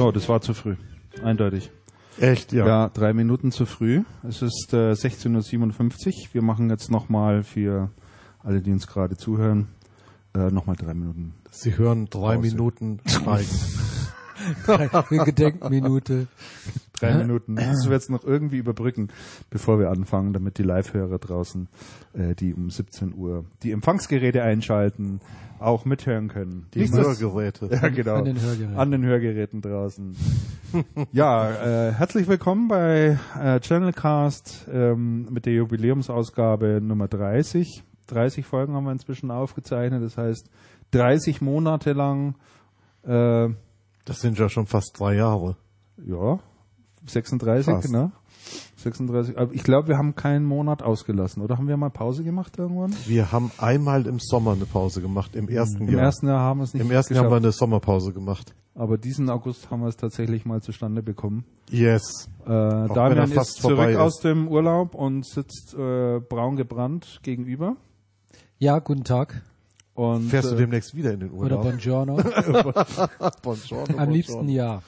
Oh, das war zu früh. Eindeutig. Echt, ja. Ja, 3 Minuten zu früh. Es ist 16:57 Uhr. Wir machen jetzt nochmal für alle, die uns gerade zuhören, nochmal 3 Minuten. Sie hören 3 Minuten Schweigen. Eine Gedenkminute. 3 Minuten. Das müssen wir jetzt noch irgendwie überbrücken, bevor wir anfangen, damit die Live-Hörer draußen, die um 17 Uhr die Empfangsgeräte einschalten, auch mithören können. Die Hörgeräte. Ja, genau. An den Hörgeräten draußen. Ja, herzlich willkommen bei Channelcast mit der Jubiläumsausgabe Nummer 30. 30 Folgen haben wir inzwischen aufgezeichnet. Das heißt, 30 Monate lang. Das sind ja schon fast 3 Jahre. Ja, 36, Fast. ne? 36. Aber ich glaube, wir haben keinen Monat ausgelassen. Oder haben wir mal Pause gemacht irgendwann? Wir haben einmal im Sommer eine Pause gemacht, im ersten Im Jahr. ersten Jahr haben wir es nicht Im ersten Jahr haben wir geschafft. eine Sommerpause gemacht. Aber diesen August haben wir es tatsächlich mal zustande bekommen. Yes. Damian fast ist zurück vorbei ist. aus dem Urlaub und sitzt braun gebrannt gegenüber. Ja, guten Tag. Und, Fährst du demnächst wieder in den Oder Urlaub? Buongiorno. Buongiorno, Am liebsten ja.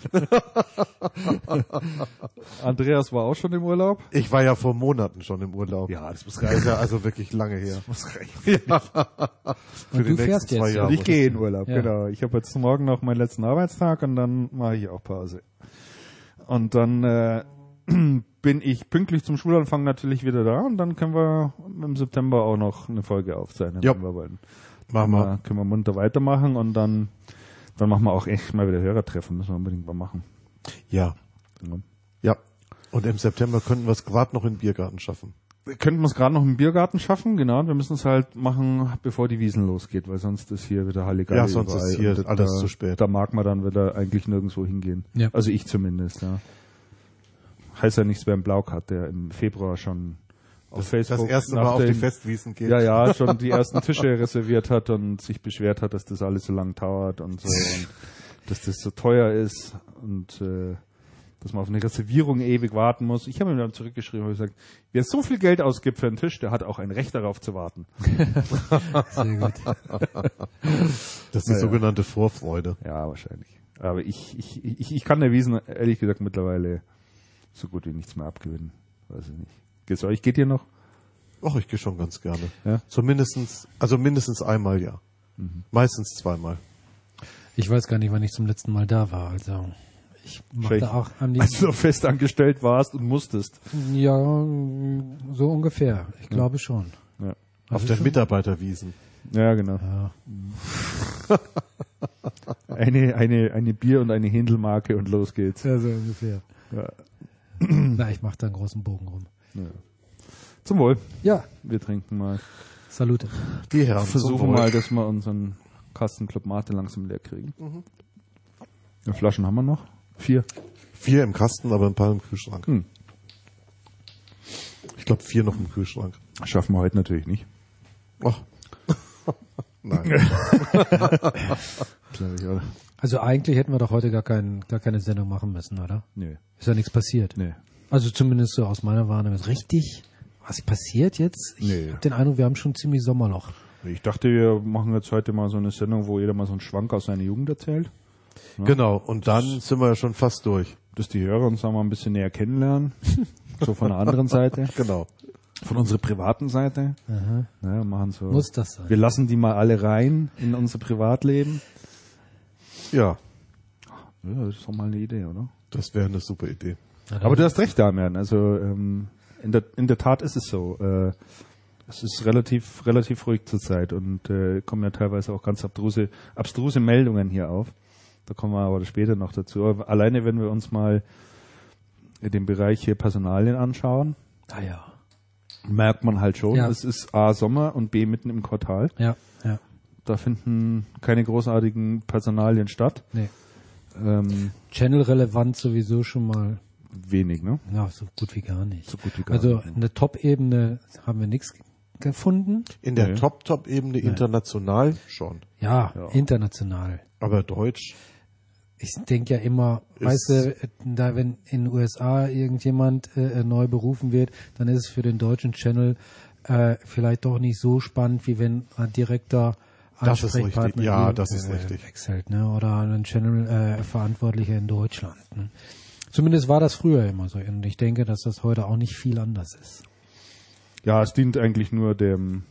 Andreas war auch schon im Urlaub. Ich war ja vor Monaten schon im Urlaub. Ja, das muss Das ist ja also wirklich lange her. reichen. Und du fährst jetzt. 2 Jahre. Ich gehe in Urlaub, Ja. genau. Ich habe jetzt morgen noch meinen letzten Arbeitstag und dann mache ich auch Pause. Und dann bin ich pünktlich zum Schulanfang natürlich wieder da und dann können wir im September auch noch eine Folge aufzeichnen, Ja. wenn wir wollen. Machen wir. Können wir munter weitermachen und dann machen wir auch echt mal wieder Hörertreffen, müssen wir unbedingt mal machen. Ja. Ja. Ja. Und im September könnten wir es gerade noch in den Biergarten schaffen. Könnten wir es gerade noch im Biergarten schaffen, genau. Wir müssen es halt machen, bevor die Wiesn losgeht, weil sonst ist hier wieder Halligalli. Ja, sonst ist hier Und alles zu spät. Da mag man dann wieder eigentlich nirgendwo hingehen. Ja. Also ich zumindest, ja. Heißt ja nichts, wer einen Blauk hat, der im Februar schon auf Facebook Das erste nach Mal auf die den- Festwiesen geht. Ja, schon die ersten Tische reserviert hat und sich beschwert hat, dass das alles so lang dauert und so und dass das so teuer ist und dass man auf eine Reservierung ewig warten muss. Ich habe ihm dann zurückgeschrieben und gesagt, wer so viel Geld ausgibt für einen Tisch, der hat auch ein Recht darauf zu warten. Sehr gut. Das ist die sogenannte Vorfreude. Ja, wahrscheinlich. Aber ich kann der Wiesn ehrlich gesagt mittlerweile so gut wie nichts mehr abgewinnen. Weiß ich nicht. Geht's euch? Geht ihr noch? Och, ich gehe schon ganz gerne. Ja? So mindestens einmal, ja. Meistens 2-mal. Ich weiß gar nicht, wann ich zum letzten Mal da war. Also ich mache da auch am Als liebsten. du fest angestellt warst und musstest. Ja, so ungefähr. Ich glaube schon. Ja, Auf der Mitarbeiterwiesen. ja genau. Ja. Eine Bier- und eine Händelmarke und los geht's. Ja, so ungefähr. Ja. Na, ich mache da einen großen Bogen rum. Zum Wohl. Ja, Wir trinken mal. Salute. Die Herren. Versuchen zum Wohl. mal, dass wir unseren Kasten Club Mate langsam leer kriegen. Ja, Flaschen haben wir noch? 4. 4 im Kasten, aber ein paar im Kühlschrank. Hm. Ich glaube 4 noch im Kühlschrank. Schaffen wir heute natürlich nicht. Ach. Nein. Glaube ich, oder? Also eigentlich hätten wir doch heute gar keine Sendung machen müssen, oder? Nee. Ist ja nichts passiert. Nee. Also zumindest so aus meiner Wahrnehmung. Richtig? Was passiert jetzt? Ich Nee. habe den Eindruck, wir haben schon ziemlich Sommerloch. Ich dachte, wir machen jetzt heute mal so eine Sendung, wo jeder mal so einen Schwank aus seiner Jugend erzählt. Genau. Und dann sind wir ja schon fast durch. Dass die Hörer uns da mal ein bisschen näher kennenlernen. So von der anderen Seite. Genau. Von unserer privaten Seite. Aha. Ja, machen so. Muss das sein? Wir lassen die mal alle rein in unser Privatleben. Ja, Ja, das ist doch mal eine Idee, oder? das wäre eine super Idee. Aber du hast recht, Damian. Also in der Tat ist es so. Es ist relativ ruhig zurzeit und kommen ja teilweise auch ganz abstruse Meldungen hier auf. Da kommen wir aber später noch dazu. Aber alleine, wenn wir uns mal den Bereich hier Personalien anschauen, Ah ja. merkt man halt schon, Ja. es ist A Sommer und B mitten im Quartal. Ja, ja. Da finden keine großartigen Personalien statt. Nee. Channel-relevant sowieso schon mal. Wenig, ne? Ja, so gut wie gar nicht. So gut wie gar Also nicht. eine Top-Ebene haben wir nichts gefunden. In der Nee. Top-Ebene international schon. Ja, Ja. international. Aber Deutsch, Ich denke ja immer, weißt du, da wenn in den USA irgendjemand neu berufen wird, dann ist es für den deutschen Channel vielleicht doch nicht so spannend, wie wenn ein direkter Das ist richtig. Ansprechpartner Ja, das ist richtig. wechselt, ne? Oder ein Channel-Verantwortlicher in Deutschland. Ne? Zumindest war das früher immer so. Und ich denke, dass das heute auch nicht viel anders ist. Ja, es dient eigentlich nur dem,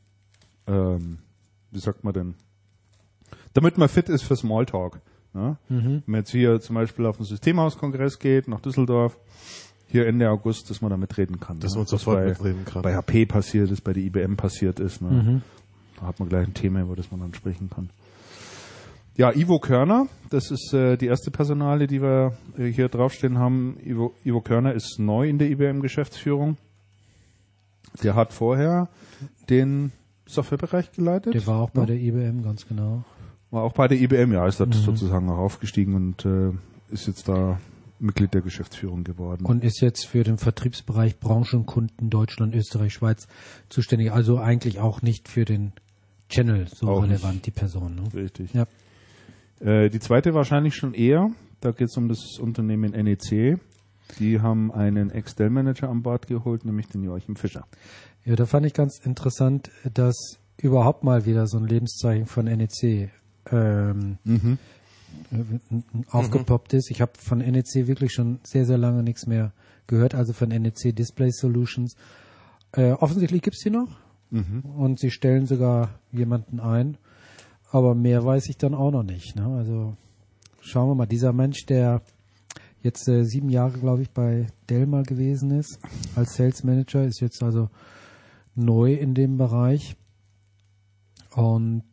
wie sagt man denn, damit man fit ist für Smalltalk. Ne? Wenn man jetzt hier zum Beispiel auf den Systemhauskongress geht, nach Düsseldorf, hier Ende August, dass man da mitreden kann. Dass ne? man sofort mitreden kann. Bei HP passiert ist, bei der IBM passiert ist. Ne? Da hat man gleich ein Thema, über das man dann sprechen kann. Ja, Ivo Körner, das ist die erste Personale, die wir hier draufstehen haben. Ivo Körner ist neu in der IBM-Geschäftsführung. Der hat vorher den Softwarebereich geleitet. Der war auch bei der IBM, ganz genau. War auch bei der IBM, ja, ist dort sozusagen auch aufgestiegen und ist jetzt da Mitglied der Geschäftsführung geworden. Und ist jetzt für den Vertriebsbereich Branchenkunden Deutschland, Österreich, Schweiz zuständig. Also eigentlich auch nicht für den Channel so Auch relevant, nicht. die Person. Ne? Richtig. Ja. Die zweite wahrscheinlich schon eher. Da geht es um das Unternehmen NEC. Die haben einen Ex-Dell-Manager an Bord geholt, nämlich den Joachim Fischer. Ja, da fand ich ganz interessant, dass überhaupt mal wieder so ein Lebenszeichen von NEC aufgepoppt ist. Ich habe von NEC wirklich schon sehr, sehr lange nichts mehr gehört, also von NEC Display Solutions. Offensichtlich gibt's die noch und sie stellen sogar jemanden ein, aber mehr weiß ich dann auch noch nicht. Ne? Also schauen wir mal, dieser Mensch, der jetzt 7 Jahre, glaube ich, bei Dell mal gewesen ist, als Sales Manager, ist jetzt also neu in dem Bereich und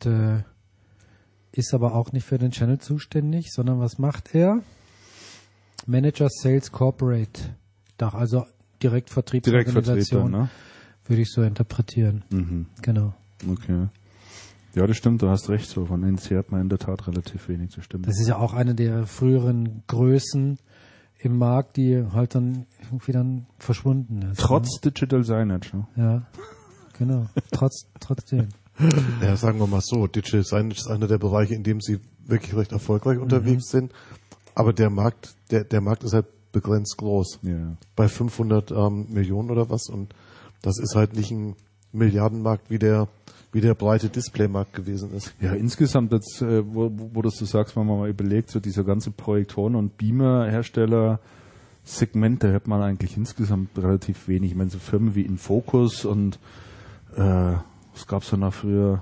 ist aber auch nicht für den Channel zuständig, sondern was macht er? Manager Sales Corporate Dach, also Direktvertriebsorganisation, ne? würde ich so interpretieren. Genau. Okay. Ja, das stimmt, du hast recht, so von NEC hat man in der Tat relativ wenig zu stimmen. Das ist ja auch eine der früheren Größen im Markt, die halt dann irgendwie dann verschwunden ist. Trotz Digital Signage, ne? Ja, genau. Trotzdem. Ja, sagen wir mal so, Digital Signage ist einer der Bereiche, in dem sie wirklich recht erfolgreich unterwegs sind. Aber der Markt ist halt begrenzt groß. Ja. Bei 500 Millionen oder was. Und das ist halt nicht ein Milliardenmarkt, wie der breite Displaymarkt gewesen ist. Ja, insgesamt jetzt, wo du so sagst, wenn man mal überlegt, so dieser ganze Projektoren- und Beamer-Hersteller Segment, da hört man eigentlich insgesamt relativ wenig. Ich meine, so Firmen wie Infocus und was gab's da noch früher?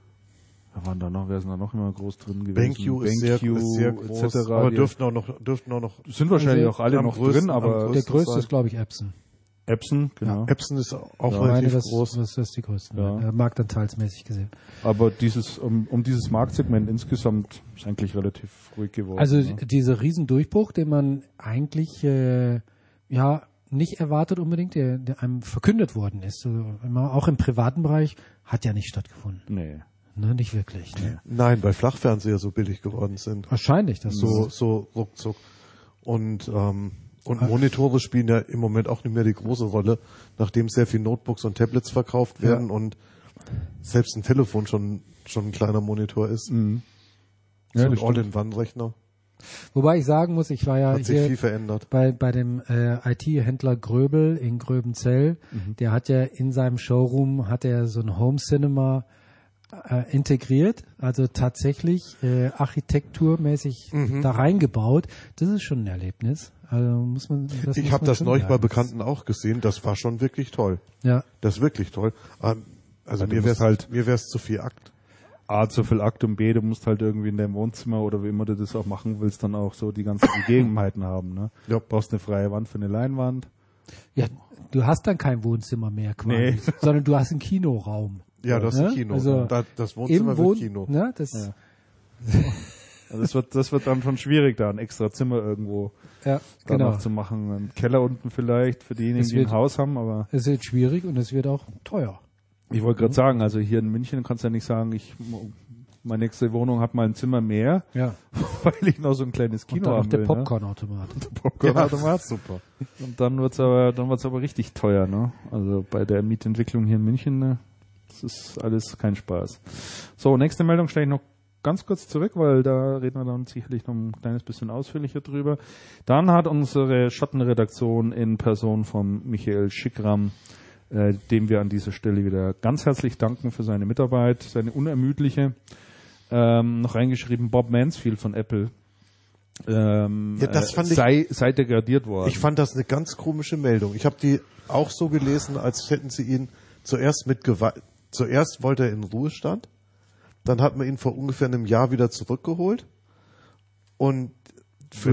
Wer ist da noch immer groß drin gewesen? BenQ ist sehr groß, etc. aber dürften auch noch sind wahrscheinlich Also auch alle noch drin, aber Der größte ist, glaube ich, Epson. Epson, genau. Epson ist auch Ich meine, relativ das groß. ist die größte, Ja. marktanteilsmäßig gesehen. Aber um dieses Marktsegment insgesamt ist eigentlich relativ ruhig geworden. Also ne? dieser Riesendurchbruch, den man eigentlich nicht erwartet unbedingt, der einem verkündet worden ist, so, auch im privaten Bereich, hat ja nicht stattgefunden. Nee. Ne, nicht wirklich. Ne? Nein, weil Flachfernseher so billig geworden sind. Wahrscheinlich, das So ruckzuck. Und Monitore spielen ja im Moment auch nicht mehr die große Rolle, nachdem sehr viel Notebooks und Tablets verkauft werden und selbst ein Telefon schon ein kleiner Monitor ist. Mhm. So Ja, ein das stimmt. All-in-One-Rechner. Wobei ich sagen muss, ich war ja Hat sich hier viel verändert. bei dem IT-Händler Gröbel in Gröbenzell. Der hat ja in seinem Showroom so ein Home Cinema integriert, also tatsächlich architekturmäßig da reingebaut. Das ist schon ein Erlebnis. Also Ich habe das neulich bei Bekannten auch gesehen. Das war schon wirklich toll. Ja. Das ist wirklich toll. Also du mir musst wär's zu viel Akt. A, zu viel Akt und B, du musst halt irgendwie in deinem Wohnzimmer oder wie immer du das auch machen willst, dann auch so die ganzen Gegebenheiten haben. Ne? Ja. Du brauchst eine freie Wand für eine Leinwand. Ja, du hast dann kein Wohnzimmer mehr quasi, Nee. sondern du hast einen Kinoraum. Ja, das ist ein Kino. Also Das Wohnzimmer wird Kino. Ne, Ja. Also das wird dann schon schwierig, da ein extra Zimmer irgendwo ja, da genau. noch zu machen. Ein Keller unten vielleicht für diejenigen, Es die ein wird- Haus haben, aber Es wird schwierig und es wird auch teuer. ich wollte gerade sagen, also hier in München kannst du ja nicht sagen, meine nächste Wohnung hat mal ein Zimmer mehr, Ja. weil ich noch so ein kleines Und Kino dann noch haben der will. Popcornautomat. Ne? Popcornautomat. Super. Und dann wird's aber richtig teuer, ne? Also bei der Mietentwicklung hier in München, ne? Das ist alles kein Spaß. So, nächste Meldung stelle ich noch ganz kurz zurück, weil da reden wir dann sicherlich noch ein kleines bisschen ausführlicher drüber. Dann hat unsere Schattenredaktion in Person von Michael Schickram dem wir an dieser Stelle wieder ganz herzlich danken für seine Mitarbeit, seine unermüdliche. Noch reingeschrieben, Bob Mansfield von Apple das fand sei degradiert worden. Ich fand das eine ganz komische Meldung. Ich habe die auch so gelesen, als hätten sie ihn zuerst wollte er in den Ruhestand, dann hat man ihn vor ungefähr einem Jahr wieder zurückgeholt und für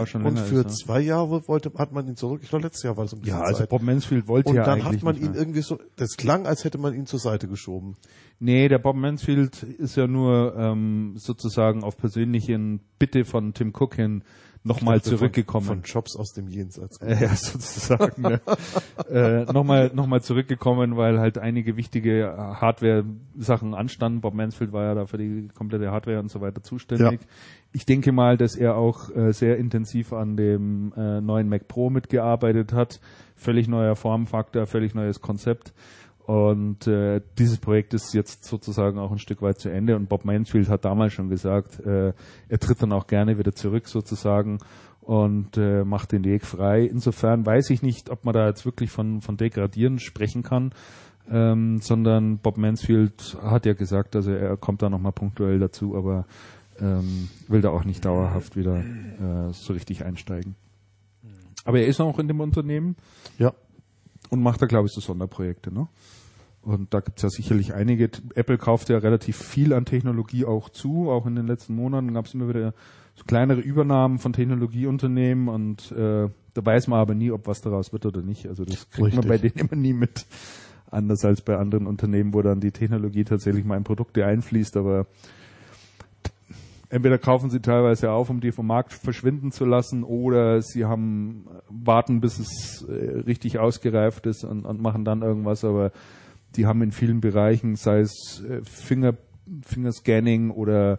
2 Jahre hat man ihn zurück. Ich glaube, letztes Jahr war es um diese Ja, also Zeit. Bob Mansfield wollte ja eigentlich. Und dann hat man nicht ihn mehr. irgendwie so, das klang, als hätte man ihn zur Seite geschoben. Nee, der Bob Mansfield ist ja nur sozusagen auf persönlichen Bitte von Tim Cook hin nochmal zurückgekommen. Von Jobs aus dem Jenseits. Ja, sozusagen. Ne? Nochmal zurückgekommen, weil halt einige wichtige Hardware-Sachen anstanden. Bob Mansfield war ja da für die komplette Hardware und so weiter zuständig. Ja. Ich denke mal, dass er auch sehr intensiv an dem neuen Mac Pro mitgearbeitet hat. Völlig neuer Formfaktor, völlig neues Konzept. Und dieses Projekt ist jetzt sozusagen auch ein Stück weit zu Ende. Und Bob Mansfield hat damals schon gesagt, er tritt dann auch gerne wieder zurück sozusagen und macht den Weg frei. Insofern weiß ich nicht, ob man da jetzt wirklich von Degradieren sprechen kann, sondern Bob Mansfield hat ja gesagt, also er kommt da nochmal punktuell dazu, aber will da auch nicht dauerhaft wieder so richtig einsteigen. Aber er ist auch in dem Unternehmen. Ja. Und macht da, glaube ich, so Sonderprojekte, ne? Und da gibt's ja sicherlich einige. Apple kauft ja relativ viel an Technologie auch zu. Auch in den letzten Monaten gab's immer wieder so kleinere Übernahmen von Technologieunternehmen und da weiß man aber nie, ob was daraus wird oder nicht. Also das kriegt man bei denen immer nie mit. Anders als bei anderen Unternehmen, wo dann die Technologie tatsächlich mal in Produkte einfließt, aber entweder kaufen sie teilweise auf, um die vom Markt verschwinden zu lassen, oder sie warten, bis es richtig ausgereift ist und machen dann irgendwas, aber die haben in vielen Bereichen, sei es Fingerscanning oder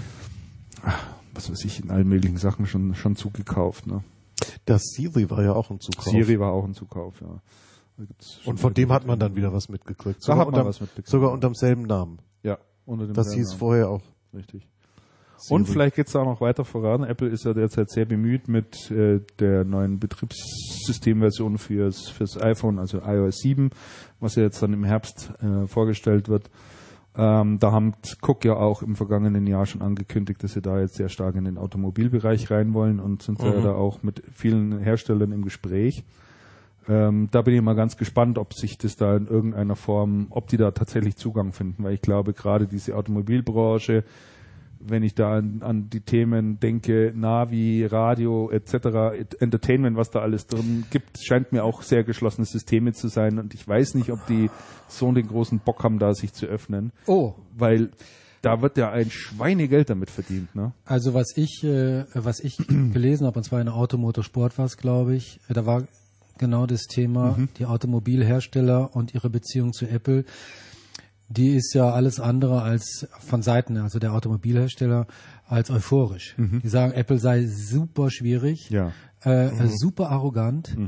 was weiß ich, in allen möglichen Sachen schon zugekauft. Ne? Das Siri war ja auch ein Zukauf. Siri war auch ein Zukauf, ja. Und von dem hat man dann wieder was mitgekriegt. Sogar unterm selben Namen. Ja, unter dem Das hieß Namen. Vorher auch. Richtig. Siri. Und vielleicht geht es auch noch weiter voran. Apple ist ja derzeit sehr bemüht mit der neuen Betriebssystemversion fürs iPhone, also iOS 7, was ja jetzt dann im Herbst vorgestellt wird. Da haben Cook ja auch im vergangenen Jahr schon angekündigt, dass sie da jetzt sehr stark in den Automobilbereich rein wollen und sind da auch mit vielen Herstellern im Gespräch. Da bin ich mal ganz gespannt, ob sich das da in irgendeiner Form, ob die da tatsächlich Zugang finden, weil ich glaube, gerade diese Automobilbranche, wenn ich da an die Themen denke, Navi, Radio etc., Entertainment, was da alles drin gibt, scheint mir auch sehr geschlossene Systeme zu sein und ich weiß nicht, ob die so den großen Bock haben, da sich zu öffnen. Oh. Weil da wird ja ein Schweinegeld damit verdient, ne? Also was ich gelesen habe, und zwar in der Automotorsport war es, glaube ich, da war genau das Thema, die Automobilhersteller und ihre Beziehung zu Apple. Die ist ja alles andere als von Seiten, also der Automobilhersteller, als euphorisch. Die sagen, Apple sei super schwierig, super arrogant,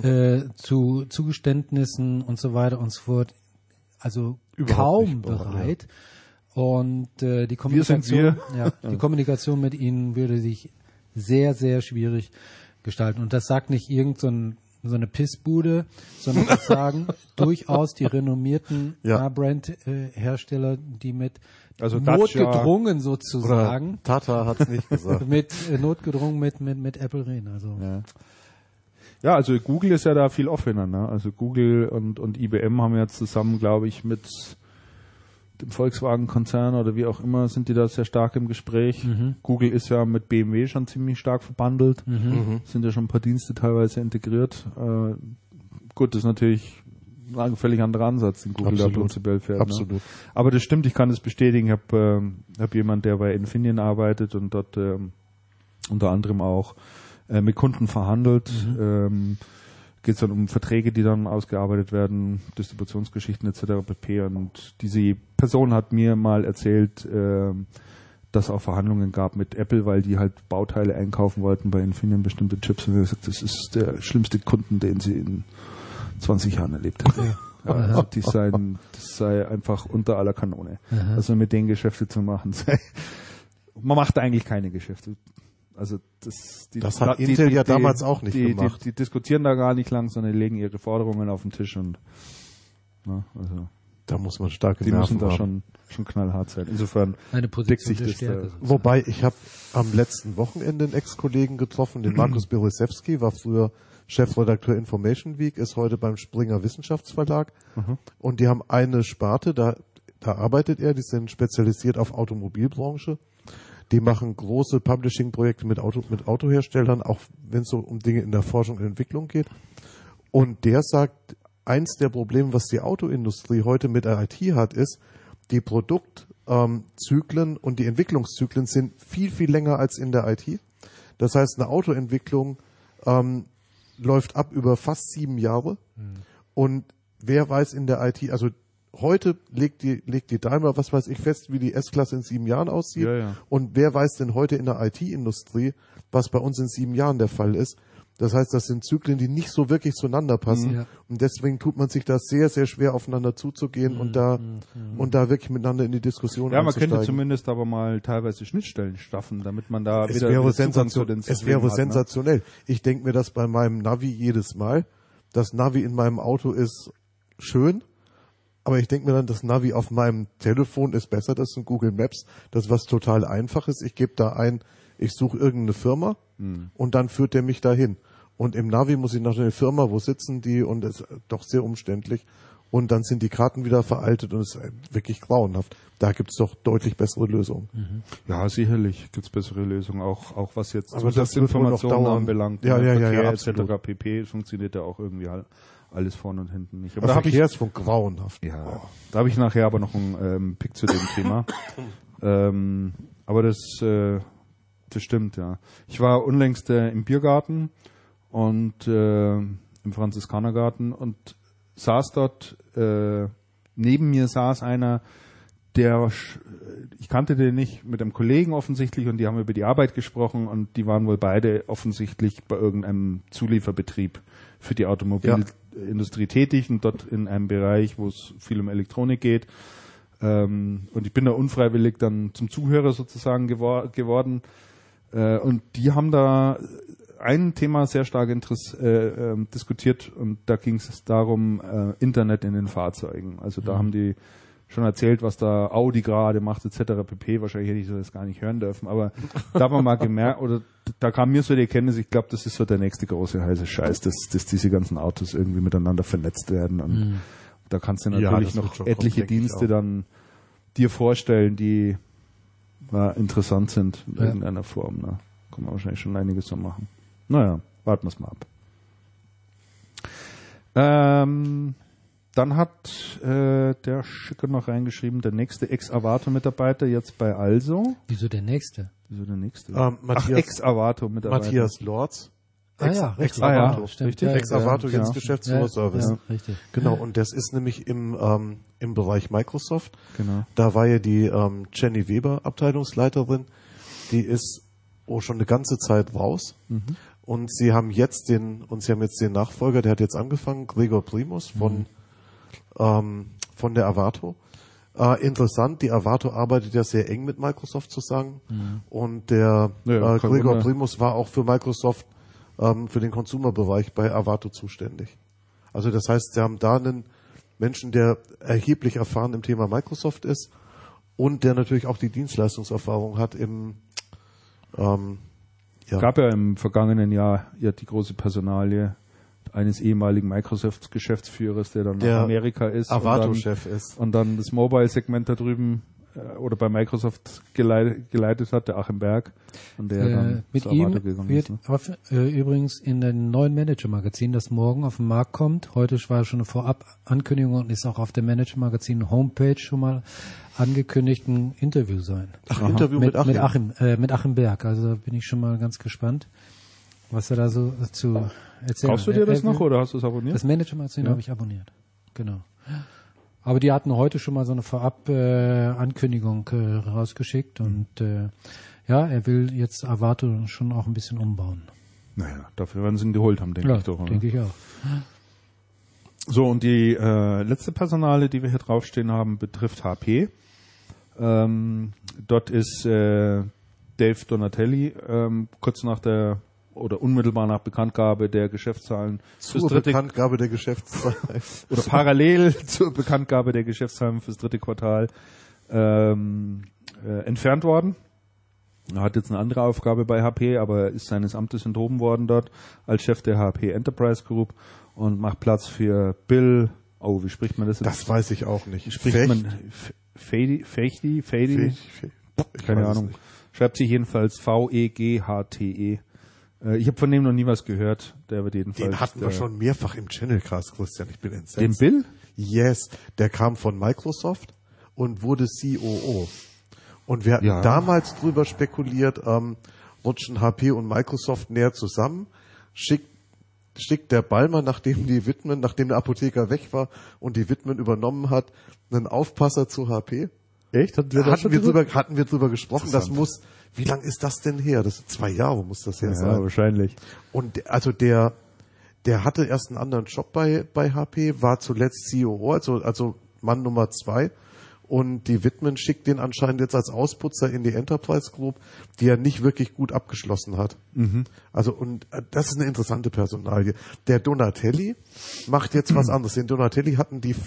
zu Zugeständnissen und so weiter und so fort, also kaum bereit. Ja. Und die Kommunikation mit ihnen würde sich sehr, sehr schwierig gestalten. Und das sagt nicht so eine Pissbude, sondern ich sagen durchaus die renommierten Brand-Hersteller, die mit notgedrungen sozusagen, Tata hat's nicht gesagt, notgedrungen mit Apple reden. Also ja, also Google ist ja da viel offener, ne? Also Google und IBM haben ja zusammen, glaube ich, mit dem Volkswagen-Konzern oder wie auch immer, sind die da sehr stark im Gespräch. Google ist ja mit BMW schon ziemlich stark verbandelt. Sind ja schon ein paar Dienste teilweise integriert. Gut, das ist natürlich ein völlig anderer Ansatz, den Google da prinzipiell fährt. Absolut. Ne? Aber das stimmt, ich kann das bestätigen. Ich hab jemand, der bei Infineon arbeitet und dort unter anderem auch mit Kunden verhandelt. Geht es dann um Verträge, die dann ausgearbeitet werden, Distributionsgeschichten etc. pp. Und diese Person hat mir mal erzählt, dass es auch Verhandlungen gab mit Apple, weil die halt Bauteile einkaufen wollten bei Infineon, bestimmte Chips. Und er hat gesagt, das ist der schlimmste Kunden, den sie in 20 Jahren erlebt hat. Ja, also das sei einfach unter aller Kanone. Also mit denen Geschäfte zu machen, man macht eigentlich keine Geschäfte. Also das hat Intel ja damals auch nicht gemacht. Die diskutieren da gar nicht lang, sondern legen ihre Forderungen auf den Tisch und Ne? Also Da muss man starke die müssen Nerven da haben. schon knallhart sein. Insofern Eine deckt Position sich der das Stärke. da. sozusagen. Wobei, ich habe am letzten Wochenende einen Ex-Kollegen getroffen, den Markus Beresewski, war früher Chefredakteur Information Week, ist heute beim Springer Wissenschaftsverlag. Und die haben eine Sparte, da arbeitet er, die sind spezialisiert auf Automobilbranche. Die machen große Publishing-Projekte mit Autoherstellern, auch wenn es so um Dinge in der Forschung und Entwicklung geht. Und der sagt, eins der Probleme, was die Autoindustrie heute mit der IT hat, ist, die Produktzyklen und die Entwicklungszyklen sind viel, viel länger als in der IT. Das heißt, eine Autoentwicklung läuft ab über fast 7 Jahre. Und wer weiß in der IT, also heute legt die Daimler, was weiß ich, fest, wie die S-Klasse in 7 Jahren aussieht. Ja, ja. Und wer weiß denn heute in der IT-Industrie, was bei uns in 7 Jahren der Fall ist? Das heißt, das sind Zyklen, die nicht so wirklich zueinander passen. Ja. Und deswegen tut man sich da sehr, sehr schwer, aufeinander zuzugehen und da wirklich miteinander in die Diskussion Ja, man einzusteigen. könnte zumindest aber mal teilweise Schnittstellen schaffen, damit man da Es wieder wäre, Zugang zu den es Systemen wäre hat, ne? sensationell. Ich denke mir das bei meinem Navi jedes Mal. Das Navi in meinem Auto ist schön, aber ich denke mir dann, das Navi auf meinem Telefon ist besser. Das sind Google Maps. Das ist was total Einfaches. Ich gebe da ein, ich suche irgendeine Firma und dann führt der mich dahin. Und im Navi muss ich nach der Firma, wo sitzen die, und es ist doch sehr umständlich. Und dann sind die Karten wieder veraltet und es ist wirklich grauenhaft. Da gibt es doch deutlich bessere Lösungen. Ja, sicherlich gibt's bessere Lösungen, auch was jetzt Aber das wird wohl noch Informationen dauern. anbelangt. Ja, ja, ja, Verkehr ja, etc. absolut. pp. Funktioniert ja auch irgendwie halt alles vorne und hinten nicht. Aber da habe ich Verkehrsfunk grauenhaft. ja, da habe ich nachher aber noch einen Pick zu dem Thema. Aber das stimmt, ja. Ich war unlängst im Biergarten und im Franziskanergarten und saß dort, neben mir saß einer, ich kannte den nicht, mit einem Kollegen offensichtlich, und die haben über die Arbeit gesprochen und die waren wohl beide offensichtlich bei irgendeinem Zulieferbetrieb für die Automobilindustrie tätig und dort in einem Bereich, wo es viel um Elektronik geht. Und ich bin da unfreiwillig dann zum Zuhörer sozusagen geworden. Und die haben da ein Thema sehr stark diskutiert, und da ging es darum, Internet in den Fahrzeugen. Also da haben die schon erzählt, was da Audi gerade macht, etc. pp. Wahrscheinlich hätte ich das gar nicht hören dürfen, aber da haben wir mal gemerkt, oder da kam mir so die Erkenntnis, ich glaube, das ist so der nächste große heiße Scheiß, dass diese ganzen Autos irgendwie miteinander vernetzt werden. Und da kannst du natürlich das wird noch schon etliche kommen, denke ich Dienste auch. dann dir vorstellen, die interessant sind in irgendeiner Form. Ne? Kann man wahrscheinlich schon einiges so machen. Naja, warten wir es mal ab. Dann hat der Schicke noch reingeschrieben, der nächste Ex-Avato-Mitarbeiter jetzt bei Also. Wieso der nächste? Wieso der nächste? Matthias- Ex-Avato-Mitarbeiter. Matthias Lorz. Ex-Avato. ja, Stimmt. richtig. Ex-Avato, Ja. jetzt Geschäftsführerservice. Ja, richtig. Genau, und das ist nämlich im Bereich Microsoft. Genau. Da war ja die Jenny Weber Abteilungsleiterin, die ist schon eine ganze Zeit raus. Und sie haben jetzt den Nachfolger, der hat jetzt angefangen, Gregor Primus von der Avato. Interessant, die Avato arbeitet ja sehr eng mit Microsoft zusammen. Und der Ja, kein Gregor Wunder. Primus war auch für Microsoft für den Consumer-Bereich bei Avato zuständig. Also das heißt, sie haben da einen Menschen, der erheblich erfahren im Thema Microsoft ist und der natürlich auch die Dienstleistungserfahrung hat im Gab ja im vergangenen Jahr die große Personalie eines ehemaligen Microsoft-Geschäftsführers, der dann Der nach Amerika ist Avato-Chef ist. und dann das Mobile-Segment da drüben oder bei Microsoft geleitet hat, der Achim Berg, und der dann Mit zu Avato ihm gegangen wird ist. Ne? übrigens in dem neuen Manager-Magazin, das morgen auf den Markt kommt, heute war schon eine Vorab-Ankündigung und ist auch auf dem Manager-Magazin Homepage schon mal angekündigt, ein Interview sein. Ach, Interview mit Achim. Mit Achim Berg. Also bin ich schon mal ganz gespannt, was er da so zu erzählen Kaufst du dir das noch oder hast du es abonniert? Das Manager-Magazin habe ich abonniert. Genau. Aber die hatten heute schon mal so eine Vorab-Ankündigung rausgeschickt und er will jetzt Avato schon auch ein bisschen umbauen. Naja, dafür werden sie ihn geholt haben, denke ich doch. Oder? Denke ich auch. So, und die letzte Personale, die wir hier draufstehen haben, betrifft HP. Dort ist Dave Donatelli kurz nach der oder unmittelbar nach Bekanntgabe der Geschäftszahlen Zur Bekanntgabe der Geschäftszahlen. oder parallel zur Bekanntgabe der Geschäftszahlen fürs dritte Quartal entfernt worden. Er hat jetzt eine andere Aufgabe bei HP, aber ist seines Amtes enthoben worden dort als Chef der HP Enterprise Group und macht Platz für Bill. Oh, wie spricht man das jetzt? Das weiß ich auch nicht. Spricht man Fechti? Keine Ahnung. Schreibt sich jedenfalls V-E-G-H-T-E. Ich habe von dem noch nie was gehört. Der wird jedenfalls. Den hatten wir schon mehrfach im Channelcast, Christian. Ich bin entsetzt. Den Bill? Yes. Der kam von Microsoft und wurde COO. Und wir hatten damals drüber spekuliert, rutschen HP und Microsoft näher zusammen, schickt der Ballmer, nachdem der Apotheker weg war und die Whitman übernommen hat, einen Aufpasser zu HP. Echt? Hatten wir drüber gesprochen. Das muss, wie lang ist das denn her? Das 2 Jahre muss das her sein. Ja, wahrscheinlich. Und also der hatte erst einen anderen Job bei HP, war zuletzt COO, also Mann Nummer 2. Und die Whitman schickt den anscheinend jetzt als Ausputzer in die Enterprise Group, die er nicht wirklich gut abgeschlossen hat. Mhm. Also, und das ist eine interessante Personalie. Der Donatelli macht jetzt was anderes. Den Donatelli hatten die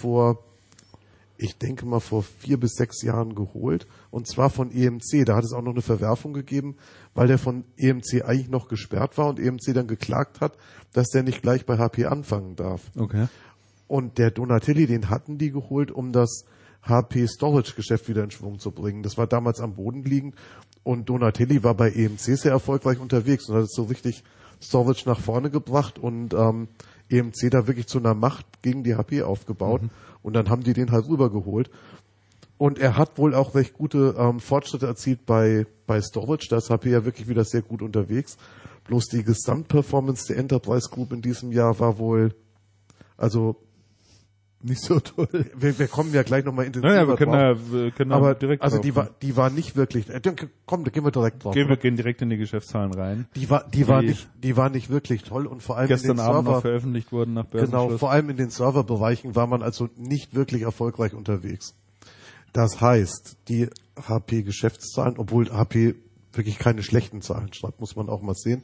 ich denke mal vor 4 bis 6 Jahren geholt. Und zwar von EMC. Da hat es auch noch eine Verwerfung gegeben, weil der von EMC eigentlich noch gesperrt war und EMC dann geklagt hat, dass der nicht gleich bei HP anfangen darf. Okay. Und der Donatelli, den hatten die geholt, um das HP Storage Geschäft wieder in Schwung zu bringen. Das war damals am Boden liegend und Donatelli war bei EMC sehr erfolgreich unterwegs und hat so richtig Storage nach vorne gebracht und EMC da wirklich zu einer Macht gegen die HP aufgebaut und dann haben die den halt rübergeholt. Und er hat wohl auch recht gute Fortschritte erzielt bei Storage, da ist HP ja wirklich wieder sehr gut unterwegs. Bloß die Gesamtperformance der Enterprise Group in diesem Jahr war wohl, also nicht so toll. Wir kommen ja gleich nochmal intensiver wir können aber direkt also drauf die war nicht wirklich. Komm, da gehen wir direkt drauf. Wir gehen direkt in die Geschäftszahlen rein. Die war nicht wirklich toll und vor allem gestern in den Abend Server noch veröffentlicht wurden nach Börsenschluss. Genau, vor allem in den Serverbereichen war man also nicht wirklich erfolgreich unterwegs. Das heißt, die HP-Geschäftszahlen, obwohl HP wirklich keine schlechten Zahlen schreibt, muss man auch mal sehen,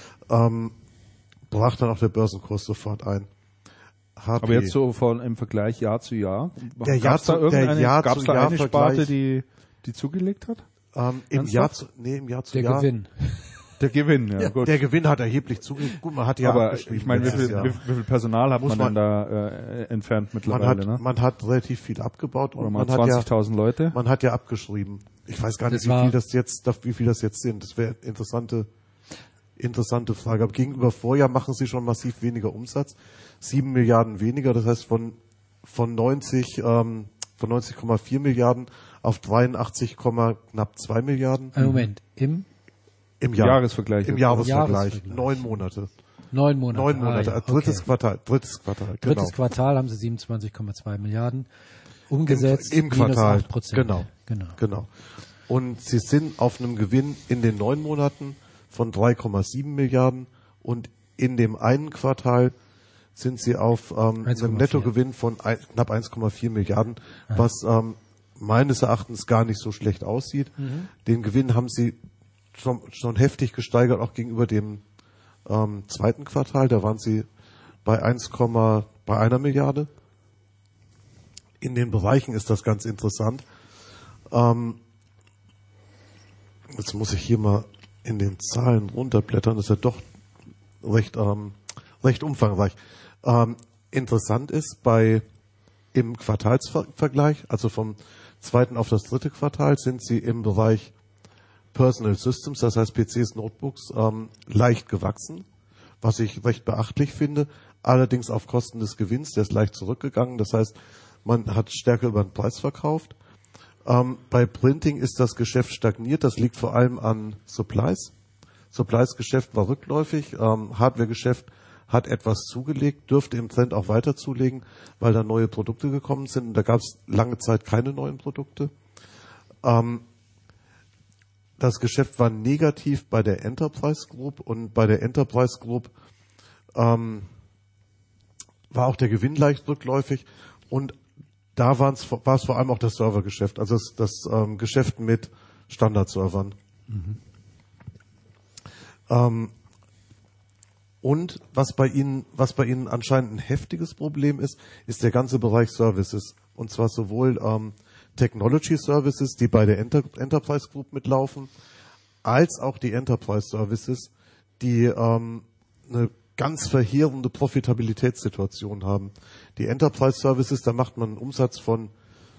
brach dann auch der Börsenkurs sofort ein. HP. Aber jetzt so im Vergleich Jahr zu Jahr? Gab es da eine Sparte, die zugelegt hat? Im Jahr zu Jahr. Gewinn. Der Gewinn, ja, gut. Der Gewinn hat erheblich zugelegt. Gut, man hat ja aber ich meine, wie viel Personal hat man denn da entfernt mittlerweile? Man hat relativ viel abgebaut. Oder und mal man 20.000 Leute? Man hat ja abgeschrieben. Ich weiß gar nicht, wie viel das jetzt sind. Das wäre interessante Frage. Aber gegenüber Vorjahr machen sie schon massiv weniger Umsatz. 7 Milliarden weniger, das heißt von 90,4 Milliarden auf 83, knapp 2 Milliarden. Moment, im Jahresvergleich. Im Jahresvergleich. 9 Monate. 9 Monate. Ja. Drittes Quartal. Drittes Quartal haben sie 27,2 Milliarden umgesetzt. Im Quartal. Minus 8%. Genau. Und sie sind auf einem Gewinn in den 9 Monaten von 3,7 Milliarden und in dem einen Quartal sind sie auf einem Nettogewinn von knapp 1,4 Milliarden, was meines Erachtens gar nicht so schlecht aussieht. Den Gewinn haben sie schon heftig gesteigert, auch gegenüber dem zweiten Quartal. Da waren sie bei 1 Milliarde. In den Bereichen ist das ganz interessant. Jetzt muss ich hier mal in den Zahlen runterblättern. Das ist ja doch recht umfangreich. Interessant ist im Quartalsvergleich, also vom zweiten auf das dritte Quartal, sind sie im Bereich Personal Systems, das heißt PCs, Notebooks, leicht gewachsen, was ich recht beachtlich finde. Allerdings auf Kosten des Gewinns, der ist leicht zurückgegangen. Das heißt, man hat stärker über den Preis verkauft. Bei Printing ist das Geschäft stagniert. Das liegt vor allem an Supplies. Supplies-Geschäft war rückläufig. Hardware-Geschäft hat etwas zugelegt, dürfte im Trend auch weiter zulegen, weil da neue Produkte gekommen sind. Und da gab es lange Zeit keine neuen Produkte. Das Geschäft war negativ bei der Enterprise Group und bei der Enterprise Group war auch der Gewinn leicht rückläufig und da war es vor allem auch das Servergeschäft, also das Geschäft mit Standardservern. Und was bei Ihnen anscheinend ein heftiges Problem ist der ganze Bereich Services. Und zwar sowohl Technology Services, die bei der Enterprise Group mitlaufen, als auch die Enterprise Services, die eine ganz verheerende Profitabilitätssituation haben. Die Enterprise Services, da macht man einen Umsatz von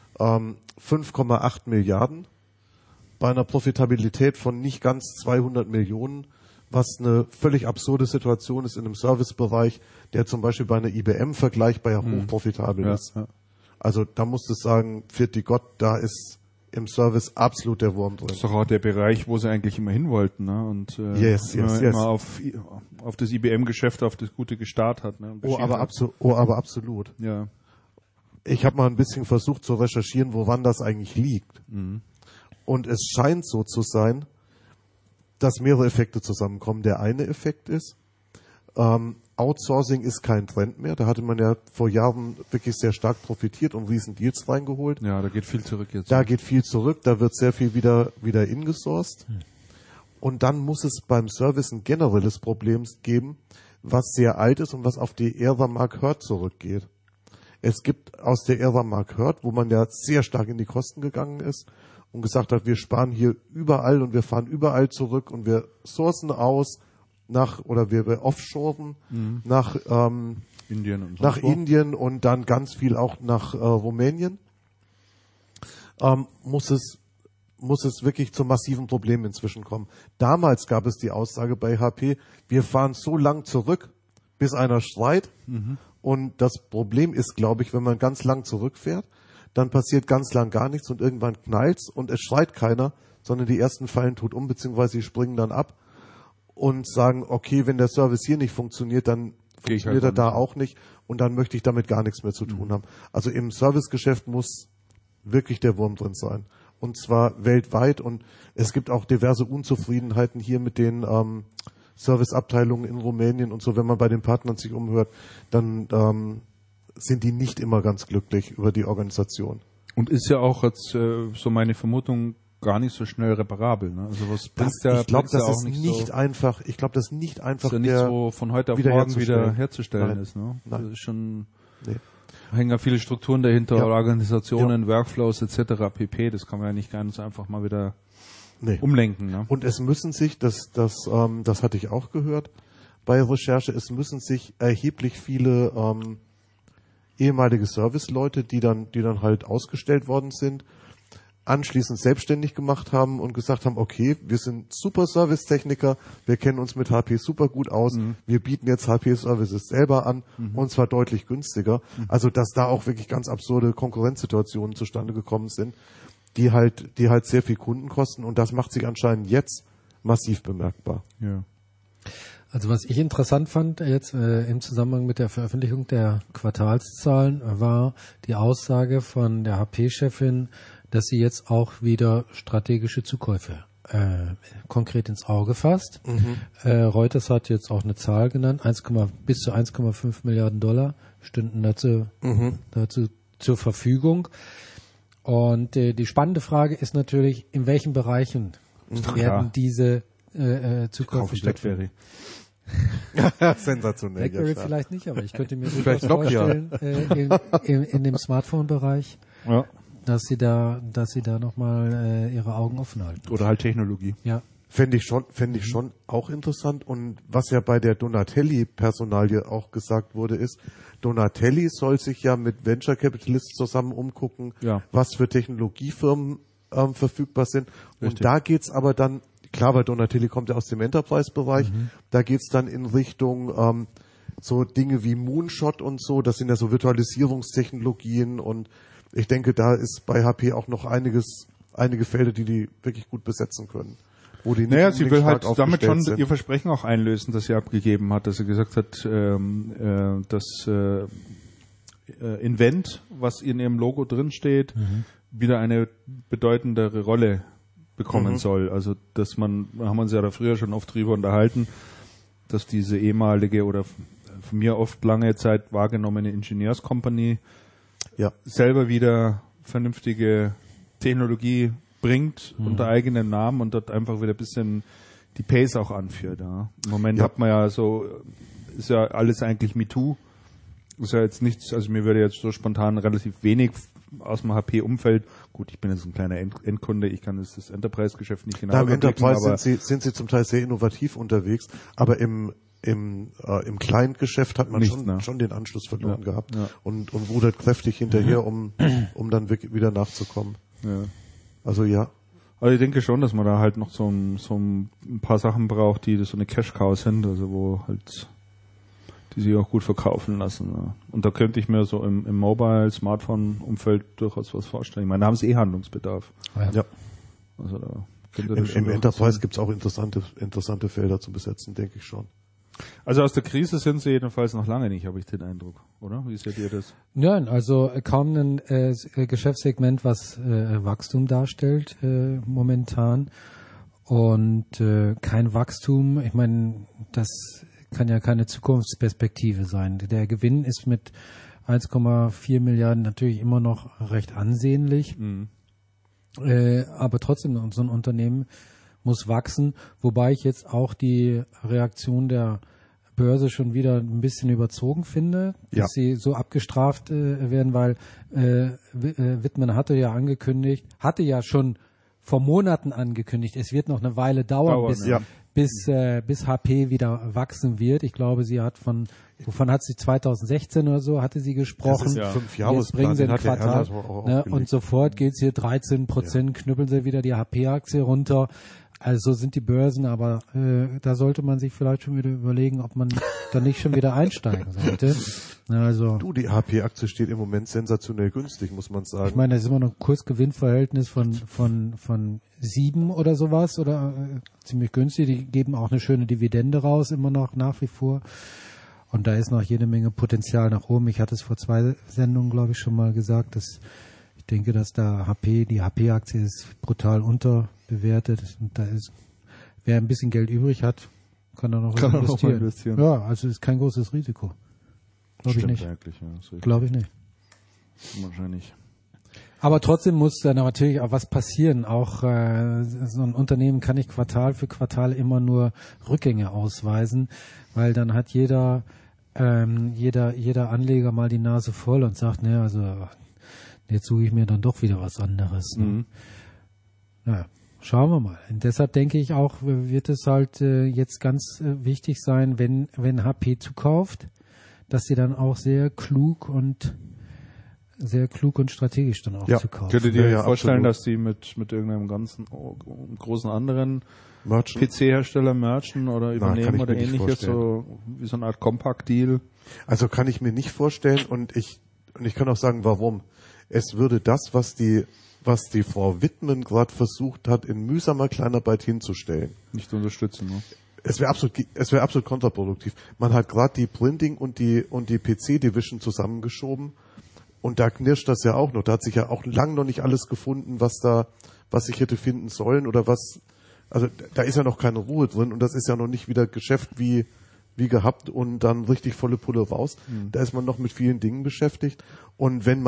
5,8 Milliarden bei einer Profitabilität von nicht ganz 200 Millionen, was eine völlig absurde Situation ist in einem Servicebereich, der zum Beispiel bei einer IBM vergleichbar ja hochprofitabel ist. Ja. Also da musst du sagen, vierte Gott, da ist im Service absolut der Wurm drin. Das ist doch auch der Bereich, wo sie eigentlich immer hin wollten, ne? Und immer auf das IBM-Geschäft, auf das Gute gestarrt hat. Ne? Aber absolut. Ja. Ich habe mal ein bisschen versucht zu recherchieren, woran das eigentlich liegt. Mhm. Und es scheint so zu sein, dass mehrere Effekte zusammenkommen. Der eine Effekt ist, Outsourcing ist kein Trend mehr. Da hatte man ja vor Jahren wirklich sehr stark profitiert und riesen Deals reingeholt. Ja, da geht viel zurück jetzt. Da geht viel zurück, da wird sehr viel wieder ingesourced. Und dann muss es beim Service ein generelles Problem geben, was sehr alt ist und was auf die Ära Mark Hurd zurückgeht. Es gibt aus der Ära Mark Hurd, wo man ja sehr stark in die Kosten gegangen ist und gesagt hat, wir sparen hier überall und wir fahren überall zurück und wir sourcen aus wir offshoren nach Indien und nach Indien und dann ganz viel auch nach Rumänien, muss es wirklich zu massiven Problemen inzwischen kommen. Damals gab es die Aussage bei HP, wir fahren so lang zurück, bis einer schreit. Und das Problem ist, glaube ich, wenn man ganz lang zurückfährt, dann passiert ganz lang gar nichts und irgendwann knallt's und es schreit keiner, sondern die ersten fallen tot um, beziehungsweise sie springen dann ab und sagen, okay, wenn der Service hier nicht funktioniert, dann funktioniert er da auch nicht und dann möchte ich damit gar nichts mehr zu tun haben. Also im Servicegeschäft muss wirklich der Wurm drin sein. Und zwar weltweit und es gibt auch diverse Unzufriedenheiten hier mit den Serviceabteilungen in Rumänien und so. Wenn man bei den Partnern sich umhört, dann sind die nicht immer ganz glücklich über die Organisation. Und ist ja auch jetzt so meine Vermutung gar nicht so schnell reparabel. Ne? Also was ich glaube, das ist nicht einfach. Ich glaube, das ist nicht einfach. Ist ja nicht so von heute auf morgen wieder herzustellen ist. Ne? Nein. Das ist schon. Nee. Hängen ja viele Strukturen dahinter, Organisationen, Workflows etc. pp. Das kann man ja nicht ganz einfach mal wieder umlenken. Ne? Und es müssen sich, das hatte ich auch gehört bei Recherche, es müssen sich erheblich viele ehemalige Serviceleute, die dann halt ausgestellt worden sind, anschließend selbstständig gemacht haben und gesagt haben, okay, wir sind super Servicetechniker, wir kennen uns mit HP super gut aus, wir bieten jetzt HP Services selber an und zwar deutlich günstiger. Also dass da auch wirklich ganz absurde Konkurrenzsituationen zustande gekommen sind, die halt sehr viel Kunden kosten und das macht sich anscheinend jetzt massiv bemerkbar. Ja. Also was ich interessant fand jetzt im Zusammenhang mit der Veröffentlichung der Quartalszahlen war die Aussage von der HP-Chefin, dass sie jetzt auch wieder strategische Zukäufe konkret ins Auge fasst. Reuters hat jetzt auch eine Zahl genannt, bis zu 1,5 Milliarden Dollar stünden dazu zur Verfügung. Und die spannende Frage ist natürlich, in welchen Bereichen werden diese Zukäufe stattfinden. Sensationell. BlackBerry vielleicht nicht, aber ich könnte mir durchaus vorstellen, in dem Smartphone-Bereich, dass sie da nochmal ihre Augen offen halten. Oder halt Technologie. Ja. Fände ich schon auch interessant. Und was ja bei der Donatelli-Personalie auch gesagt wurde, ist, Donatelli soll sich ja mit Venture Capitalists zusammen umgucken, was für Technologiefirmen verfügbar sind. Richtig. Und da geht's aber dann, klar, weil Donatelli kommt ja aus dem Enterprise-Bereich, da geht's dann in Richtung so Dinge wie Moonshot und so, das sind ja so Virtualisierungstechnologien und ich denke, da ist bei HP auch noch einige Felder, die wirklich gut besetzen können. Wo die nicht sie will halt damit schon sind. ihr Versprechen auch einlösen, das sie abgegeben hat, dass sie gesagt hat, dass Invent, was in ihrem Logo drin steht, wieder eine bedeutendere Rolle bekommen soll. Also, dass haben wir uns ja da früher schon oft drüber unterhalten, dass diese ehemalige oder von mir oft lange Zeit wahrgenommene Ingenieurscompany selber wieder vernünftige Technologie bringt unter eigenem Namen und dort einfach wieder ein bisschen die Pace auch anführt. Ja. Im Moment hat man ja so, ist ja alles eigentlich MeToo. Ist ja jetzt nichts, also mir würde jetzt so spontan relativ wenig aus dem HP-Umfeld, gut, ich bin jetzt ein kleiner Endkunde, ich kann das Enterprise-Geschäft nicht genau im Enterprise sind sie zum Teil sehr innovativ unterwegs, aber im Client-Geschäft hat man schon den Anschluss verloren gehabt und rudert kräftig hinterher, um dann wieder nachzukommen. Ja. Also ja. Also ich denke schon, dass man da halt noch so ein paar Sachen braucht, die so eine Cash-Cow sind, also wo halt die sich auch gut verkaufen lassen. Ja. Und da könnte ich mir so im Mobile-Smartphone-Umfeld durchaus was vorstellen. Ich meine, da haben sie Handlungsbedarf. Ja. Also da Im Enterprise gibt es auch interessante Felder zu besetzen, denke ich schon. Also aus der Krise sind sie jedenfalls noch lange nicht, habe ich den Eindruck, oder? Wie seht ihr das? Nein, also kaum ein Geschäftssegment, was Wachstum darstellt momentan. Und kein Wachstum, ich meine, das kann ja keine Zukunftsperspektive sein. Der Gewinn ist mit 1,4 Milliarden natürlich immer noch recht ansehnlich. Aber trotzdem, so ein Unternehmen muss wachsen, wobei ich jetzt auch die Reaktion der Börse schon wieder ein bisschen überzogen finde, dass sie so abgestraft werden, weil Wittmann hatte ja schon vor Monaten angekündigt, es wird noch eine Weile dauern, bis HP wieder wachsen wird. Ich glaube, wovon hat sie 2016 oder so, hatte sie gesprochen. Das ist 5 Jahre. Jetzt bringen sie ein Quartal, und sofort geht's hier 13%, knüppeln sie wieder die HP-Aktie runter. Also so sind die Börsen, aber da sollte man sich vielleicht schon wieder überlegen, ob man da nicht schon wieder einsteigen sollte. Also die HP-Aktie steht im Moment sensationell günstig, muss man sagen. Ich meine, das ist immer noch ein Kursgewinnverhältnis von 7 oder sowas oder ziemlich günstig. Die geben auch eine schöne Dividende raus, immer noch nach wie vor. Und da ist noch jede Menge Potenzial nach oben. Ich hatte es vor 2 Sendungen, glaube ich, schon mal gesagt, dass ich denke, dass die HP-Aktie ist brutal unterbewertet. Und wer ein bisschen Geld übrig hat, kann da noch investieren. Ja, also ist kein großes Risiko. Glaube ich nicht. Glaube ich nicht. Wahrscheinlich. Aber trotzdem muss da natürlich auch was passieren. Auch so ein Unternehmen kann nicht Quartal für Quartal immer nur Rückgänge ausweisen, weil dann hat jeder Anleger mal die Nase voll und sagt, ne, also jetzt suche ich mir dann doch wieder was anderes. Ne? Ja, schauen wir mal. Und deshalb denke ich auch, wird es halt jetzt ganz wichtig sein, wenn HP zukauft, dass sie dann auch sehr klug und strategisch dann auch zukaufen. Könntet ihr euch vorstellen, dass die mit irgendeinem großen anderen PC-Hersteller merchen oder übernehmen oder ähnliches, so wie so eine Art Compact-Deal? Also kann ich mir nicht vorstellen und ich kann auch sagen, warum. Es würde das, was die Frau Wittmann gerade versucht hat, in mühsamer Kleinarbeit hinzustellen, nicht unterstützen, ne? Es wäre absolut kontraproduktiv. Man hat gerade die Printing und die PC-Division zusammengeschoben und da knirscht das ja auch noch. Da hat sich ja auch lang noch nicht alles gefunden, was sich hätte finden sollen oder was. Also da ist ja noch keine Ruhe drin und das ist ja noch nicht wieder Geschäft wie gehabt und dann richtig volle Pulle raus. Da ist man noch mit vielen Dingen beschäftigt und wenn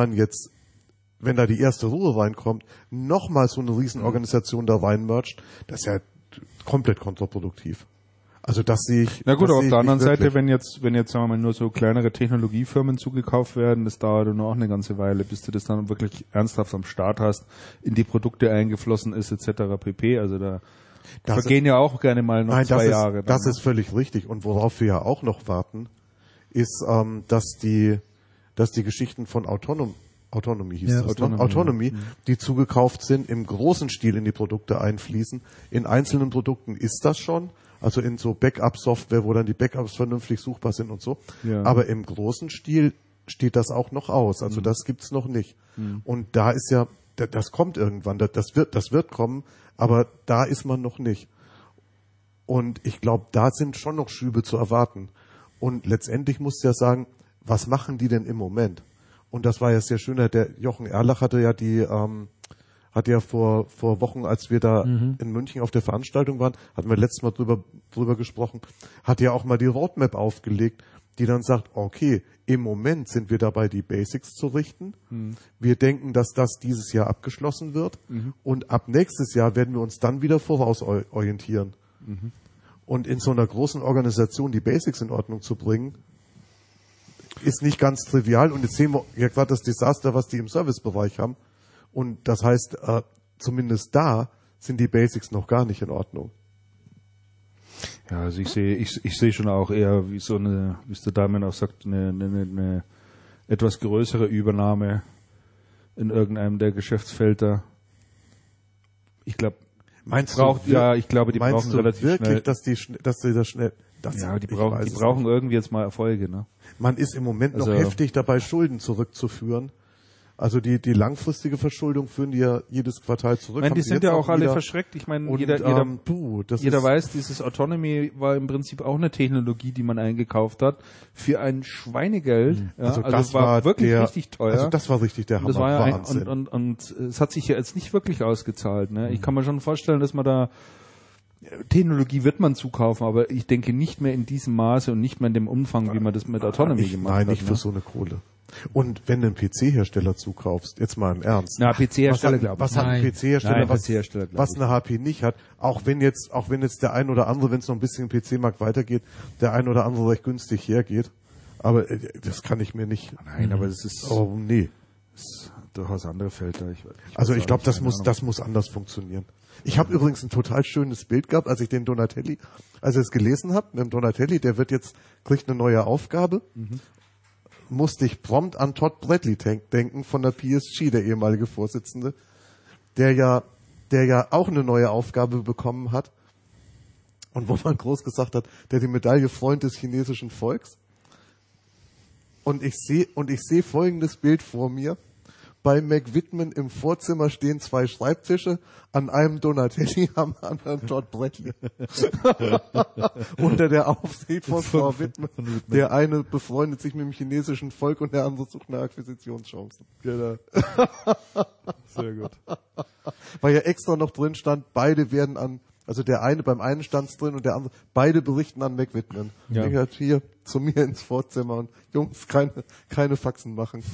da die erste Ruhe reinkommt, nochmal so eine Riesenorganisation da reinmercht, das ist ja komplett kontraproduktiv. Also das sehe ich. Na gut, aber auf der anderen Seite, wenn jetzt sagen wir mal nur so kleinere Technologiefirmen zugekauft werden, das dauert nur auch eine ganze Weile, bis du das dann wirklich ernsthaft am Start hast, in die Produkte eingeflossen ist etc. pp. Also da vergehen ja auch gerne mal noch 2 Jahre. Das ist völlig richtig. Und worauf wir ja auch noch warten, ist, dass die Geschichten von Autonomy hieß das, ne? Autonomy, die zugekauft sind, im großen Stil in die Produkte einfließen. In einzelnen Produkten ist das schon, also in so Backup-Software, wo dann die Backups vernünftig suchbar sind und so. Ja. Aber im großen Stil steht das auch noch aus. Also das gibt's noch nicht. Und da ist ja, das kommt irgendwann, das wird kommen, aber da ist man noch nicht. Und ich glaube, da sind schon noch Schübe zu erwarten. Und letztendlich musst du ja sagen, was machen die denn im Moment? Und das war ja sehr schön, der Jochen Erlach hatte ja vor Wochen, als wir da in München auf der Veranstaltung waren, hatten wir letztes Mal drüber gesprochen, hat ja auch mal die Roadmap aufgelegt, die dann sagt, okay, im Moment sind wir dabei, die Basics zu richten. Wir denken, dass das dieses Jahr abgeschlossen wird und ab nächstes Jahr werden wir uns dann wieder vorausorientieren. Und in so einer großen Organisation die Basics in Ordnung zu bringen, ist nicht ganz trivial. Und jetzt sehen wir ja gerade das Desaster, was die im Servicebereich haben. Und das heißt, zumindest da sind die Basics noch gar nicht in Ordnung. Ja, also ich sehe schon auch eher, wie so eine, wie es der Damian auch sagt, eine etwas größere Übernahme in irgendeinem der Geschäftsfelder. Ich glaube, ich glaube, die brauchen relativ wirklich, schnell. dass sie das schnell. Die brauchen irgendwie jetzt mal Erfolge, ne? Man ist im Moment noch heftig dabei, Schulden zurückzuführen. Also die langfristige Verschuldung führen die ja jedes Quartal zurück. Ich meine, die sind ja auch alle verschreckt. Ich meine, jeder weiß, dieses Autonomy war im Prinzip auch eine Technologie, die man eingekauft hat für ein Schweinegeld. Ja, also das war wirklich richtig teuer. Also das war richtig der Hammer. Das war ja und es hat sich ja jetzt nicht wirklich ausgezahlt. Ne? Ich kann mir schon vorstellen, dass man da Technologie wird man zukaufen, aber ich denke nicht mehr in diesem Maße und nicht mehr in dem Umfang, wie man das mit Autonomy gemacht hat. Nein, nicht für so eine Kohle. Und wenn du einen PC-Hersteller zukaufst, jetzt mal im Ernst. Na, PC-Hersteller, glaube ich. Was hat ein PC-Hersteller, was eine HP nicht hat? Auch wenn jetzt der ein oder andere, wenn es noch ein bisschen im PC-Markt weitergeht, der ein oder andere recht günstig hergeht. Aber das kann ich mir nicht. Nein, aber das ist. Oh, nee. Das ist durchaus andere Felder. Ich glaube, das muss anders funktionieren. Ich habe übrigens ein total schönes Bild gehabt, als ich es gelesen habe, mit dem Donatelli, kriegt eine neue Aufgabe. Musste ich prompt an Todd Bradley denken von der PSG, der ehemalige Vorsitzende, der ja auch eine neue Aufgabe bekommen hat und wo man groß gesagt hat, der die Medaille Freund des chinesischen Volks. Und ich sehe folgendes Bild vor mir. Bei McWhitman im Vorzimmer stehen 2 Schreibtische, an einem Donatelli, am anderen Todd Bradley. Unter der Aufsicht von Frau Whitman. Der eine befreundet sich mit dem chinesischen Volk und der andere sucht nach Akquisitionschancen. Genau. Sehr gut. Weil ja extra noch drin stand, beide werden beim einen stand's drin und der andere, beide berichten an McWhitman. Ja. Der hat hier zu mir ins Vorzimmer und Jungs, keine Faxen machen.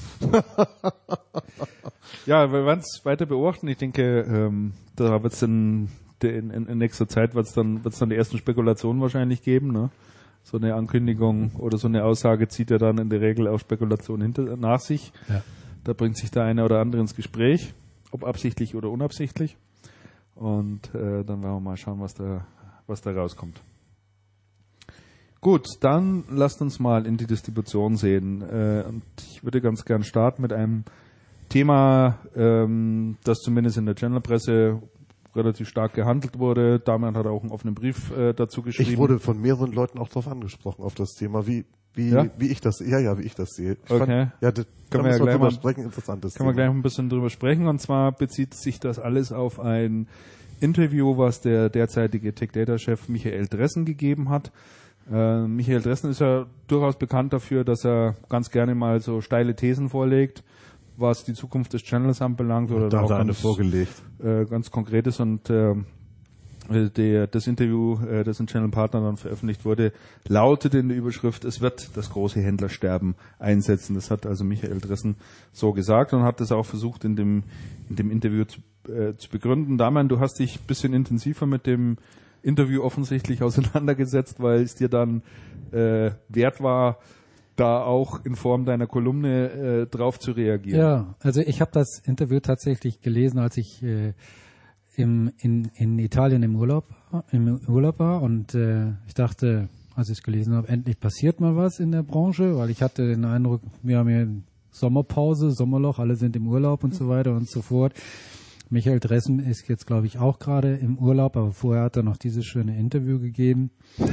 Ja, wir werden es weiter beobachten. Ich denke, da wird es in nächster Zeit wird's dann die ersten Spekulationen wahrscheinlich geben, ne? So eine Ankündigung oder so eine Aussage zieht ja dann in der Regel auch Spekulationen nach sich. Ja. Da bringt sich der eine oder andere ins Gespräch, ob absichtlich oder unabsichtlich. Und dann werden wir mal schauen, was da rauskommt. Gut, dann lasst uns mal in die Distribution sehen. Und ich würde ganz gern starten mit einem Thema, das zumindest in der Channelpresse relativ stark gehandelt wurde. Damian hat auch einen offenen Brief dazu geschrieben. Ich wurde von mehreren Leuten auch darauf angesprochen, auf das Thema, wie ich das sehe. Okay. Können wir gleich mal sprechen, interessantes Können wir gleich ein bisschen drüber sprechen. Und zwar bezieht sich das alles auf ein Interview, was der derzeitige Tech-Data-Chef Michael Dressen gegeben hat. Michael Dressen ist ja durchaus bekannt dafür, dass er ganz gerne mal so steile Thesen vorlegt, was die Zukunft des Channels anbelangt. Oder da hat er eine vorgelegt. Ganz Konkretes. Und das Interview, das in Channel Partner dann veröffentlicht wurde, lautet in der Überschrift, es wird das große Händlersterben einsetzen. Das hat also Michael Dressen so gesagt und hat das auch versucht in dem Interview zu begründen. Damian, du hast dich ein bisschen intensiver mit dem Interview offensichtlich auseinandergesetzt, weil es dir dann wert war, da auch in Form deiner Kolumne drauf zu reagieren. Ja, also ich habe das Interview tatsächlich gelesen, als ich in Italien im Urlaub war und ich dachte, als ich es gelesen habe, endlich passiert mal was in der Branche, weil ich hatte den Eindruck, wir haben hier Sommerpause, Sommerloch, alle sind im Urlaub und so weiter und so fort. Michael Dressen ist jetzt, glaube ich, auch gerade im Urlaub, aber vorher hat er noch dieses schöne Interview gegeben.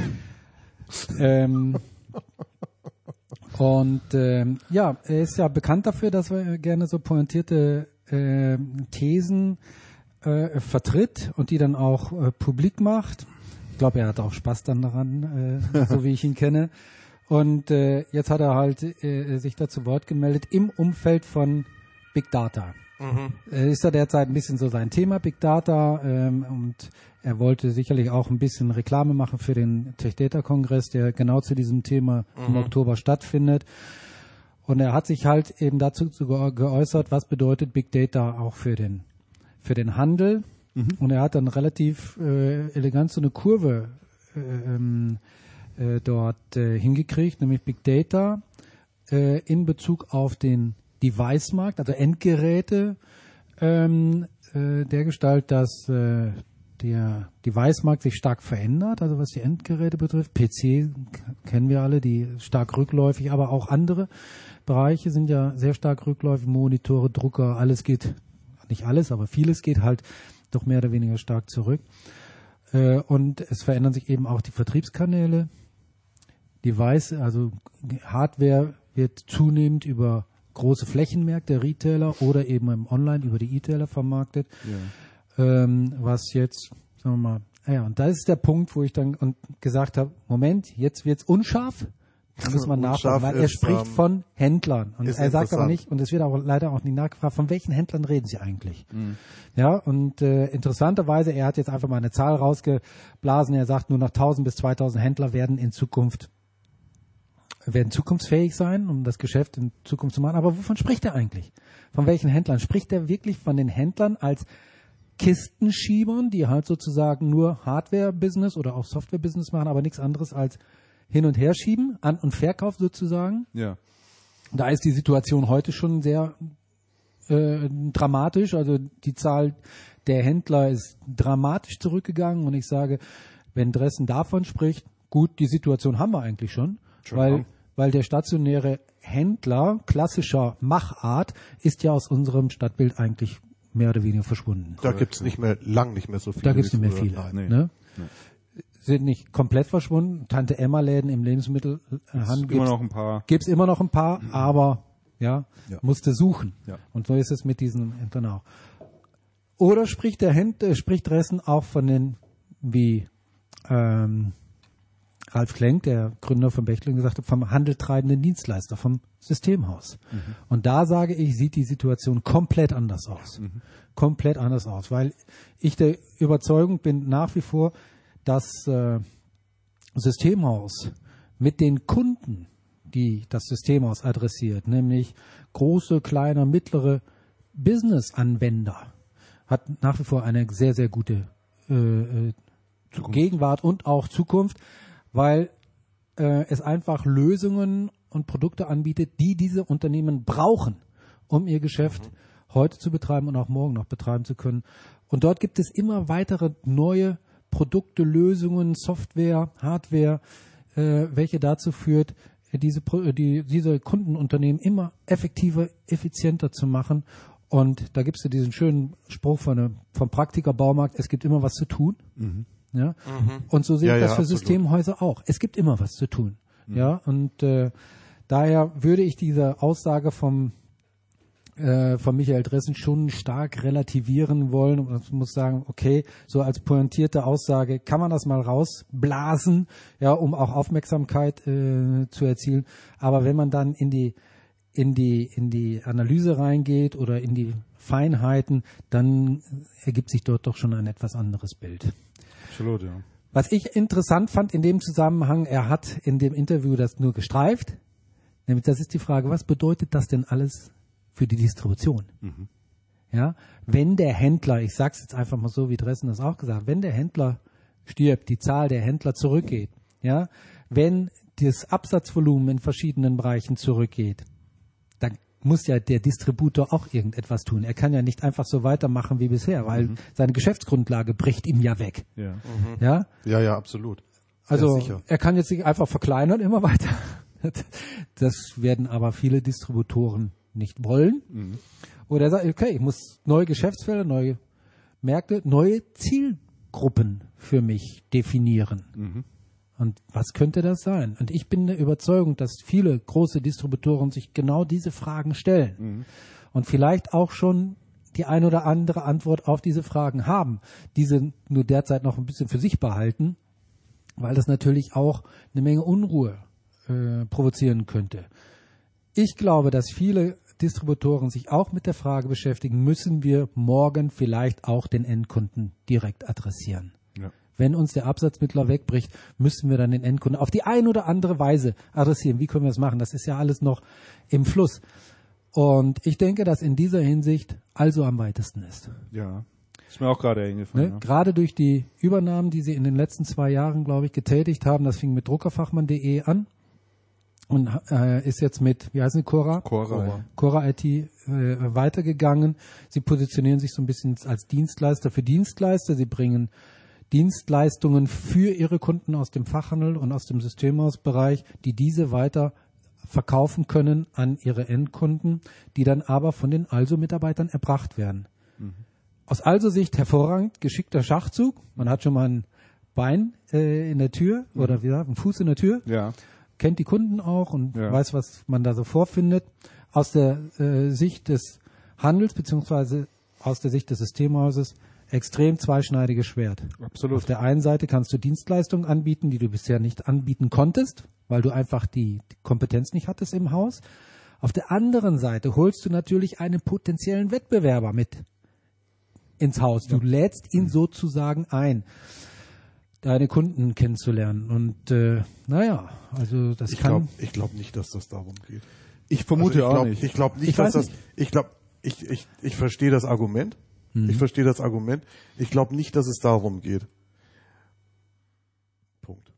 Er ist ja bekannt dafür, dass er gerne so pointierte Thesen vertritt und die dann auch publik macht. Ich glaube, er hat auch Spaß dann daran, so wie ich ihn kenne. Und jetzt hat er halt sich da zu Wort gemeldet im Umfeld von Big Data. Ist ja derzeit ein bisschen so sein Thema, Big Data, und er wollte sicherlich auch ein bisschen Reklame machen für den Tech-Data-Kongress, der genau zu diesem Thema im Oktober stattfindet. Und er hat sich halt eben dazu geäußert, was bedeutet Big Data auch für den Handel. Und er hat dann relativ elegant so eine Kurve dort hingekriegt, nämlich Big Data in Bezug auf den Device-Markt, also Endgeräte, dergestalt, dass der Device-Markt sich stark verändert, also was die Endgeräte betrifft. PC kennen wir alle, die stark rückläufig, aber auch andere Bereiche sind ja sehr stark rückläufig, Monitore, Drucker, alles geht, nicht alles, aber vieles geht halt doch mehr oder weniger stark zurück. Und es verändern sich eben auch die Vertriebskanäle. Device, also Hardware wird zunehmend über große Flächenmärkte, Retailer oder eben im Online über die E-Tailer vermarktet. Ja. Was jetzt, sagen wir mal, und da ist der Punkt, wo ich dann gesagt habe, Moment, jetzt wird's unscharf. Da muss man nachfragen, weil er spricht von Händlern. Und er sagt aber nicht, und es wird auch leider auch nicht nachgefragt, von welchen Händlern reden Sie eigentlich? Mhm. Ja, und interessanterweise, er hat jetzt einfach mal eine Zahl rausgeblasen. Er sagt, nur noch 1000 bis 2000 Händler werden zukunftsfähig sein, um das Geschäft in Zukunft zu machen. Aber wovon spricht er eigentlich? Von welchen Händlern? Spricht er wirklich von den Händlern als Kistenschiebern, die halt sozusagen nur Hardware-Business oder auch Software-Business machen, aber nichts anderes als hin und her schieben, An- und Verkauf sozusagen? Ja. Da ist die Situation heute schon sehr dramatisch. Also die Zahl der Händler ist dramatisch zurückgegangen und ich sage, wenn Dressen davon spricht, gut, die Situation haben wir eigentlich schon. Weil der stationäre Händler klassischer Machart ist ja aus unserem Stadtbild eigentlich mehr oder weniger verschwunden. Da gibt's nicht mehr so viele. Da gibt's nicht mehr viele. Ne? Sind nicht komplett verschwunden. Tante Emma Läden im Lebensmittelhandel gibt's immer noch ein paar, aber musste suchen. Ja. Und so ist es mit diesen Händlern auch. Oder spricht Dressen auch von den, wie Ralf Klenk, der Gründer von Bechtle, gesagt hat, vom handeltreibenden Dienstleister, vom Systemhaus. Mhm. Und da sage ich, sieht die Situation komplett anders aus. Mhm. Komplett anders aus, weil ich der Überzeugung bin nach wie vor, dass Systemhaus mit den Kunden, die das Systemhaus adressiert, nämlich große, kleine, mittlere Business-Anwender, hat nach wie vor eine sehr, sehr gute Gegenwart und auch Zukunft, weil es einfach Lösungen und Produkte anbietet, die diese Unternehmen brauchen, um ihr Geschäft heute zu betreiben und auch morgen noch betreiben zu können. Und dort gibt es immer weitere neue Produkte, Lösungen, Software, Hardware, welche dazu führt, diese Kundenunternehmen immer effektiver, effizienter zu machen. Und da gibt es ja diesen schönen Spruch vom Praktiker Baumarkt, es gibt immer was zu tun. Mhm. Ja? Mhm. Und so sehe ich das für absolut. Systemhäuser auch. Es gibt immer was zu tun. Mhm. Ja? Und daher würde ich diese Aussage von Michael Dressen schon stark relativieren wollen und muss sagen, okay, so als pointierte Aussage kann man das mal rausblasen, ja, um auch Aufmerksamkeit zu erzielen. Aber wenn man dann in die Analyse reingeht oder in die Feinheiten, dann ergibt sich dort doch schon ein etwas anderes Bild. Absolut, ja. Was ich interessant fand in dem Zusammenhang, er hat in dem Interview das nur gestreift, nämlich das ist die Frage, was bedeutet das denn alles für die Distribution? Mhm. Ja, wenn der Händler, ich sag's jetzt einfach mal so, wie Dressen das auch gesagt, wenn der Händler stirbt, die Zahl der Händler zurückgeht, ja, wenn das Absatzvolumen in verschiedenen Bereichen zurückgeht, dann muss ja der Distributor auch irgendetwas tun. Er kann ja nicht einfach so weitermachen wie bisher, weil seine Geschäftsgrundlage bricht ihm ja weg. Ja, ja, absolut. Also er kann jetzt sich einfach verkleinern immer weiter. Das werden aber viele Distributoren nicht wollen. Mhm. Oder er sagt, okay, ich muss neue Geschäftsfelder, neue Märkte, neue Zielgruppen für mich definieren. Mhm. Und was könnte das sein? Und ich bin der Überzeugung, dass viele große Distributoren sich genau diese Fragen stellen. Mhm. Und vielleicht auch schon die ein oder andere Antwort auf diese Fragen haben, diese nur derzeit noch ein bisschen für sich behalten, weil das natürlich auch eine Menge Unruhe provozieren könnte. Ich glaube, dass viele Distributoren sich auch mit der Frage beschäftigen, müssen wir morgen vielleicht auch den Endkunden direkt adressieren. Ja. Wenn uns der Absatzmittler wegbricht, müssen wir dann den Endkunden auf die eine oder andere Weise adressieren. Wie können wir das machen? Das ist ja alles noch im Fluss. Und ich denke, dass in dieser Hinsicht also am weitesten ist. Ja. Ist mir auch gerade eingefallen. Ne? Gerade durch die Übernahmen, die sie in den letzten 2 Jahren, glaube ich, getätigt haben, das fing mit druckerfachmann.de an und ist jetzt mit, wie heißen die, Cora IT weitergegangen. Sie positionieren sich so ein bisschen als Dienstleister für Dienstleister. Sie bringen Dienstleistungen für ihre Kunden aus dem Fachhandel und aus dem Systemhausbereich, die diese weiter verkaufen können an ihre Endkunden, die dann aber von den Also-Mitarbeitern erbracht werden. Aus Also-Sicht hervorragend, geschickter Schachzug. Man hat schon mal ein Bein in der Tür oder wie gesagt, einen Fuß in der Tür. Ja. Kennt die Kunden auch und weiß, was man da so vorfindet. Aus der Sicht des Handels beziehungsweise aus der Sicht des Systemhauses extrem zweischneidiges Schwert. Absolut. Auf der einen Seite kannst du Dienstleistungen anbieten, die du bisher nicht anbieten konntest, weil du einfach die Kompetenz nicht hattest im Haus. Auf der anderen Seite holst du natürlich einen potenziellen Wettbewerber mit ins Haus. Du lädst ihn sozusagen ein, deine Kunden kennenzulernen. Und also das Ich kann... glaube nicht, dass das darum geht. Ich vermute Also auch nicht. Ich glaube nicht, Ich weiß dass das... Ich verstehe das Argument. Ich verstehe das Argument. Ich glaube nicht, dass es darum geht. Punkt.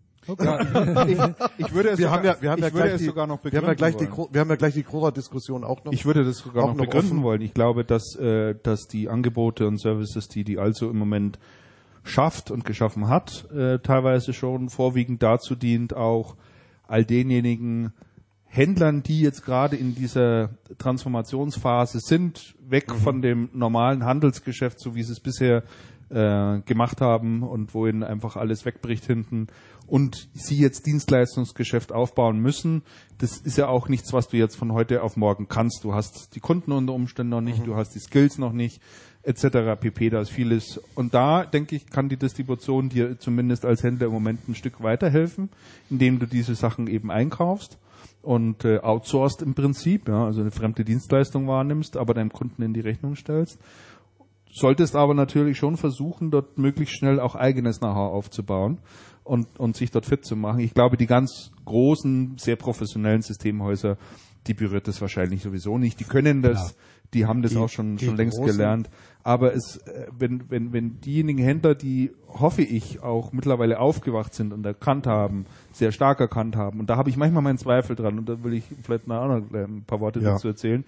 Okay. Ich würde es Wir sogar, haben ja ich würde gleich es die, sogar noch wir haben begründen wollen. wir haben ja gleich die Cora-Diskussion auch noch. Ich würde das sogar auch noch noch begründen offen. wollen. Ich glaube, dass die Angebote und Services, die also im Moment schafft und geschaffen hat, teilweise schon vorwiegend dazu dient, auch all denjenigen Händlern, die jetzt gerade in dieser Transformationsphase sind, weg von dem normalen Handelsgeschäft, so wie sie es bisher gemacht haben und wo ihnen einfach alles wegbricht hinten und sie jetzt Dienstleistungsgeschäft aufbauen müssen. Das ist ja auch nichts, was du jetzt von heute auf morgen kannst. Du hast die Kunden unter Umständen noch nicht, du hast die Skills noch nicht, etc. pp. Da ist vieles. Und da, denke ich, kann die Distribution dir zumindest als Händler im Moment ein Stück weiterhelfen, indem du diese Sachen eben einkaufst und outsourced im Prinzip, ja, also eine fremde Dienstleistung wahrnimmst, aber deinem Kunden in die Rechnung stellst. Solltest aber natürlich schon versuchen, dort möglichst schnell auch eigenes Know-how aufzubauen und sich dort fit zu machen. Ich glaube, die ganz großen, sehr professionellen Systemhäuser, die berührt das wahrscheinlich sowieso nicht. Die können das, die haben das auch schon längst großen gelernt. Aber wenn diejenigen Händler, die, hoffe ich, auch mittlerweile aufgewacht sind und erkannt haben, sehr stark erkannt haben, und da habe ich manchmal meinen Zweifel dran, und da will ich vielleicht auch noch ein paar Worte dazu erzählen,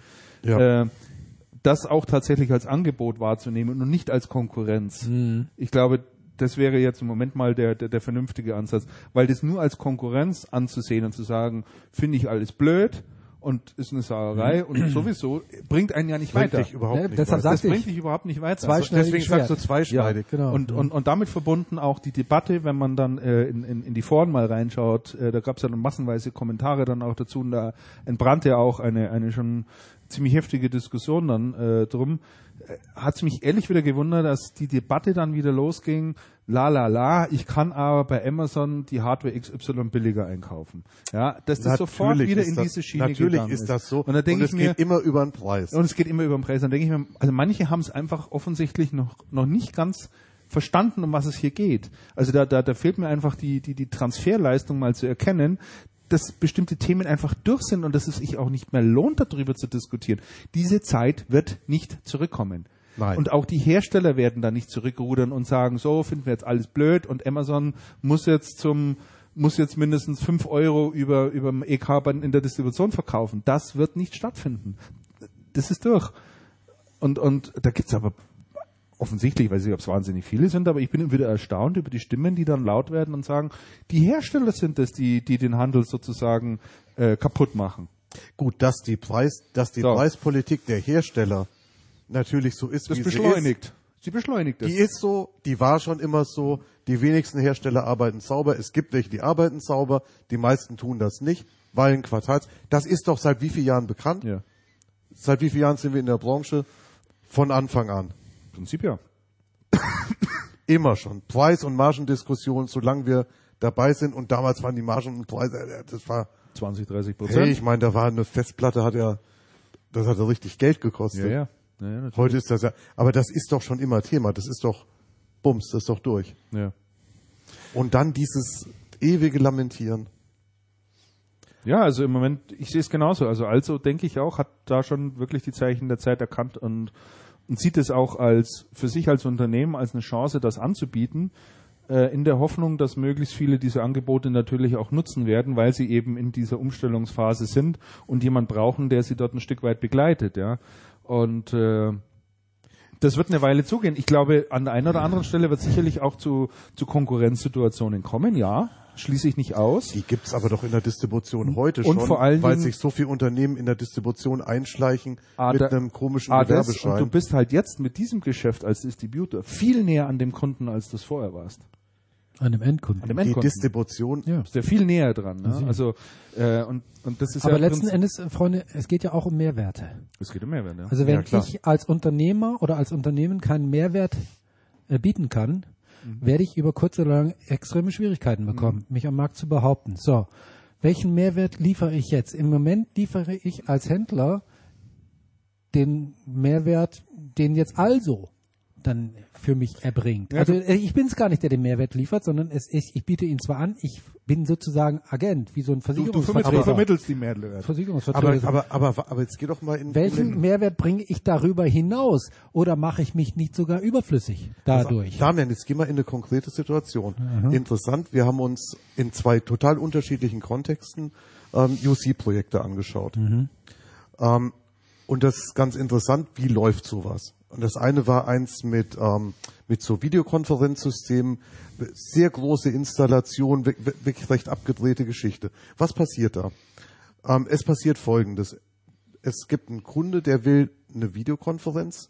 das auch tatsächlich als Angebot wahrzunehmen und nicht als Konkurrenz. Ich glaube, das wäre jetzt im Moment mal der vernünftige Ansatz, weil das nur als Konkurrenz anzusehen und zu sagen, finde ich alles blöd und ist eine Sauerei und sowieso bringt einen ja nicht weiter. Dich überhaupt nicht deshalb weiter. Das bringt dich überhaupt nicht weiter. Zweischneidiges Deswegen sagst du zweischneidig. Genau. Und damit verbunden auch die Debatte, wenn man dann in die Foren mal reinschaut, da gab es ja dann massenweise Kommentare dann auch dazu und da entbrannte ja auch eine schon ziemlich heftige Diskussion dann drum. Hat es mich ehrlich wieder gewundert, dass die Debatte dann wieder losging, ich kann aber bei Amazon die Hardware XY billiger einkaufen. Ja, dass das sofort wieder in diese Schiene natürlich gegangen ist das so. Und, da denke es ich mir, geht immer über den Preis. und es geht immer über den Preis. Dann denke ich mir, also manche haben es einfach offensichtlich noch nicht ganz verstanden, um was es hier geht. Also da fehlt mir einfach die Transferleistung mal zu erkennen, dass bestimmte Themen einfach durch sind und dass es sich auch nicht mehr lohnt, darüber zu diskutieren. Diese Zeit wird nicht zurückkommen. Nein. Und auch die Hersteller werden da nicht zurückrudern und sagen, so finden wir jetzt alles blöd und Amazon muss jetzt mindestens 5 Euro über dem EK in der Distribution verkaufen. Das wird nicht stattfinden. Das ist durch. Und da gibt's aber offensichtlich, weiß ich, ob es wahnsinnig viele sind, aber ich bin wieder erstaunt über die Stimmen, die dann laut werden und sagen, die Hersteller sind es, die den Handel sozusagen kaputt machen. Gut, dass die Preispolitik der Hersteller natürlich so ist, Das wie beschleunigt. Sie sie beschleunigt ist. es. Die ist so, die war schon immer so. Die wenigsten Hersteller arbeiten sauber. Es gibt welche, die arbeiten sauber. Die meisten tun das nicht, weil ein Quartals. Das ist doch seit wie vielen Jahren bekannt? Ja. Seit wie vielen Jahren sind wir in der Branche? Von Anfang an. Im Prinzip ja. Immer schon. Preis- und Margendiskussionen, solange wir dabei sind. Und damals waren die Margen und Preise, das war 20-30%. Hey, ich meine, da war eine Festplatte, das hat ja richtig Geld gekostet. Ja, natürlich. Heute ist das ja, aber das ist doch schon immer Thema. Das ist doch Bums, das ist doch durch. Ja. Und dann dieses ewige Lamentieren. Ja, also im Moment, ich sehe es genauso. Also denke ich auch, hat da schon wirklich die Zeichen der Zeit erkannt und und sieht es auch für sich als Unternehmen als eine Chance, das anzubieten, in der Hoffnung, dass möglichst viele diese Angebote natürlich auch nutzen werden, weil sie eben in dieser Umstellungsphase sind und jemand brauchen, der sie dort ein Stück weit begleitet, ja. Und das wird eine Weile zugehen. Ich glaube, an der einen oder anderen Stelle wird sicherlich auch zu Konkurrenzsituationen kommen, ja. Schließe ich nicht aus. Die gibt's aber doch in der Distribution heute und schon, vor allen weil Dingen, sich so viele Unternehmen in der Distribution einschleichen mit einem komischen Gewerbeschein. Und du bist halt jetzt mit diesem Geschäft als Distributor viel näher an dem Kunden, als du es vorher warst. An dem Endkunden. Die Distribution. Ja. Bist ja viel näher dran. Ne? Also und das ist aber ja letzten Endes, Freunde, es geht ja auch um Mehrwerte. Es geht um Mehrwert, ja. Also wenn Ja, klar. ich als Unternehmer oder als Unternehmen keinen Mehrwert bieten kann, werde ich über kurz oder lang extreme Schwierigkeiten bekommen, mich am Markt zu behaupten. So, welchen Mehrwert liefere ich jetzt? Im Moment liefere ich als Händler den Mehrwert, den jetzt also dann für mich erbringt. Ja, Also ich bin es gar nicht, der den Mehrwert liefert, sondern ich biete ihn zwar an, ich bin sozusagen Agent, wie so ein Du Versicherungsvertreter. vermittelst die Mehrwerte. Versicherungsvertreter. Aber jetzt geh doch mal in Welchen den, Mehrwert bringe ich darüber hinaus? Oder mache ich mich nicht sogar überflüssig dadurch? Damian, jetzt geh mal in eine konkrete Situation. Interessant, wir haben uns in 2 total unterschiedlichen Kontexten UC-Projekte angeschaut. Und das ist ganz interessant, wie läuft sowas? Und das eine war eins mit so Videokonferenzsystemen, sehr große Installation, wirklich recht abgedrehte Geschichte. Was passiert da? Es passiert Folgendes. Es gibt einen Kunde, der will eine Videokonferenz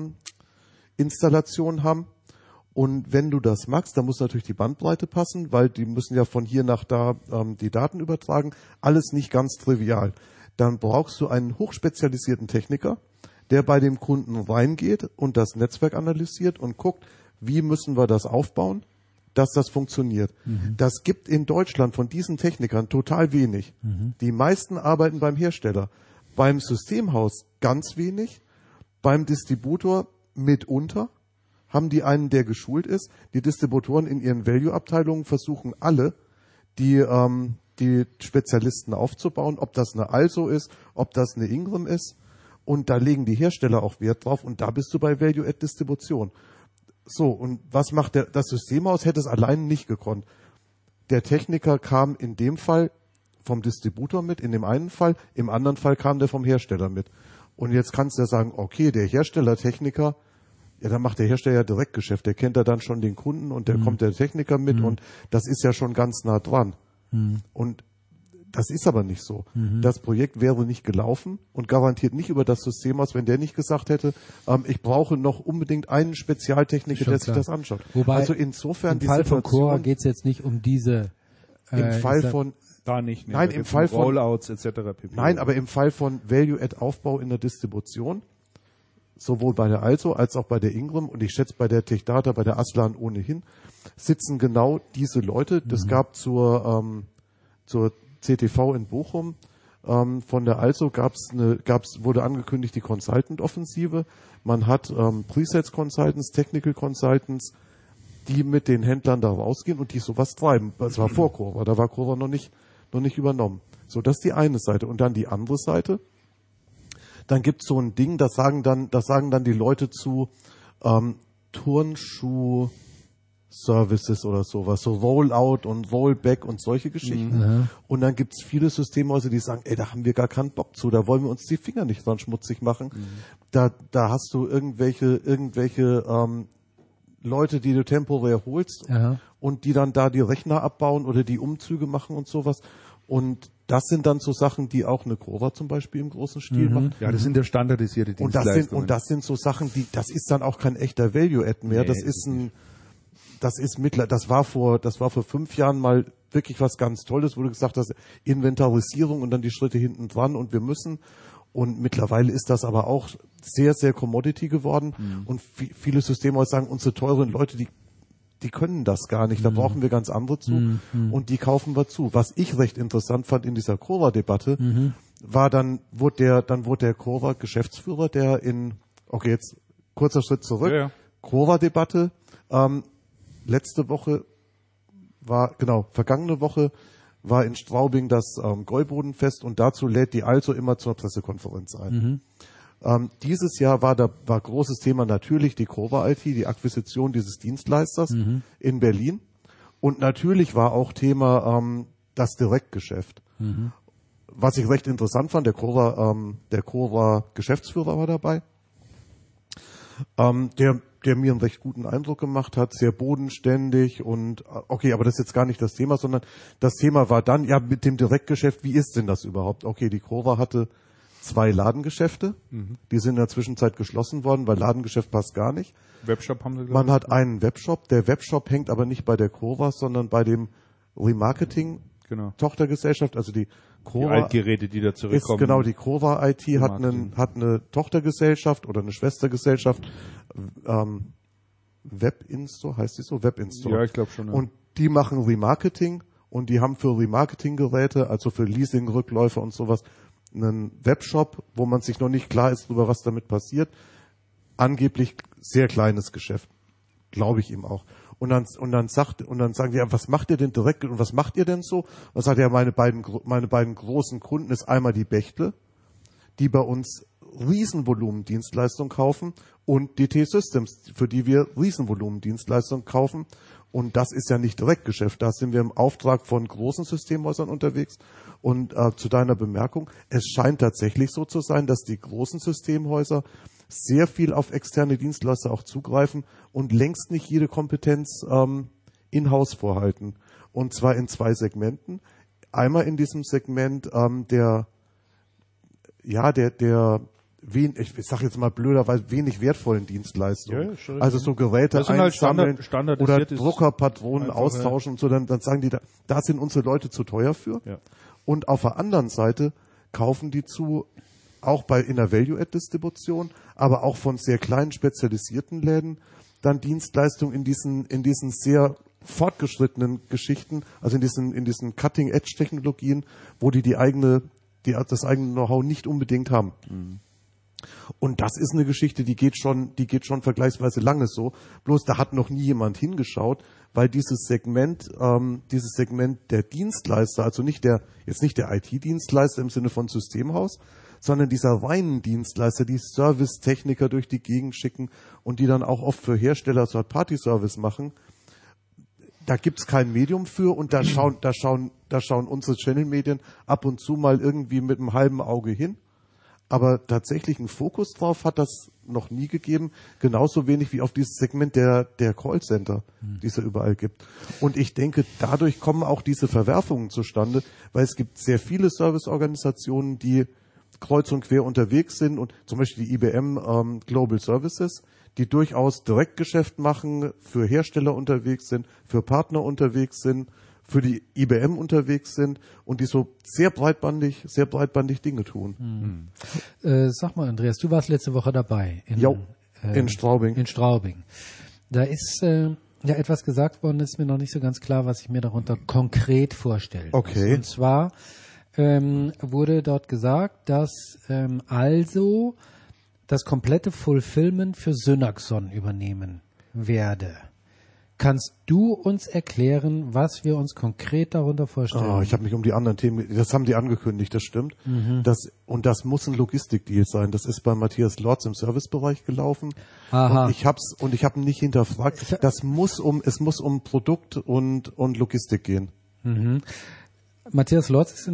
Installation haben. Und wenn du das machst, dann muss natürlich die Bandbreite passen, weil die müssen ja von hier nach da die Daten übertragen. Alles nicht ganz trivial. Dann brauchst du einen hochspezialisierten Techniker, der bei dem Kunden reingeht und das Netzwerk analysiert und guckt, wie müssen wir das aufbauen, dass das funktioniert. Das gibt in Deutschland von diesen Technikern total wenig. Die meisten arbeiten beim Hersteller, beim Systemhaus ganz wenig, beim Distributor mitunter, haben die einen, der geschult ist. Die Distributoren in ihren Value-Abteilungen versuchen alle, die Spezialisten aufzubauen, ob das eine Also ist, ob das eine Ingram ist. Und da legen die Hersteller auch Wert drauf und da bist du bei Value-Add-Distribution. So, und was macht das Systemhaus? Hätte es allein nicht gekonnt. Der Techniker kam in dem Fall vom Distributor mit, in dem einen Fall, im anderen Fall kam der vom Hersteller mit. Und jetzt kannst du ja sagen, okay, der Hersteller-Techniker, ja, dann macht der Hersteller ja Direktgeschäft, der kennt ja dann schon den Kunden und der kommt der Techniker mit und das ist ja schon ganz nah dran. Und das ist aber nicht so. Das Projekt wäre nicht gelaufen und garantiert nicht über das System aus, wenn der nicht gesagt hätte, ich brauche noch unbedingt einen Spezialtechniker, der sich das anschaut. Wobei, also insofern im Fall von Cora geht es jetzt nicht um diese... im Fall von... Da nicht. Nein, im Fall von Rollouts etc. pp. Nein, aber im Fall von Value-Add-Aufbau in der Distribution, sowohl bei der Also als auch bei der Ingram und ich schätze bei der Techdata, bei der Aslan ohnehin, sitzen genau diese Leute. Das gab zur CTV in Bochum von der Also wurde angekündigt die Consultant-Offensive. Man hat Presets-Consultants, Technical Consultants, die mit den Händlern da rausgehen und die sowas treiben. Das war vor Cora, da war Cora noch nicht übernommen. So, das ist die eine Seite. Und dann die andere Seite. Dann gibt's so ein Ding, das sagen dann die Leute zu Turnschuh-Services oder sowas, so Rollout und Rollback und solche Geschichten. Und dann gibt's viele Systemhäuser, die sagen, da haben wir gar keinen Bock zu, da wollen wir uns die Finger nicht dran schmutzig machen. Da hast du irgendwelche Leute, die du temporär holst und die dann da die Rechner abbauen oder die Umzüge machen und sowas. Und das sind dann so Sachen, die auch eine Cora zum Beispiel im großen Stil macht. Ja, das sind ja standardisierte Dienstleistungen. Und das sind so Sachen, das ist dann auch kein echter Value-Add mehr. Nee, das war vor 5 Jahren mal wirklich was ganz Tolles, wo du gesagt hast, Inventarisierung und dann die Schritte hinten dran und wir müssen. Und mittlerweile ist das aber auch sehr, sehr Commodity geworden. Und viele Systeme sagen, unsere teuren Leute, die können das gar nicht. Da brauchen wir ganz andere zu. Und die kaufen wir zu. Was ich recht interessant fand in dieser Cora-Debatte, war dann wurde der Cora-Geschäftsführer, okay, jetzt kurzer Schritt zurück. Ja. Cora-Debatte, vergangene Woche war in Straubing das Gäubodenfest und dazu lädt die Also immer zur Pressekonferenz ein. Dieses Jahr war großes Thema natürlich die Cobra IT, die Akquisition dieses Dienstleisters in Berlin. Und natürlich war auch Thema das Direktgeschäft. Was ich recht interessant fand, der Cobra Geschäftsführer war dabei, der mir einen recht guten Eindruck gemacht hat, sehr bodenständig und okay, aber das ist jetzt gar nicht das Thema, sondern das Thema war dann, ja, mit dem Direktgeschäft, wie ist denn das überhaupt? Okay, die Cobra hatte 2 Ladengeschäfte, die sind in der Zwischenzeit geschlossen worden, weil Ladengeschäft passt gar nicht. Webshop haben sie Man hat einen Webshop, der Webshop hängt aber nicht bei der Cobra, sondern bei dem Remarketing Genau. Tochtergesellschaft, also die Die Cobra Altgeräte, die da zurückkommen. ist genau die Cobra IT hat eine Tochtergesellschaft oder eine Schwestergesellschaft, Webinstore, heißt die so? Webinstore. Ja, ich glaube schon. Ja. Und die machen Remarketing und die haben für Remarketing-Geräte, also für Leasing-Rückläufe und sowas, einen Webshop, wo man sich noch nicht klar ist, darüber, was damit passiert. Angeblich sehr kleines Geschäft. Glaube ich ihm auch. Und dann sagen die, ja, was macht ihr denn direkt und was macht ihr denn so? Und dann sagt er, meine beiden großen Kunden ist einmal die Bechtle, die bei uns Riesenvolumendienstleistungen kaufen, und die T-Systems, für die wir Riesenvolumendienstleistungen kaufen. Und das ist ja nicht Direktgeschäft. Da sind wir im Auftrag von großen Systemhäusern unterwegs. Und zu deiner Bemerkung, es scheint tatsächlich so zu sein, dass die großen Systemhäuser sehr viel auf externe Dienstleister auch zugreifen und längst nicht jede Kompetenz in-house vorhalten. Und zwar in 2 Segmenten. Einmal in diesem Segment ich sage jetzt mal blöderweise, wenig wertvollen Dienstleistungen. Ja, also so Geräte das sind halt einsammeln oder standardisiertes Druckerpatronen austauschen und so, dann sagen die, da sind unsere Leute zu teuer für. Ja. Und auf der anderen Seite kaufen die auch in der Value-Add-Distribution, aber auch von sehr kleinen spezialisierten Läden, dann Dienstleistungen in diesen sehr fortgeschrittenen Geschichten, also in diesen Cutting-Edge-Technologien, wo die das eigene Know-how nicht unbedingt haben. Und das ist eine Geschichte, die geht schon vergleichsweise lange so. Bloß da hat noch nie jemand hingeschaut, weil dieses Segment der Dienstleister, also jetzt nicht der IT-Dienstleister im Sinne von Systemhaus, sondern dieser reinen Dienstleister, die Servicetechniker durch die Gegend schicken und die dann auch oft für Hersteller Third-Party-Service machen, da gibt's kein Medium für, und da schauen unsere Channel-Medien ab und zu mal irgendwie mit einem halben Auge hin. Aber tatsächlich einen Fokus drauf hat das noch nie gegeben, genauso wenig wie auf dieses Segment der Callcenter, die es ja überall gibt. Und ich denke, dadurch kommen auch diese Verwerfungen zustande, weil es gibt sehr viele Serviceorganisationen, die kreuz und quer unterwegs sind, und zum Beispiel die IBM Global Services, die durchaus Direktgeschäft machen, für Hersteller unterwegs sind, für Partner unterwegs sind, für die IBM unterwegs sind und die so sehr breitbandig Dinge tun. Sag mal, Andreas, du warst letzte Woche dabei. In Straubing. In Straubing. Da ist etwas gesagt worden, ist mir noch nicht so ganz klar, was ich mir darunter konkret vorstellen muss. Okay. Und zwar wurde dort gesagt, dass also das komplette Fulfillment für Synaxon übernehmen werde. Kannst du uns erklären, was wir uns konkret darunter vorstellen? Ich habe mich um die anderen Themen, das haben die angekündigt, das stimmt. Und das muss ein Logistikdeal sein. Das ist bei Matthias Lorz im Servicebereich gelaufen. Aha. Und ich habe nicht hinterfragt. Es muss um Produkt und Logistik gehen. Matthias Lorz ist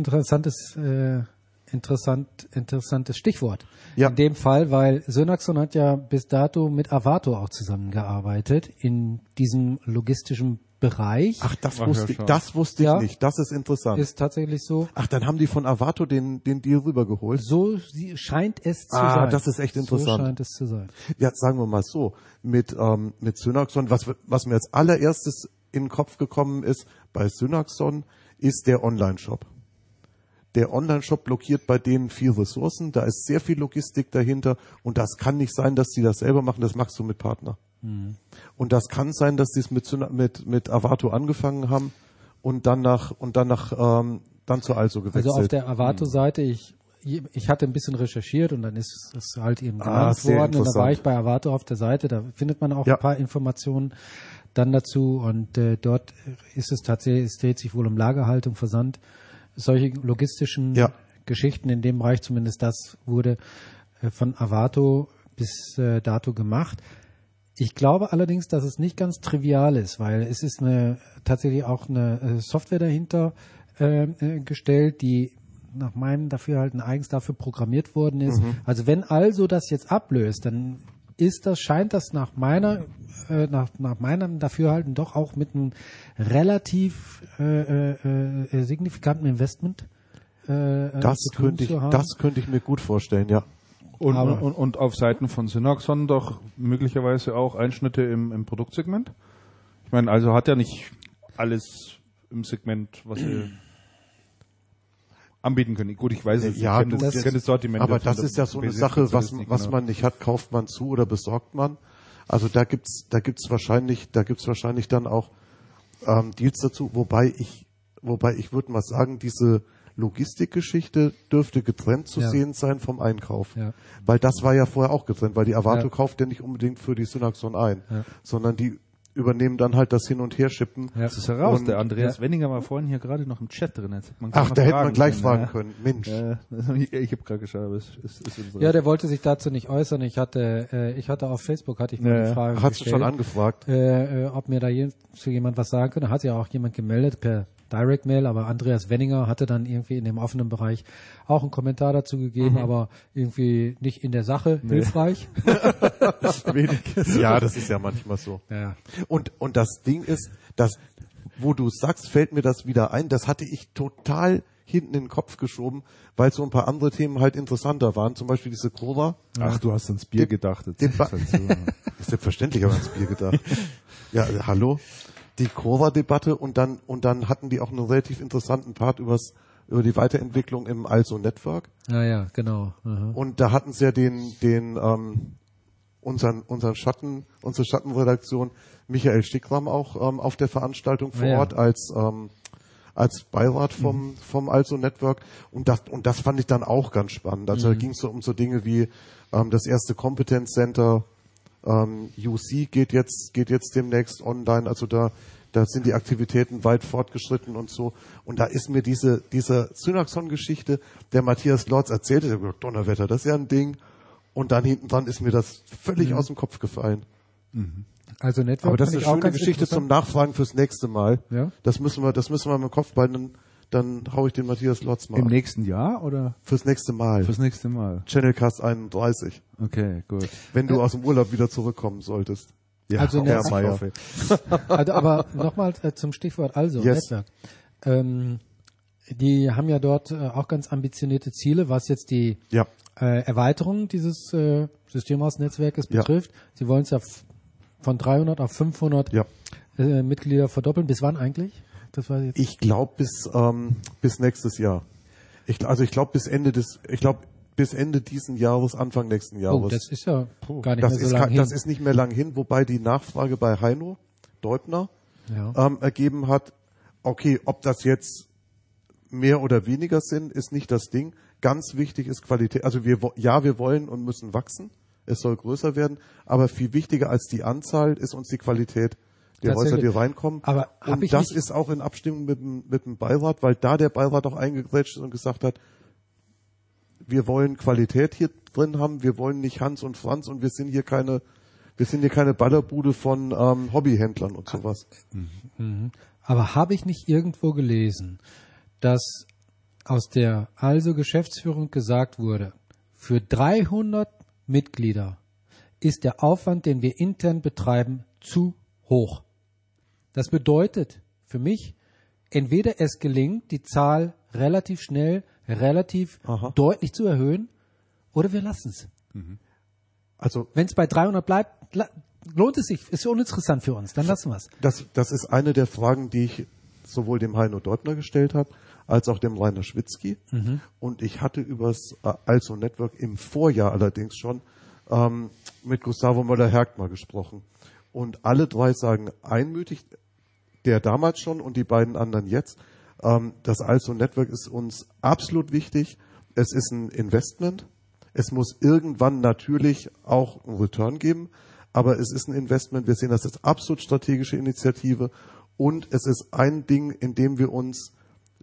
interessantes Stichwort. Ja. In dem Fall, weil Synaxon hat ja bis dato mit Avato auch zusammengearbeitet in diesem logistischen Bereich. Ach, das wusste ich nicht. Das ist interessant. Ist tatsächlich so. Ach, dann haben die von Avato den Deal rübergeholt. So scheint es zu sein. Das ist echt interessant. So scheint es zu sein. Ja, sagen wir mal so, mit Synaxon, was mir als allererstes in den Kopf gekommen ist bei Synaxon, ist der Online-Shop. Der Online-Shop blockiert bei denen viel Ressourcen, da ist sehr viel Logistik dahinter, und das kann nicht sein, dass die das selber machen, das machst du mit Partner. Und das kann sein, dass die es mit Avato angefangen haben und dann zu Also gewechselt. Also auf der Avato-Seite, ich hatte ein bisschen recherchiert und dann ist es halt eben genannt worden, und da war ich bei Avato auf der Seite, da findet man auch ein paar Informationen dann dazu, und dort ist es tatsächlich, es dreht sich wohl um Lagerhaltung, Versand, solche logistischen Geschichten in dem Bereich, zumindest das wurde von Avato bis dato gemacht. Ich glaube allerdings, dass es nicht ganz trivial ist, weil es ist tatsächlich auch eine Software dahinter gestellt, die nach meinem Dafürhalten eigens dafür programmiert worden ist. Also wenn also das jetzt ablöst, dann scheint das nach meinem Dafürhalten doch auch mit einem relativ signifikanten Investment Das könnte ich mir gut vorstellen, ja. Und auf Seiten von Synaxon doch möglicherweise auch Einschnitte im Produktsegment? Ich meine, also hat ja nicht alles im Segment, was sie anbieten können. Gut, ich weiß es, ja, ich kenne das Sortiment. Aber das ist ja so eine Sache, was man nicht hat, kauft man zu oder besorgt man. Also da gibt's wahrscheinlich dann auch Deals dazu, wobei ich würde mal sagen, diese Logistikgeschichte dürfte getrennt zu sehen sein vom Einkauf. Ja. Weil das war ja vorher auch getrennt, weil die Avato kauft ja nicht unbedingt für die Synaxon ein, sondern die übernehmen dann halt das Hin- und Herschippen. Ja. Das ist heraus. Und der Andreas Wenninger war vorhin hier gerade noch im Chat drin. Da hätte man gleich fragen können. Mensch. Ich habe gerade geschaut, aber ist der wollte sich dazu nicht äußern. Ich hatte auf Facebook mal die Frage Hast du schon angefragt? Ob mir da jemand was sagen könnte. Hat ja auch jemand gemeldet per Direct Mail, aber Andreas Wenninger hatte dann irgendwie in dem offenen Bereich auch einen Kommentar dazu gegeben, aber irgendwie nicht in der Sache hilfreich. Wenig. Ja, das ist ja manchmal so. Ja. Und das Ding ist, dass, wo du sagst, fällt mir das wieder ein, das hatte ich total hinten in den Kopf geschoben, weil so ein paar andere Themen halt interessanter waren, zum Beispiel diese Cora. Ach, du hast ans Bier gedacht. Ist selbstverständlich aber ans Bier gedacht. Ja, hallo? Die Cora-Debatte und dann hatten die auch einen relativ interessanten Part über die Weiterentwicklung im Also Network. Ja, genau. Aha. Und da hatten sie ja unsere Schattenredaktion Michael Stickram auch auf der Veranstaltung vor Ort als Beirat vom Also Network und das fand ich dann auch ganz spannend. Also da ging es so um so Dinge wie das erste Competence Center UC geht jetzt demnächst online, also da sind die Aktivitäten weit fortgeschritten und so. Und da ist mir diese Synaxon-Geschichte, der Matthias Lorz erzählte, der gesagt, Donnerwetter, das ist ja ein Ding. Und dann hinten dran ist mir das völlig aus dem Kopf gefallen. Also Network. Aber das ist eine schöne Geschichte zum Nachfragen fürs nächste Mal. Ja? Das müssen wir im Kopf behalten. Dann hau ich den Matthias Lotz mal. Im nächsten Jahr oder? Fürs nächste Mal. Channelcast 31. Okay, gut. Wenn du aus dem Urlaub wieder zurückkommen solltest. Ja, also aber nochmal zum Stichwort Netzwerk. Die haben ja dort auch ganz ambitionierte Ziele, was jetzt die Erweiterung dieses Systemhausnetzwerkes betrifft. Sie wollen es ja von 300 auf 500 Mitglieder verdoppeln. Bis wann eigentlich? Das war jetzt. Ich glaube bis nächstes Jahr. Ich glaube bis Ende diesen Jahres, Anfang nächsten Jahres. Oh, das ist ja gar nicht mehr so lang hin. Das ist nicht mehr lang hin, wobei die Nachfrage bei Heino Deubner ergeben hat, okay, ob das jetzt mehr oder weniger sind, ist nicht das Ding. Ganz wichtig ist Qualität. Also wir wollen und müssen wachsen. Es soll größer werden. Aber viel wichtiger als die Anzahl ist uns die Qualität der Häuser, die reinkommen. Aber und das ist auch in Abstimmung mit dem Beirat, weil da der Beirat auch eingegrätscht ist und gesagt hat, wir wollen Qualität hier drin haben, wir wollen nicht Hans und Franz und wir sind hier keine Ballerbude von Hobbyhändlern und sowas. Aber habe ich nicht irgendwo gelesen, dass aus der Geschäftsführung gesagt wurde, für 300 Mitglieder ist der Aufwand, den wir intern betreiben, zu hoch. Das bedeutet für mich, entweder es gelingt, die Zahl relativ schnell, relativ deutlich zu erhöhen, oder wir lassen es. Also wenn es bei 300 bleibt, lohnt es sich, ist uninteressant für uns, dann lassen wir es. Das ist eine der Fragen, die ich sowohl dem Heino Deubner gestellt habe, als auch dem Rainer Schwitzky. Und ich hatte übers Also Network im Vorjahr allerdings schon mit Gustavo Möller-Hergt mal gesprochen. Und alle drei sagen einmütig, der damals schon und die beiden anderen jetzt, das Also Network ist uns absolut wichtig. Es ist ein Investment. Es muss irgendwann natürlich auch einen Return geben, aber es ist ein Investment. Wir sehen das als absolut strategische Initiative und es ist ein Ding, in dem wir uns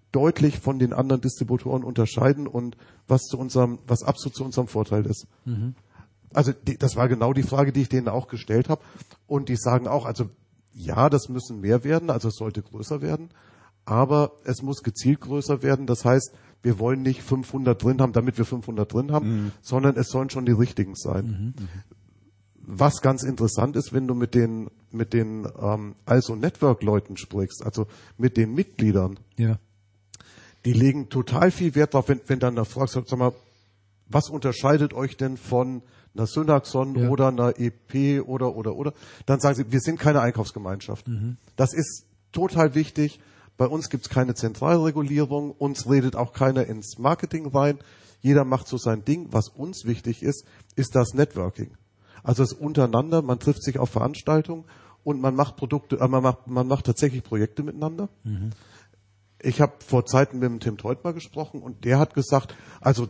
deutlich von den anderen Distributoren unterscheiden und was absolut zu unserem Vorteil ist. Also das war genau die Frage, die ich denen auch gestellt habe. Und die sagen auch, also ja, das müssen mehr werden, also es sollte größer werden, aber es muss gezielt größer werden. Das heißt, wir wollen nicht 500 drin haben, damit wir 500 drin haben, sondern es sollen schon die richtigen sein. Was ganz interessant ist, wenn du mit den Also Network-Leuten sprichst, also mit den Mitgliedern, Ja. die legen total viel Wert darauf, wenn dann da fragst, sag mal, was unterscheidet euch denn von einer Synaxon oder einer EP oder, dann sagen sie, wir sind keine Einkaufsgemeinschaft. Das ist total wichtig. Bei uns gibt's keine Zentralregulierung, uns redet auch keiner ins Marketing rein. Jeder macht so sein Ding. Was uns wichtig ist das Networking. Also es untereinander, man trifft sich auf Veranstaltungen und man macht man macht tatsächlich Projekte miteinander. Ich habe vor Zeiten mit dem Tim Teutmer gesprochen und der hat gesagt, also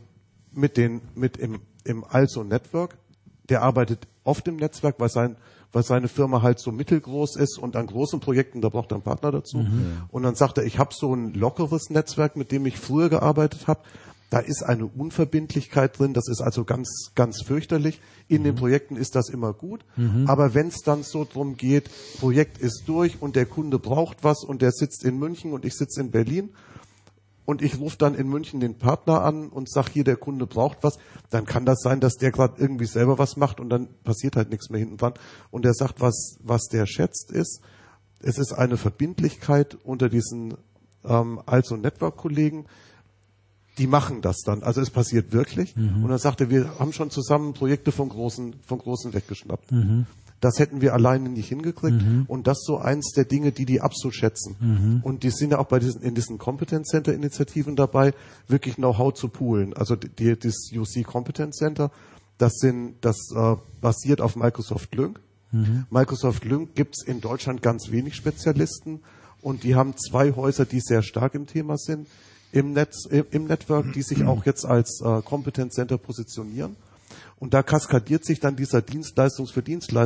im Also Network, der arbeitet oft im Netzwerk, weil seine Firma halt so mittelgroß ist und an großen Projekten, da braucht er einen Partner dazu. Und dann sagt er, ich habe so ein lockeres Netzwerk, mit dem ich früher gearbeitet habe. Da ist eine Unverbindlichkeit drin, das ist also ganz, ganz fürchterlich. In den Projekten ist das immer gut, aber wenn es dann so drum geht, Projekt ist durch und der Kunde braucht was und der sitzt in München und ich sitze in Berlin und ich rufe dann in München den Partner an und sage, hier, der Kunde braucht was, dann kann das sein, dass der gerade irgendwie selber was macht und dann passiert halt nichts mehr hinten dran. Und er sagt, was der schätzt ist, es ist eine Verbindlichkeit unter diesen Also Network-Kollegen, die machen das dann. Also es passiert wirklich. Und dann sagt er, wir haben schon zusammen Projekte von Großen weggeschnappt. Das hätten wir alleine nicht hingekriegt. Und das ist so eins der Dinge, die absolut schätzen. Und die sind ja auch in diesen Competence Center Initiativen dabei, wirklich Know-how zu poolen. Also das UC Competence Center, das basiert auf Microsoft Lync. Microsoft Lync gibt's in Deutschland ganz wenig Spezialisten und die haben 2 Häuser, die sehr stark im Thema sind. Im Network, die sich auch jetzt als Competence Center positionieren. Und da kaskadiert sich dann dieser Dienstleistungen für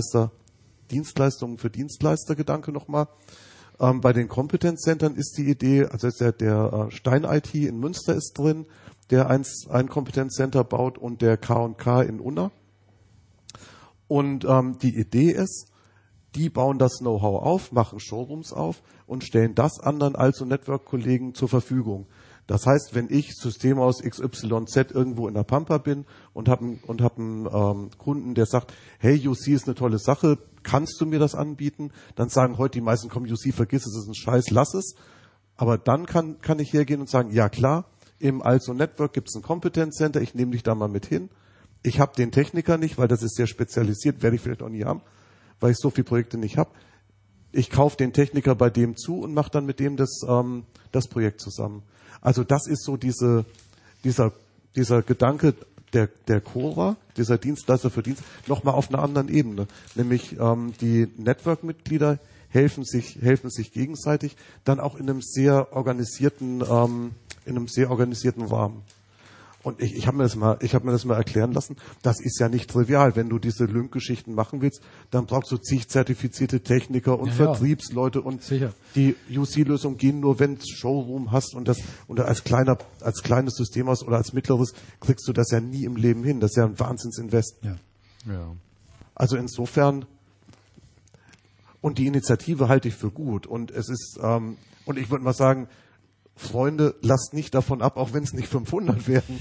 Dienstleister-Gedanke nochmal. Bei den Competence Centern ist die Idee, also der Stein IT in Münster ist drin, der ein Competence Center baut und der K&K in Unna. Und die Idee ist, die bauen das Know-how auf, machen Showrooms auf und stellen das anderen Also Network-Kollegen zur Verfügung. Das heißt, wenn ich Systemhaus XYZ irgendwo in der Pampa bin und hab einen Kunden, der sagt, hey, UC ist eine tolle Sache, kannst du mir das anbieten? Dann sagen heute die meisten, komm, UC, vergiss es, ist ein Scheiß, lass es. Aber dann kann ich hergehen und sagen, ja klar, im Also Network gibt es ein Competence Center, ich nehme dich da mal mit hin. Ich habe den Techniker nicht, weil das ist sehr spezialisiert, werde ich vielleicht auch nie haben, weil ich so viele Projekte nicht habe. Ich kaufe den Techniker bei dem zu und mache dann mit dem das Projekt zusammen. Also das ist so dieser Gedanke der Cora, dieser Dienstleister für Dienst, nochmal auf einer anderen Ebene. Nämlich die Network-Mitglieder helfen sich gegenseitig, dann auch in einem sehr organisierten Rahmen. Und ich habe mir das mal erklären lassen. Das ist ja nicht trivial. Wenn du diese Lync-Geschichten machen willst, dann brauchst du zig zertifizierte Techniker und Vertriebsleute und sicher. Die UC-Lösung gehen nur, wenn du Showroom hast und als kleines Systemhaus oder als mittleres kriegst du das ja nie im Leben hin. Das ist ja ein Wahnsinnsinvest. Ja. Also insofern, und die Initiative halte ich für gut. Und es ist, und ich würde mal sagen, Freunde, lasst nicht davon ab, auch wenn es nicht 500 werden.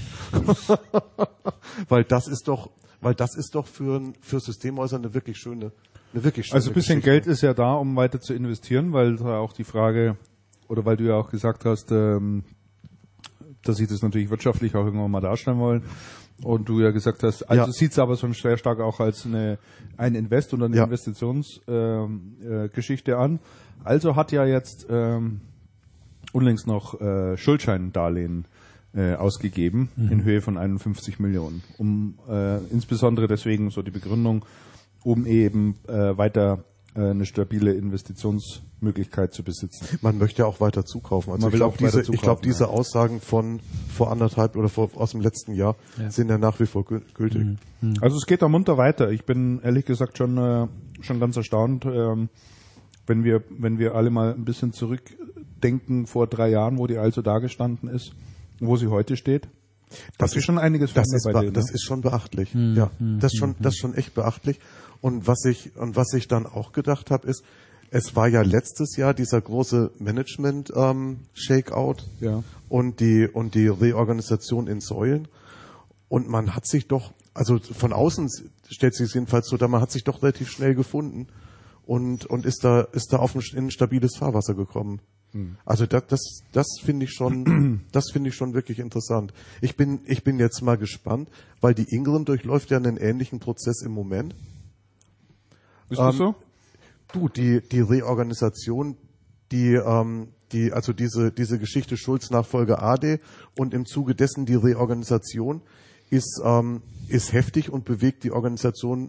weil das ist doch für Systemhäuser eine wirklich schöne Also ein bisschen Geschichte. Geld ist ja da, um weiter zu investieren, weil da auch die Frage, oder weil du ja auch gesagt hast, dass sie das natürlich wirtschaftlich auch irgendwann mal darstellen wollen. Und du ja gesagt hast, also sieht's aber schon sehr stark auch als ein Invest oder eine Investitionsgeschichte an. Also hat ja jetzt unlängst noch Schuldscheindarlehen ausgegeben in Höhe von 51 Millionen. Insbesondere deswegen so die Begründung, um eben weiter eine stabile Investitionsmöglichkeit zu besitzen. Man möchte ja auch weiter zukaufen. Also ich glaube, diese Aussagen von vor anderthalb oder aus dem letzten Jahr sind ja nach wie vor gültig. Also es geht da munter weiter. Ich bin ehrlich gesagt schon ganz erstaunt, wenn wir alle mal ein bisschen zurückdenken denken vor 3 Jahren, wo die also da gestanden ist, wo sie heute steht. Das ist schon einiges das bei denen. Das ist schon beachtlich. Ja, das ist schon echt beachtlich. Und was ich dann auch gedacht habe, ist, es war ja letztes Jahr dieser große Management Shakeout und die Reorganisation in Säulen. Und man hat sich doch, also von außen stellt sich es jedenfalls so, da man hat sich doch relativ schnell gefunden und ist da in ein stabiles Fahrwasser gekommen. Also das finde ich schon, das finde ich schon wirklich interessant. Ich bin jetzt mal gespannt, weil die Ingram durchläuft ja einen ähnlichen Prozess im Moment. Ist das so? Die Reorganisation, also diese Geschichte Schulz-Nachfolger AD und im Zuge dessen die Reorganisation ist heftig und bewegt die Organisation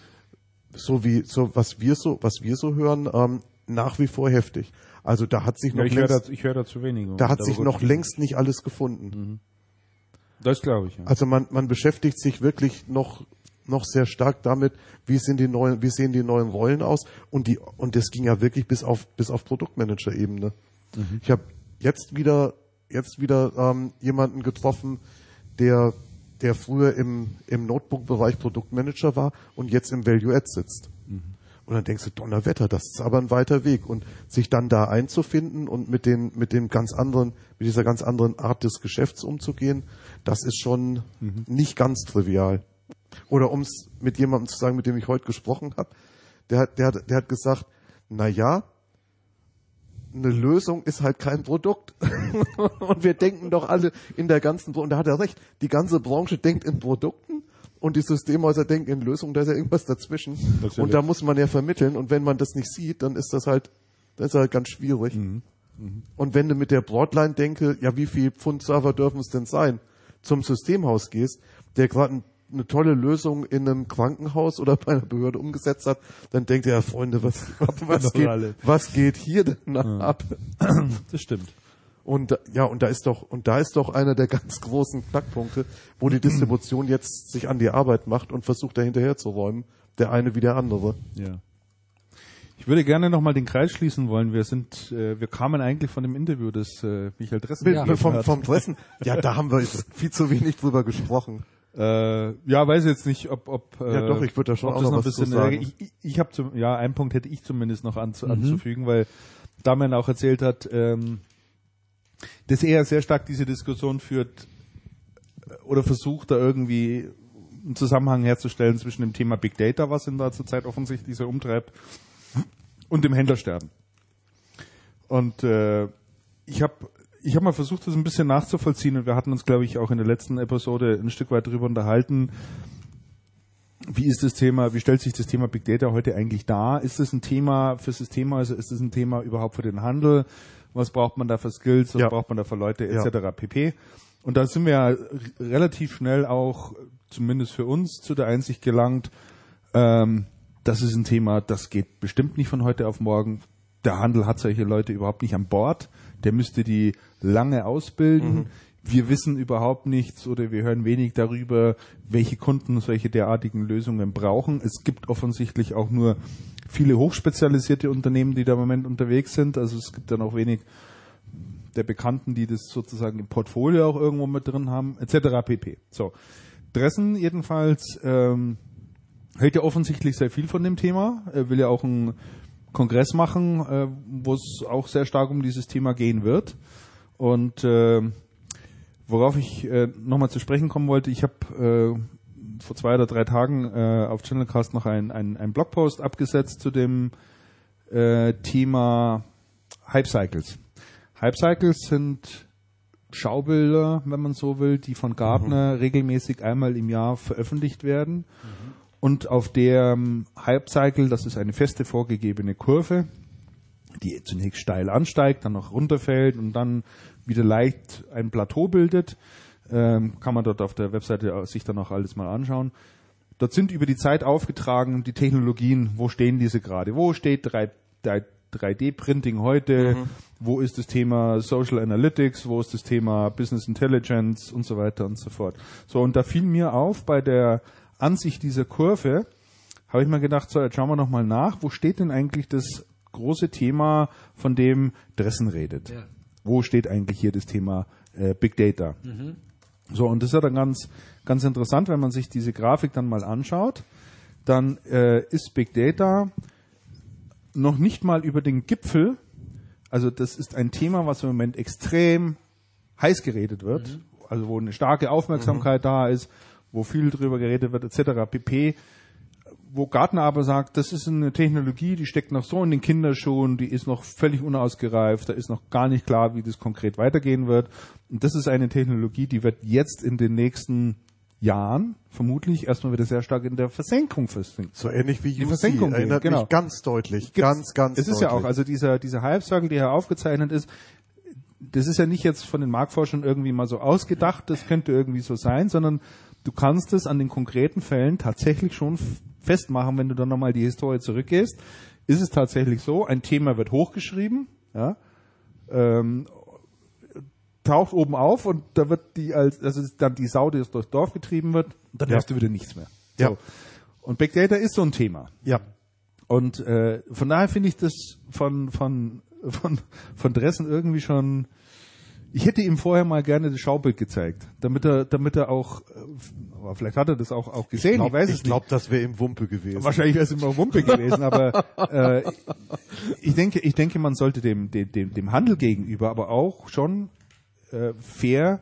was wir so hören, nach wie vor heftig. Also da hat sich noch ich höre da zu wenig. Da hat sich noch längst nicht alles gefunden. Das glaube ich. Ja. Also man beschäftigt sich wirklich noch sehr stark damit, wie sehen die neuen Rollen aus und das ging ja wirklich bis auf Produktmanager-Ebene. Ich habe jetzt wieder jemanden getroffen, der früher im Notebook-Bereich Produktmanager war und jetzt im Value-Add sitzt. Und dann denkst du, Donnerwetter, das ist aber ein weiter Weg. Und sich dann da einzufinden und mit dieser ganz anderen Art des Geschäfts umzugehen, das ist schon nicht ganz trivial. Oder um es mit jemandem zu sagen, mit dem ich heute gesprochen habe, der hat gesagt, na ja, eine Lösung ist halt kein Produkt. Und wir denken doch alle in der ganzen Branche, und da hat er recht, die ganze Branche denkt in Produkten und die Systemhäuser denken in Lösungen, da ist ja irgendwas dazwischen. Natürlich. Und da muss man ja vermitteln und wenn man das nicht sieht, dann ist das halt ganz schwierig. Und wenn du mit der Broadline denke, ja, wie viel Pfund-Server dürfen es denn sein, zum Systemhaus gehst, der gerade eine tolle Lösung in einem Krankenhaus oder bei einer Behörde umgesetzt hat, dann denkt er, ja, Freunde, was geht hier denn ab? Das stimmt. Und da ist doch einer der ganz großen Knackpunkte, wo die Distribution jetzt sich an die Arbeit macht und versucht, da hinterher zu räumen, der eine wie der andere. Ja. Ich würde gerne nochmal den Kreis schließen wollen. Wir kamen eigentlich von dem Interview des Michael Dressen. Vom Dressen. Ja, da haben wir viel zu wenig drüber gesprochen. Weiß jetzt nicht, ob ja doch, ich würde da schon auch noch was zu sagen. Ich habe einen Punkt hätte ich zumindest noch anzufügen, weil Damian auch erzählt hat, dass er sehr stark diese Diskussion führt oder versucht, da irgendwie einen Zusammenhang herzustellen zwischen dem Thema Big Data, was ihn da zurzeit offensichtlich so umtreibt, und dem Händlersterben. Und ich habe mal versucht, das ein bisschen nachzuvollziehen und wir hatten uns, glaube ich, auch in der letzten Episode ein Stück weit darüber unterhalten, wie stellt sich das Thema Big Data heute eigentlich dar? Ist es ein Thema für Systemhäuser? Ist es ein Thema überhaupt für den Handel? Was braucht man da für Skills? Was braucht man da für Leute etc. pp. Und da sind wir ja relativ schnell auch, zumindest für uns, zu der Einsicht gelangt, das ist ein Thema, das geht bestimmt nicht von heute auf morgen. Der Handel hat solche Leute überhaupt nicht an Bord. Der müsste die lange ausbilden. Wir wissen überhaupt nichts oder wir hören wenig darüber, welche Kunden solche derartigen Lösungen brauchen. Es gibt offensichtlich auch nur viele hochspezialisierte Unternehmen, die da im Moment unterwegs sind. Also es gibt dann auch wenig der Bekannten, die das sozusagen im Portfolio auch irgendwo mit drin haben, etc. pp. So, Dressen jedenfalls hält ja offensichtlich sehr viel von dem Thema. Er will ja auch einen Kongress machen, wo es auch sehr stark um dieses Thema gehen wird. Und worauf ich nochmal zu sprechen kommen wollte, ich habe vor 2 oder 3 Tagen auf Channelcast noch einen Blogpost abgesetzt zu dem Thema Hype Cycles. Hype Cycles sind Schaubilder, wenn man so will, die von Gartner regelmäßig einmal im Jahr veröffentlicht werden. Und auf der Hype Cycle, das ist eine feste vorgegebene Kurve, die zunächst steil ansteigt, dann noch runterfällt und dann wieder leicht ein Plateau bildet. Kann man dort auf der Webseite sich dann auch alles mal anschauen. Dort sind über die Zeit aufgetragen die Technologien, wo stehen diese gerade? Wo steht 3D-Printing heute? Wo ist das Thema Social Analytics? Wo ist das Thema Business Intelligence und so weiter und so fort? So, und da fiel mir auf, bei der Ansicht dieser Kurve, habe ich mir gedacht, so, jetzt schauen wir nochmal nach, wo steht denn eigentlich das große Thema, von dem Dressen redet. Ja. Wo steht eigentlich hier das Thema Big Data? So, und das ist ja dann ganz, ganz interessant, wenn man sich diese Grafik dann mal anschaut, dann ist Big Data noch nicht mal über den Gipfel, also das ist ein Thema, was im Moment extrem heiß geredet wird, also wo eine starke Aufmerksamkeit da ist, wo viel drüber geredet wird, etc. pp., wo Gartner aber sagt, das ist eine Technologie, die steckt noch so in den Kinderschuhen, die ist noch völlig unausgereift, da ist noch gar nicht klar, wie das konkret weitergehen wird. Und das ist eine Technologie, die wird jetzt in den nächsten Jahren vermutlich erstmal wieder sehr stark in der Versenkung versinken. So ähnlich wie die UC, Versenkung erinnert gehen, genau. mich ganz deutlich, ganz deutlich. Es ist ja auch, also dieser Hype-Cycle, der hier aufgezeichnet ist, das ist ja nicht jetzt von den Marktforschern irgendwie mal so ausgedacht, das könnte irgendwie so sein, sondern du kannst es an den konkreten Fällen tatsächlich schon festmachen, wenn du dann nochmal die Historie zurückgehst. Ist es tatsächlich so, ein Thema wird hochgeschrieben, ja, taucht oben auf und da wird das ist dann die Sau, die durchs Dorf getrieben wird, und dann hörst du wieder nichts mehr. So. Ja. Und Big Data ist so ein Thema. Ja. Und von daher finde ich das von Dressen irgendwie schon. Ich hätte ihm vorher mal gerne das Schaubild gezeigt, damit er auch, aber vielleicht hat er das auch gesehen. Ich glaube, das wäre im Wumpe gewesen. Wahrscheinlich wäre es immer Wumpe gewesen, aber ich denke, man sollte dem Handel gegenüber aber auch schon fair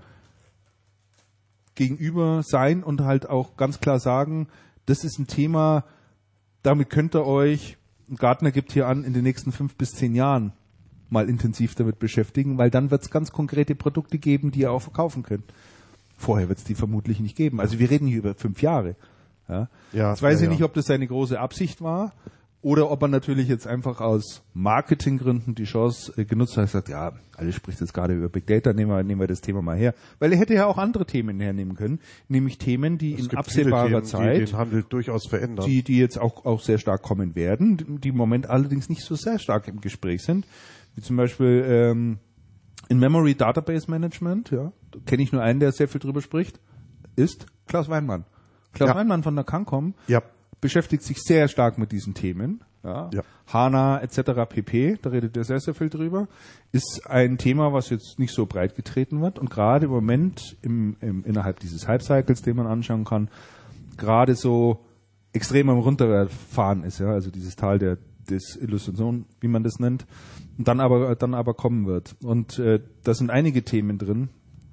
gegenüber sein und halt auch ganz klar sagen, das ist ein Thema, damit könnt ihr euch, Gartner gibt hier an, in den nächsten 5 bis 10 Jahren mal intensiv damit beschäftigen, weil dann wird es ganz konkrete Produkte geben, die ihr auch verkaufen könnt. Vorher wird es die vermutlich nicht geben. Also wir reden hier über 5 Jahre. Ja. Jetzt weiß ich nicht, ob das seine große Absicht war oder ob er natürlich jetzt einfach aus Marketinggründen die Chance genutzt hat und gesagt, ja, alles spricht jetzt gerade über Big Data, nehmen wir das Thema mal her. Weil er hätte ja auch andere Themen hernehmen können, nämlich Themen, die in absehbarer Zeit, die den Handel durchaus verändern. Die jetzt auch sehr stark kommen werden, die im Moment allerdings nicht so sehr stark im Gespräch sind. Wie zum Beispiel In-Memory Database Management, ja, da kenne ich nur einen, der sehr viel drüber spricht, ist Klaus Weinmann. Klaus Weinmann von der Cancom beschäftigt sich sehr stark mit diesen Themen. Ja. HANA etc. pp., da redet er sehr, sehr viel drüber. Ist ein Thema, was jetzt nicht so breit getreten wird und gerade im Moment innerhalb dieses Hype-Cycles, den man anschauen kann, gerade so extrem am Runterfahren ist, ja, also dieses Tal des Illusion, wie man das nennt, und dann aber kommen wird. Und da sind einige Themen drin,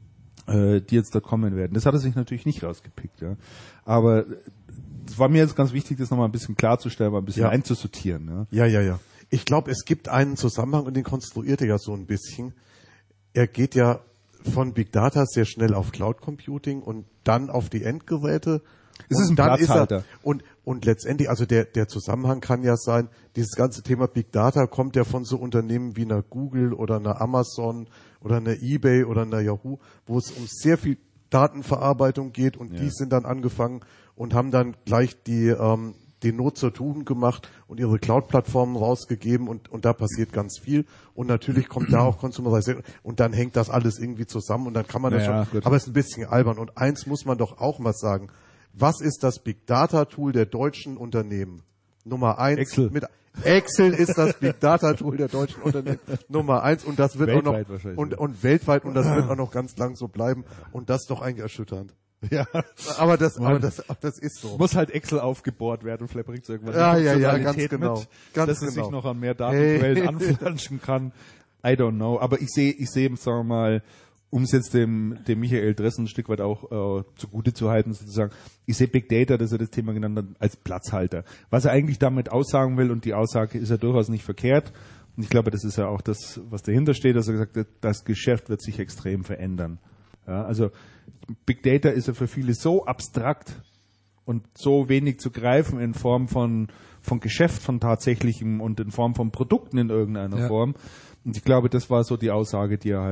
die jetzt da kommen werden. Das hat er sich natürlich nicht rausgepickt, ja. Aber es war mir jetzt ganz wichtig, das nochmal ein bisschen klarzustellen, mal ein bisschen einzusortieren. Ja. Ich glaube, es gibt einen Zusammenhang und den konstruiert er ja so ein bisschen. Er geht ja von Big Data sehr schnell auf Cloud Computing und dann auf die Endgeräte. Es ist ein Platzhalter. Und letztendlich, also der Zusammenhang kann ja sein, dieses ganze Thema Big Data kommt ja von so Unternehmen wie einer Google oder einer Amazon oder einer eBay oder einer Yahoo, wo es um sehr viel Datenverarbeitung geht und die sind dann angefangen und haben dann gleich den Not zur Tugend gemacht und ihre Cloud-Plattformen rausgegeben und da passiert ganz viel und natürlich kommt da auch Consumerization und dann hängt das alles irgendwie zusammen und dann kann man schon, aber es ist ein bisschen albern und eins muss man doch auch mal sagen, was ist das Big Data Tool der deutschen Unternehmen? Nummer 1. Excel. Excel ist das Big Data Tool der deutschen Unternehmen Nummer 1 und das wird weltweit auch noch und weltweit und das wird auch noch ganz lang so bleiben und das ist doch eigentlich erschütternd. Ja, aber das ist so. Muss halt Excel aufgebohrt werden, vielleicht bringt es irgendwann ganz genau. Mit, dass es sich noch an mehr Datenquellen anflanschen kann. I don't know. Aber ich sehe, sagen wir mal, um es jetzt dem Michael Dressen ein Stück weit auch zugute zu halten, sozusagen, ich sehe Big Data, das er das Thema genannt hat, als Platzhalter. Was er eigentlich damit aussagen will, und die Aussage ist ja durchaus nicht verkehrt, und ich glaube, das ist ja auch das, was dahinter steht, dass er gesagt hat, das Geschäft wird sich extrem verändern. Ja, also Big Data ist ja für viele so abstrakt und so wenig zu greifen in Form von Geschäft, von tatsächlichem und in Form von Produkten in irgendeiner Form. Und ich glaube, das war so die Aussage, die er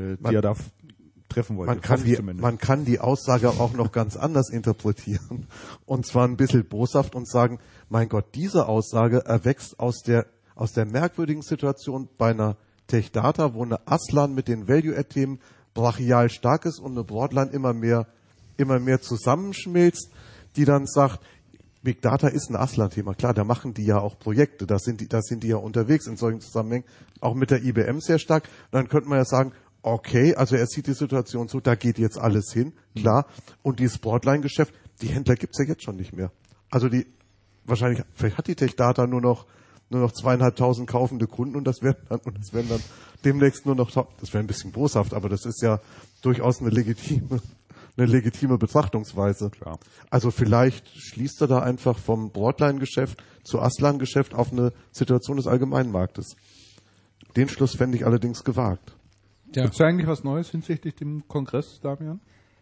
da treffen wollte. Man kann die Aussage auch noch ganz anders interpretieren. Und zwar ein bisschen boshaft und sagen, mein Gott, diese Aussage erwächst aus der merkwürdigen Situation bei einer Tech Data, wo eine Aslan mit den Value-Add-Themen brachial stark ist und eine Broadline immer mehr zusammenschmilzt, die dann sagt, Big Data ist ein Aslan-Thema. Klar, da machen die ja auch Projekte. Da sind die ja unterwegs in solchen Zusammenhängen. Auch mit der IBM sehr stark. Und dann könnte man ja sagen, okay, also er sieht die Situation so, da geht jetzt alles hin. Klar. Und dieses Broadline-Geschäft, die Händler gibt's ja jetzt schon nicht mehr. Also vielleicht hat die Tech Data nur noch 2.500 kaufende Kunden und das werden dann demnächst nur noch, das wäre ein bisschen boshaft, aber das ist ja durchaus eine legitime Betrachtungsweise. Klar. Also vielleicht schließt er da einfach vom Broadline-Geschäft zu Aslan-Geschäft auf eine Situation des Allgemeinmarktes. Den Schluss fände ich allerdings gewagt. Ja. Gibt es eigentlich was Neues hinsichtlich dem Kongress, Damian?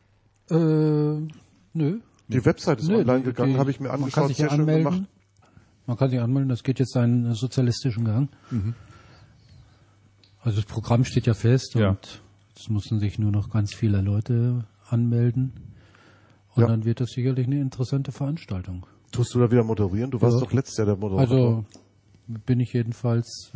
Nö. Die Website ist online gegangen, habe ich mir angeschaut, man kann sich sehr schön anmelden. gemacht. Man kann sich anmelden, das geht jetzt seinen sozialistischen Gang. Also das Programm steht ja fest und es müssen sich nur noch ganz viele Leute anmelden. Und dann wird das sicherlich eine interessante Veranstaltung. Tust du da wieder moderieren? Du warst doch letztes Jahr der Moderator. Also bin ich jedenfalls...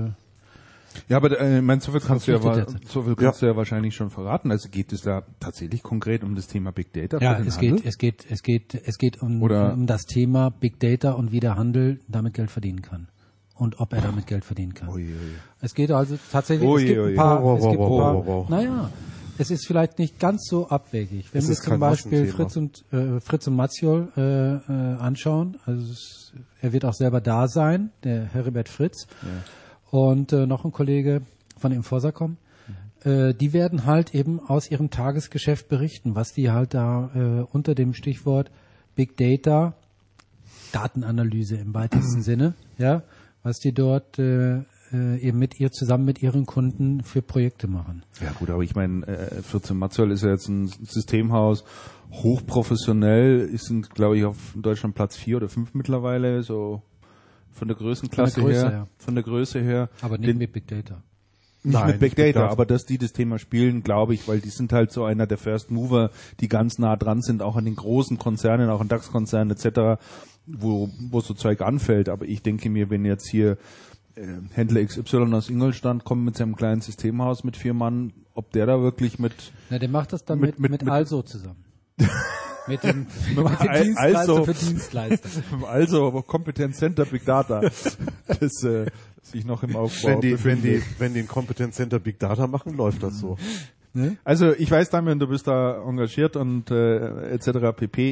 Ja, aber so viel kannst du Verpflichtet ja wahrscheinlich schon verraten. Also geht es da tatsächlich konkret um das Thema Big Data? Ja, für den es Handel? geht um das Thema Big Data und wie der Handel damit Geld verdienen kann. Und ob er damit Geld verdienen kann. Es geht also tatsächlich, es gibt ein paar, naja, es ist vielleicht nicht ganz so abwegig. Wenn wir zum Beispiel Fritz und Matziol anschauen, also er wird auch selber da sein, der Heribert Fritz. Ja. Und noch ein Kollege von Infosacom, die werden halt eben aus ihrem Tagesgeschäft berichten, was die halt da unter dem Stichwort Big Data, Datenanalyse im weitesten Sinne, ja, was die dort eben zusammen mit ihren Kunden für Projekte machen. Ja gut, aber ich meine, 14 Matzoll ist ja jetzt ein Systemhaus, hochprofessionell, sind glaube ich auf Deutschland Platz 4 oder 5 mittlerweile, so von der Größenklasse her. Von der Größe her. Aber nicht mit Big Data. Nicht mit Big Data, aber dass die das Thema spielen, glaube ich, weil die sind halt so einer der First Mover, die ganz nah dran sind, auch an den großen Konzernen, auch an DAX-Konzernen etc., wo so Zeug anfällt. Aber ich denke mir, wenn jetzt hier Händler XY aus Ingolstadt kommt mit seinem kleinen Systemhaus mit 4 Mann, ob der da wirklich mit... Na, der macht das dann mit Also zusammen. Mit dem Dienstleister für Dienstleister. Also Competence Center Big Data, das sich noch im Aufbau wenn die ein Competence Center Big Data machen, läuft das so. Ne? Also ich weiß, Damian, du bist da engagiert und etc. pp.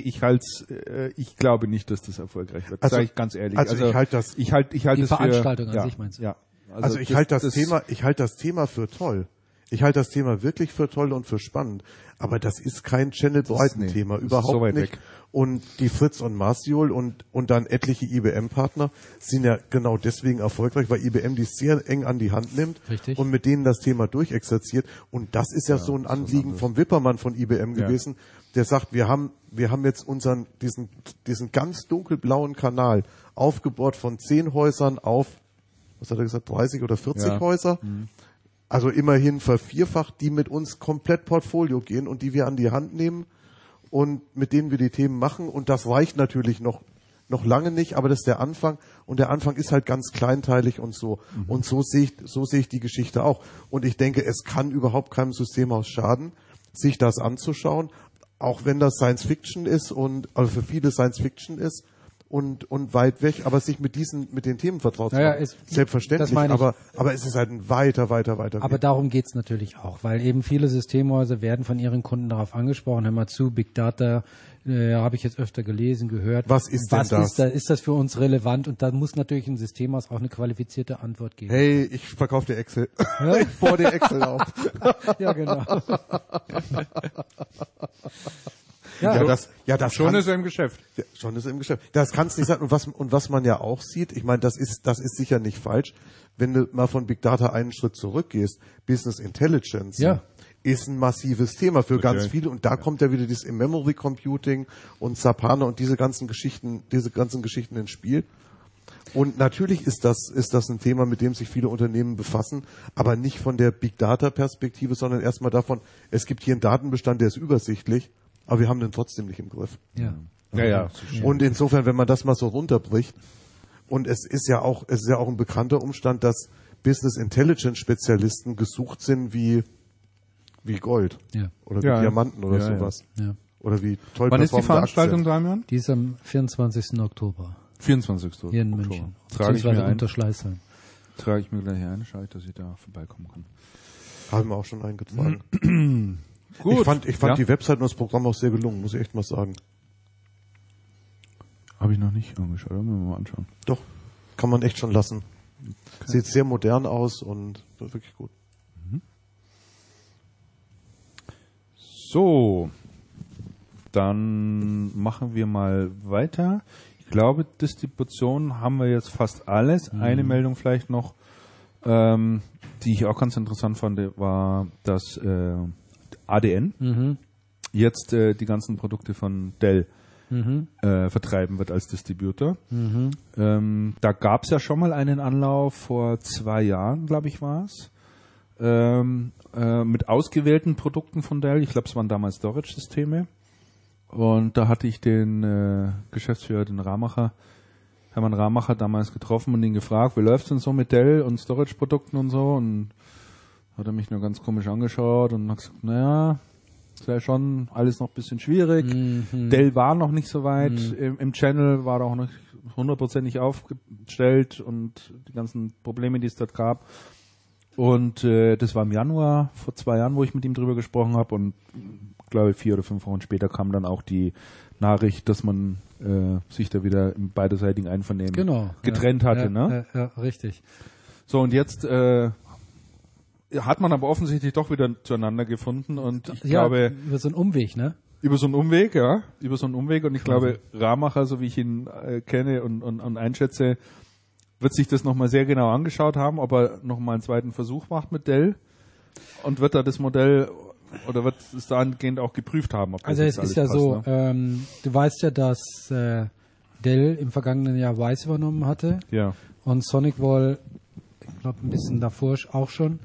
Ich glaube nicht, dass das erfolgreich wird. Das sage ich ganz ehrlich. Also ich halte das. Ich halte die Veranstaltung an sich meinst du? Ja. Also ich halte das Thema für toll. Ich halte das Thema wirklich für toll und für spannend. Aber das ist kein Channel-Breiten-Thema, überhaupt nicht. Weg. Und die Fritz und Matziol und dann etliche IBM-Partner sind ja genau deswegen erfolgreich, weil IBM die sehr eng an die Hand nimmt. Richtig. Und mit denen das Thema durchexerziert. Und das ist ja so ein Anliegen vom Wippermann von IBM gewesen, der sagt, wir haben jetzt diesen ganz dunkelblauen Kanal aufgebohrt von 10 Häusern auf, was hat er gesagt, 30 oder 40 Häuser. Also immerhin vervierfacht, die mit uns komplett Portfolio gehen und die wir an die Hand nehmen und mit denen wir die Themen machen. Und das reicht natürlich noch lange nicht, aber das ist der Anfang. Und der Anfang ist halt ganz kleinteilig und so. Und so sehe ich die Geschichte auch. Und ich denke, es kann überhaupt keinem Systemhaus schaden, sich das anzuschauen, auch wenn das Science Fiction ist also für viele Science Fiction ist. Und weit weg, aber sich mit den Themen vertraut zu machen. Selbstverständlich, aber es ist halt ein weiter Aber Weg. darum geht's natürlich auch, weil eben viele Systemhäuser werden von ihren Kunden darauf angesprochen, hör mal zu, Big Data, habe ich jetzt öfter gelesen, gehört. Was ist denn das? Ist das für uns relevant? Und da muss natürlich ein Systemhaus auch eine qualifizierte Antwort geben. Hey, ich verkaufe dir Excel. Ich baue dir Excel auf. Ja, genau. Das schon ist er im Geschäft. Ja, schon ist er im Geschäft. Das kann es nicht sein. Und was man ja auch sieht, ich meine, das ist sicher nicht falsch, wenn du mal von Big Data einen Schritt zurückgehst. Business Intelligence ist ein massives Thema für ganz viele. Und da kommt ja wieder dieses In-Memory Computing und Sapana und diese ganzen Geschichten ins Spiel. Und natürlich ist das ein Thema, mit dem sich viele Unternehmen befassen, aber nicht von der Big Data Perspektive, sondern erstmal davon, es gibt hier einen Datenbestand, der ist übersichtlich. Aber wir haben den trotzdem nicht im Griff. Ja. Und insofern, wenn man das mal so runterbricht, und es ist ja auch ein bekannter Umstand, dass Business Intelligence Spezialisten gesucht sind wie Gold. Ja. Oder wie Diamanten oder sowas. Ja. Oder wie toll Wann ist die performende Veranstaltung, Aktien. Damian? Die ist am 24. Oktober 24. hier in Oktober. München. Trage ich Beziehungsweise mir ein. unter Schleißheim. Trage ich mir gleich ein, schaue ich, dass ich da vorbeikommen kann. Haben wir auch schon eingetragen. Gut. Ich fand ja. die Website und das Programm auch sehr gelungen, muss ich echt mal sagen. Habe ich noch nicht angeschaut, müssen wir mal anschauen. Doch, kann man echt schon lassen. Sieht sehr modern aus und wirklich gut. So, dann machen wir mal weiter. Ich glaube, Distribution haben wir jetzt fast alles. Eine Meldung vielleicht noch, die ich auch ganz interessant fand, war, dass ADN jetzt die ganzen Produkte von Dell vertreiben wird als Distributor. Da gab es ja schon mal einen Anlauf vor 2 Jahren, glaube ich, war es. Mit ausgewählten Produkten von Dell. Ich glaube, es waren damals Storage-Systeme. Und da hatte ich den Geschäftsführer, den Hermann Ramacher, damals getroffen und ihn gefragt, wie läuft's denn so mit Dell und Storage-Produkten und so? Und hat er mich nur ganz komisch angeschaut und hat gesagt, naja, das wäre schon alles noch ein bisschen schwierig. Dell war noch nicht so weit. Im Channel war er auch noch 100% aufgestellt und die ganzen Probleme, die es dort gab. Und das war im Januar vor 2 Jahren, wo ich mit ihm drüber gesprochen habe. Und glaube 4 oder 5 Wochen später kam dann auch die Nachricht, dass man sich da wieder im beiderseitigen Einvernehmen getrennt hatte. Ne? Ja, richtig. So, und jetzt hat man aber offensichtlich doch wieder zueinander gefunden. Und ich glaube... über so einen Umweg, ne? Über so einen Umweg, ja. Über so einen Umweg. Und ich glaube, Ramacher, so wie ich ihn kenne und einschätze, wird sich das nochmal sehr genau angeschaut haben, ob er nochmal einen zweiten Versuch macht mit Dell und wird da das Modell oder wird es dahingehend auch geprüft haben, ob das Also es alles ist ja passt, so, ne? du weißt ja, dass Dell im vergangenen Jahr Wyse übernommen hatte Ja. und SonicWall, ich glaube ein bisschen davor auch schon.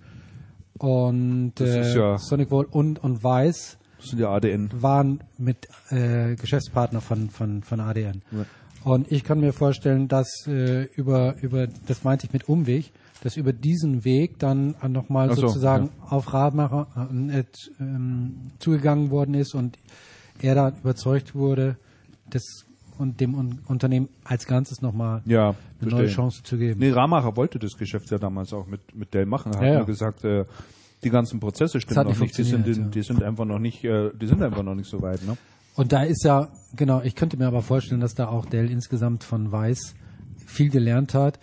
Und Das ist ja- SonicWall und Wyse Das sind ja ADN. waren mit Geschäftspartner von ADN. Ja. Und ich kann mir vorstellen, dass über das meinte ich mit Umweg, dass über diesen Weg dann nochmal Ach so, sozusagen auf Radmacher zugegangen worden ist und er da überzeugt wurde, und dem Unternehmen als Ganzes nochmal Ja, eine verstehe. neue Chance zu geben. Nee, Ramacher wollte das Geschäft ja damals auch mit Dell machen. Er hat Ja, ja. nur gesagt, die ganzen Prozesse stimmen hat noch nicht nicht. Die sind funktioniert, einfach noch nicht so weit, ne? Und da ist ja, genau, ich könnte mir aber vorstellen, dass da auch Dell insgesamt von Wyse viel gelernt hat,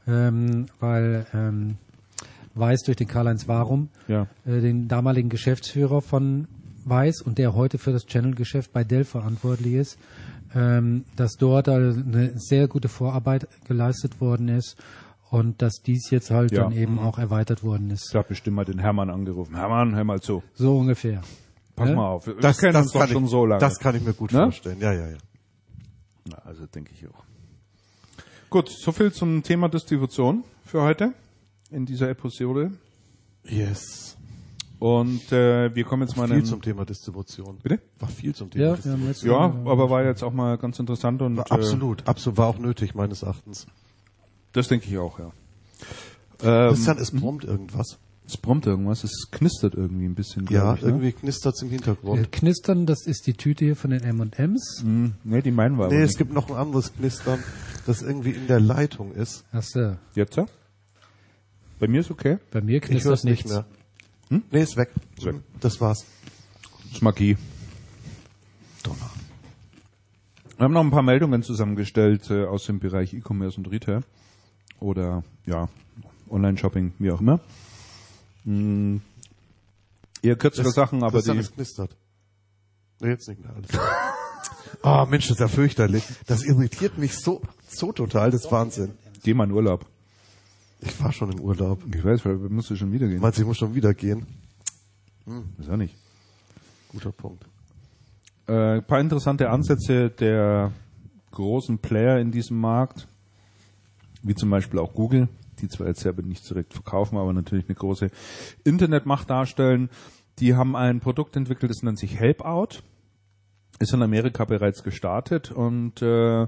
weil Wyse durch den Karl-Heinz Warum, Ja. den damaligen Geschäftsführer von Wyse und der heute für das Channel-Geschäft bei Dell verantwortlich ist, dass dort eine sehr gute Vorarbeit geleistet worden ist und dass dies jetzt halt Ja. dann eben auch erweitert worden ist. Ich habe bestimmt mal den Hermann angerufen. Hermann, hör mal zu. So ungefähr. Pass Ja? mal auf. Wir kennen uns doch schon so lange. Das kann ich mir gut Ne? vorstellen. Ja. Na, also denke ich auch. Gut, soviel zum Thema Distribution für heute in dieser Episode. Yes. Und wir kommen jetzt mal Viel in zum Thema Distribution. Bitte? War viel zum Thema Ja, wir Distribution. haben jetzt Ja, aber war jetzt auch mal ganz interessant und Absolut, war auch nötig, meines Erachtens. Das denke ich auch, ja. Christian, es brummt irgendwas. Es brummt irgendwas, es knistert irgendwie ein bisschen. Ja, glaub ich, ne? irgendwie knistert's im Hintergrund. Knistern, das ist die Tüte hier von den M&M's. Nee, die meinen wir aber Nee, es nicht. gibt noch ein anderes Knistern, das irgendwie in der Leitung ist. Achso, Jetzt, ja? Bei mir ist okay. bei mir Ich höre knistert es nicht nichts. mehr. Nee, ist weg. Ist weg. Das war's. Das ist Magie. Donner. Wir haben noch ein paar Meldungen zusammengestellt aus dem Bereich E-Commerce und Retail. Oder, ja, Online-Shopping, wie auch immer. Eher kürzere Sachen, aber Christian, die... es knistert. Nee, jetzt nicht mehr alles. Ah, Mensch, das ist ja fürchterlich. Das irritiert mich so total, das ist Wahnsinn. Geh mal in Urlaub. Ich war schon im Urlaub. Ich weiß, weil musst du schon wieder gehen. Meinst du, ich muss schon wieder gehen? Ist ja nicht. Guter Punkt. Ein paar interessante Ansätze der großen Player in diesem Markt, wie zum Beispiel auch Google, die zwar jetzt selber nicht direkt verkaufen, aber natürlich eine große Internetmacht darstellen. Die haben ein Produkt entwickelt, das nennt sich Helpout. Ist in Amerika bereits gestartet und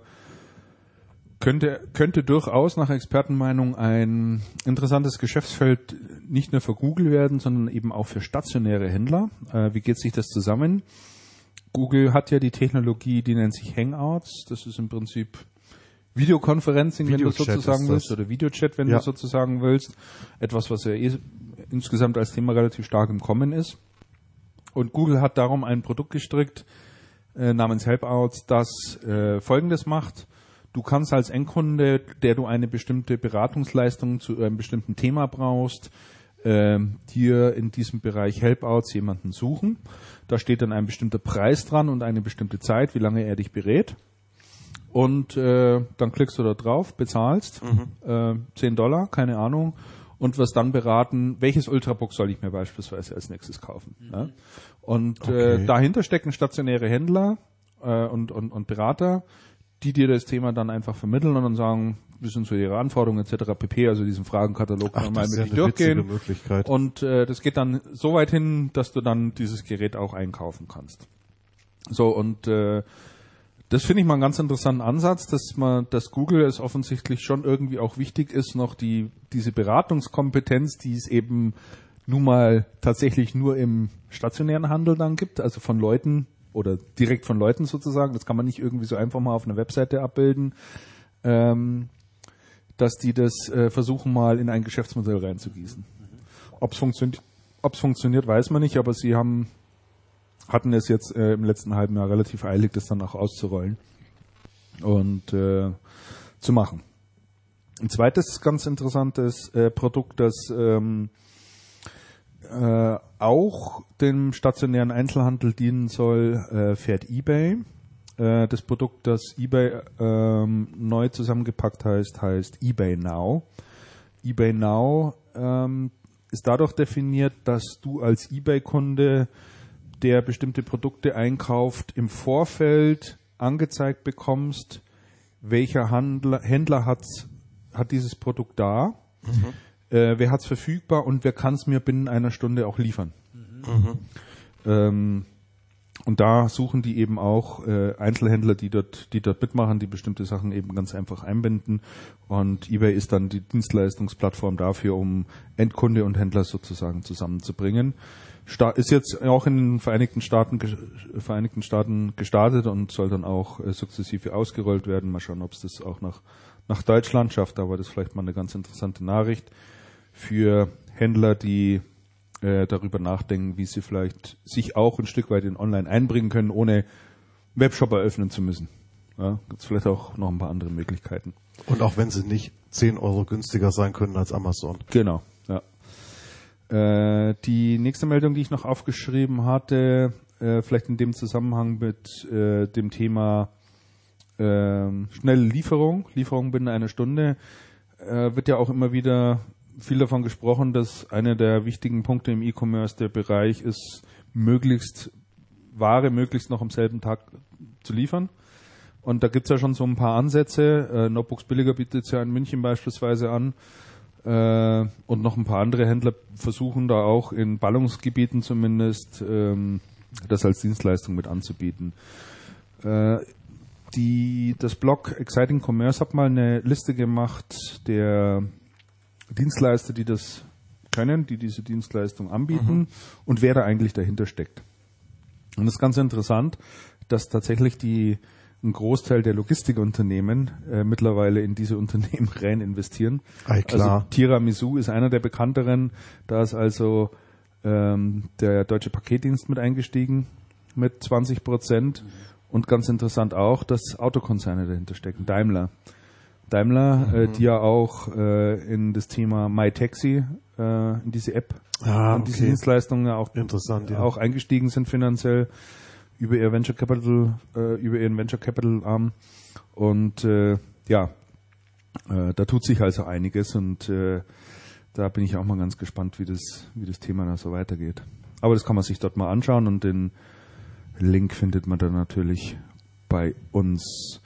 könnte durchaus nach Expertenmeinung ein interessantes Geschäftsfeld nicht nur für Google werden, sondern eben auch für stationäre Händler. Wie geht sich das zusammen? Google hat ja die Technologie, die nennt sich Hangouts. Das ist im Prinzip Videoconferencing, wenn du sozusagen willst, oder Videochat, wenn du sozusagen willst. Etwas, was ja insgesamt als Thema relativ stark im Kommen ist. Und Google hat darum ein Produkt gestrickt, namens Helpouts, das Folgendes macht. Du kannst als Endkunde, der du eine bestimmte Beratungsleistung zu einem bestimmten Thema brauchst, dir in diesem Bereich Helpouts jemanden suchen. Da steht dann ein bestimmter Preis dran und eine bestimmte Zeit, wie lange er dich berät. Und dann klickst du da drauf, bezahlst $10, keine Ahnung, und wirst dann beraten, welches Ultrabook soll ich mir beispielsweise als nächstes kaufen. Ja? Und dahinter stecken stationäre Händler und Berater, die dir das Thema dann einfach vermitteln und dann sagen, wie sind so ihre Anforderungen etc. pp. Also diesen Fragenkatalog mal mit durchgehen. Und das geht dann so weit hin, dass du dann dieses Gerät auch einkaufen kannst. So, und das finde ich mal einen ganz interessanten Ansatz, dass Google es offensichtlich schon irgendwie auch wichtig ist, noch diese Beratungskompetenz, die es eben nun mal tatsächlich nur im stationären Handel dann gibt, also von Leuten oder direkt von Leuten sozusagen. Das kann man nicht irgendwie so einfach mal auf einer Webseite abbilden, dass die das versuchen mal in ein Geschäftsmodell reinzugießen. Ob es funktioniert, weiß man nicht, aber sie hatten es jetzt im letzten halben Jahr relativ eilig, das dann auch auszurollen und zu machen. Ein zweites ganz interessantes Produkt, das auch dem stationären Einzelhandel dienen soll, fährt eBay. Das Produkt, das eBay neu zusammengepackt heißt eBay Now. eBay Now ist dadurch definiert, dass du als eBay-Kunde, der bestimmte Produkte einkauft, im Vorfeld angezeigt bekommst, welcher Händler hat dieses Produkt da, wer hat es verfügbar und wer kann es mir binnen einer Stunde auch liefern. Und da suchen die eben auch Einzelhändler, die dort mitmachen, die bestimmte Sachen eben ganz einfach einbinden. Und eBay ist dann die Dienstleistungsplattform dafür, um Endkunde und Händler sozusagen zusammenzubringen. Ist jetzt auch in den Vereinigten Staaten gestartet und soll dann auch sukzessive ausgerollt werden. Mal schauen, ob es das auch nach Deutschland schafft. Aber das ist vielleicht mal eine ganz interessante Nachricht für Händler, die darüber nachdenken, wie sie vielleicht sich auch ein Stück weit in Online einbringen können, ohne Webshop eröffnen zu müssen. Ja, gibt es vielleicht auch noch ein paar andere Möglichkeiten. Und auch wenn sie nicht 10 Euro günstiger sein können als Amazon. Genau, ja. Die nächste Meldung, die ich noch aufgeschrieben hatte, vielleicht in dem Zusammenhang mit dem Thema schnelle Lieferung binnen einer Stunde, wird ja auch immer wieder viel davon gesprochen, dass einer der wichtigen Punkte im E-Commerce der Bereich ist, Ware möglichst noch am selben Tag zu liefern. Und da gibt's ja schon so ein paar Ansätze. Notebooks Billiger bietet es ja in München beispielsweise an. Und noch ein paar andere Händler versuchen da auch in Ballungsgebieten zumindest das als Dienstleistung mit anzubieten. Das Blog Exciting Commerce hat mal eine Liste gemacht der Dienstleister, die das können, die diese Dienstleistung anbieten und wer da eigentlich dahinter steckt. Und es ist ganz interessant, dass tatsächlich ein Großteil der Logistikunternehmen mittlerweile in diese Unternehmen rein investieren. Klar. Also Tiramisu ist einer der bekannteren. Da ist also der Deutsche Paketdienst mit eingestiegen mit 20%. Und ganz interessant auch, dass Autokonzerne dahinter stecken. Daimler, die ja auch in das Thema MyTaxi, in diese App, in diese Dienstleistungen auch eingestiegen sind finanziell über ihren Venture Capital Arm. Und da tut sich also einiges und da bin ich auch mal ganz gespannt, wie das Thema da so weitergeht. Aber das kann man sich dort mal anschauen und den Link findet man dann natürlich bei uns.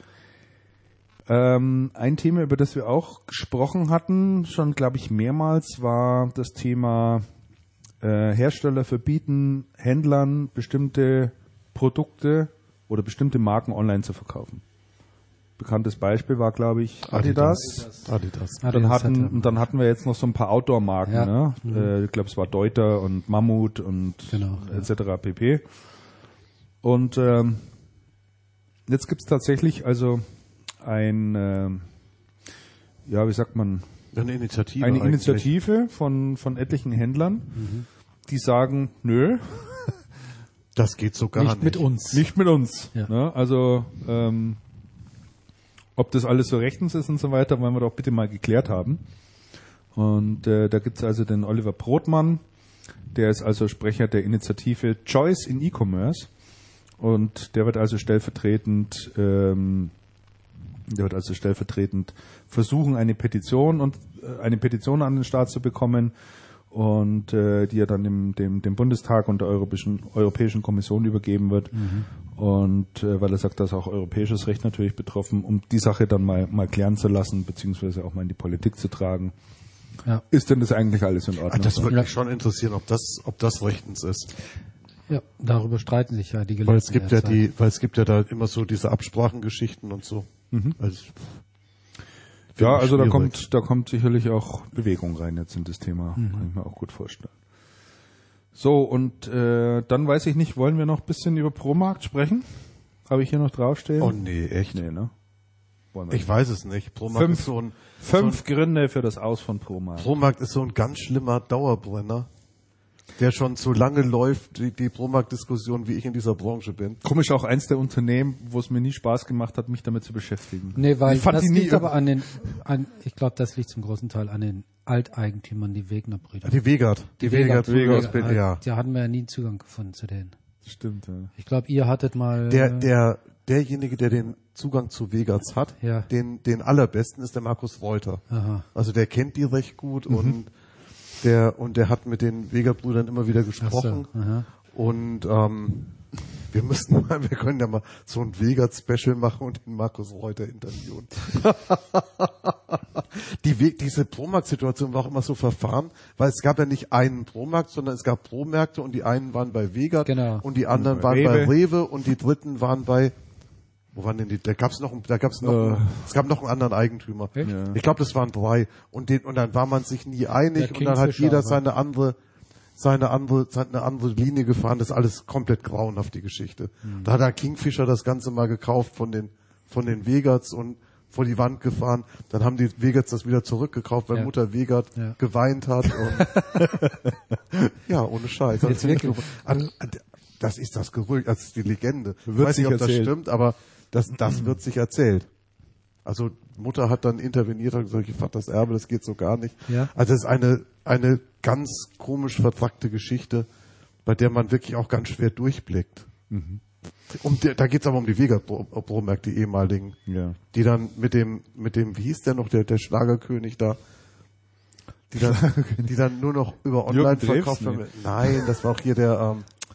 Ein Thema, über das wir auch gesprochen hatten, schon glaube ich mehrmals, war das Thema Hersteller verbieten Händlern bestimmte Produkte oder bestimmte Marken online zu verkaufen. Bekanntes Beispiel war, glaube ich, Adidas. Dann hatten wir jetzt noch so ein paar Outdoor-Marken. Ja. Ne? Ich glaube, es war Deuter und Mammut und etc. pp. Und jetzt gibt es tatsächlich also wie sagt man? Eine Initiative. Eine Initiative von etlichen Händlern, die sagen, nö. Das geht so gar nicht. Nicht mit uns. Nicht mit uns. Ja. Ne? Also, ob das alles so rechtens ist und so weiter, wollen wir doch bitte mal geklärt haben. Und da gibt's also den Oliver Brotmann, der ist also Sprecher der Initiative Choice in E-Commerce. Und der wird also stellvertretend versuchen, eine Petition an den Staat zu bekommen und die er dann dem Bundestag und der Europäischen Kommission übergeben wird. Und weil er sagt, da ist auch europäisches Recht natürlich betroffen, um die Sache dann mal klären zu lassen, beziehungsweise auch mal in die Politik zu tragen. Ja. Ist denn das eigentlich alles in Ordnung? Das würde mich schon interessieren, ob das rechtens ist. Ja, darüber streiten sich ja die Gelehrten. Weil es gibt ja da immer so diese Absprachengeschichten und so. Also, da kommt sicherlich auch Bewegung rein jetzt in das Thema. Kann ich mir auch gut vorstellen. So, und dann weiß ich nicht, wollen wir noch ein bisschen über Promarkt sprechen? Habe ich hier noch draufstehen? Oh nee, echt? Nee, ne? Ich weiß es nicht. Promarkt ist fünf Gründe für das Aus von Promarkt. Promarkt ist so ein ganz schlimmer Dauerbrenner, der schon so lange läuft, die Promarkt-Diskussion, wie ich in dieser Branche bin. Komisch, auch eins der Unternehmen, wo es mir nie Spaß gemacht hat, mich damit zu beschäftigen. Nee, weil das liegt aber ich glaube, das liegt zum großen Teil an den Alteigentümern, die Wegner-Brüder. Die Wegert. Die Wegert. Ja. Da hatten wir ja nie Zugang gefunden zu denen. Stimmt, ja. Ich glaube, ihr hattet mal... Derjenige, der den Zugang zu Wegerts hat, ja. den allerbesten ist der Markus Reuter. Aha. Also der kennt die recht gut und der hat mit den Wegert-Brüdern immer wieder gesprochen. Ach so, aha. Und wir können ja mal so ein Wegert-Special machen und den Markus Reuter interviewen. Diese Promarkt-Situation war auch immer so verfahren, weil es gab ja nicht einen Promarkt, sondern es gab Promärkte und die einen waren bei Wegert und die anderen waren bei Rewe und die dritten waren bei wo waren denn die? Es gab noch einen anderen Eigentümer. Ja. Ich glaube, das waren 3 und dann war man sich nie einig und dann hat jeder seine andere Linie gefahren. Das ist alles komplett grauenhaft, die Geschichte. Da hat der Kingfisher das Ganze mal gekauft von den Wegerts und vor die Wand gefahren. Dann haben die Wegerts das wieder zurückgekauft, weil Mutter Wegert geweint hat. Und ja, ohne Scheiß. Das ist das Gerücht, das ist die Legende. Ich weiß nicht, ob das stimmt, aber das wird sich erzählt. Also Mutter hat dann interveniert und gesagt, ich fand das Erbe, das geht so gar nicht. Ja. Also es ist eine ganz komisch vertrackte Geschichte, bei der man wirklich auch ganz schwer durchblickt. Da geht's aber um die Wegert-Promärkte, die ehemaligen, die dann mit dem, wie hieß der noch, der Schlagerkönig da, die dann nur noch über online verkauft haben. Nein, das war auch hier der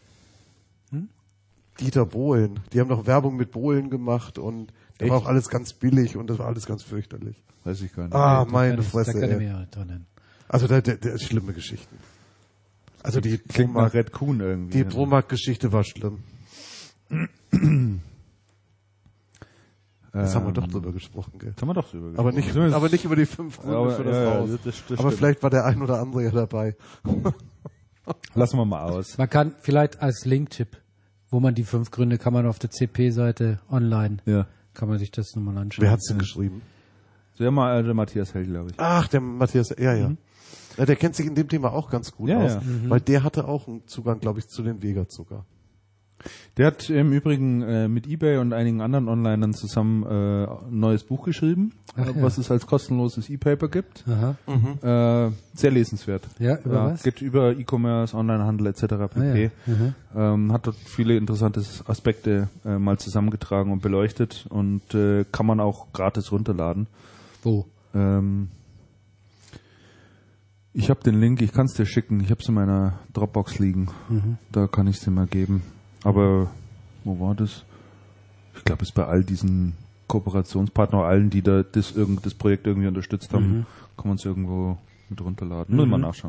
Dieter Bohlen. Die haben noch Werbung mit Bohlen gemacht und da war auch alles ganz billig und das war alles ganz fürchterlich. Weiß ich gar nicht. Meine Fresse. Da kann ich mir drin. Also der ist schlimme Geschichten. Also die klingt nach Red Kuhn irgendwie. Die Promarkt-Geschichte war schlimm. Das haben wir doch drüber gesprochen, gell? Das haben wir doch drüber gesprochen. Aber nicht über die 5 Gründe für das Haus. Das aber vielleicht war der ein oder andere ja dabei. Lassen wir mal aus. Man kann vielleicht als Link-Tipp, wo man die 5 Gründe kann man auf der CP-Seite online, kann man sich das nochmal anschauen. Wer hat's denn geschrieben? Der Matthias Hell, glaube ich. Ach, der Matthias, ja. Ja, der kennt sich in dem Thema auch ganz gut aus, weil der hatte auch einen Zugang, glaube ich, zu den Wegerts sogar. Der hat im Übrigen mit eBay und einigen anderen Onlinern zusammen ein neues Buch geschrieben, was es als kostenloses E-Paper gibt. Sehr lesenswert. Ja, über was? Geht über E-Commerce, Onlinehandel etc. pp. Hat dort viele interessante Aspekte mal zusammengetragen und beleuchtet und kann man auch gratis runterladen. Wo? Ich habe den Link, ich kann es dir schicken. Ich habe es in meiner Dropbox liegen. Da kann ich es dir mal geben. Aber wo war das? Ich glaube, es ist bei all diesen Kooperationspartnern, allen, die da das Projekt irgendwie unterstützt haben, kann man es irgendwo mit runterladen. Muss man nachschauen.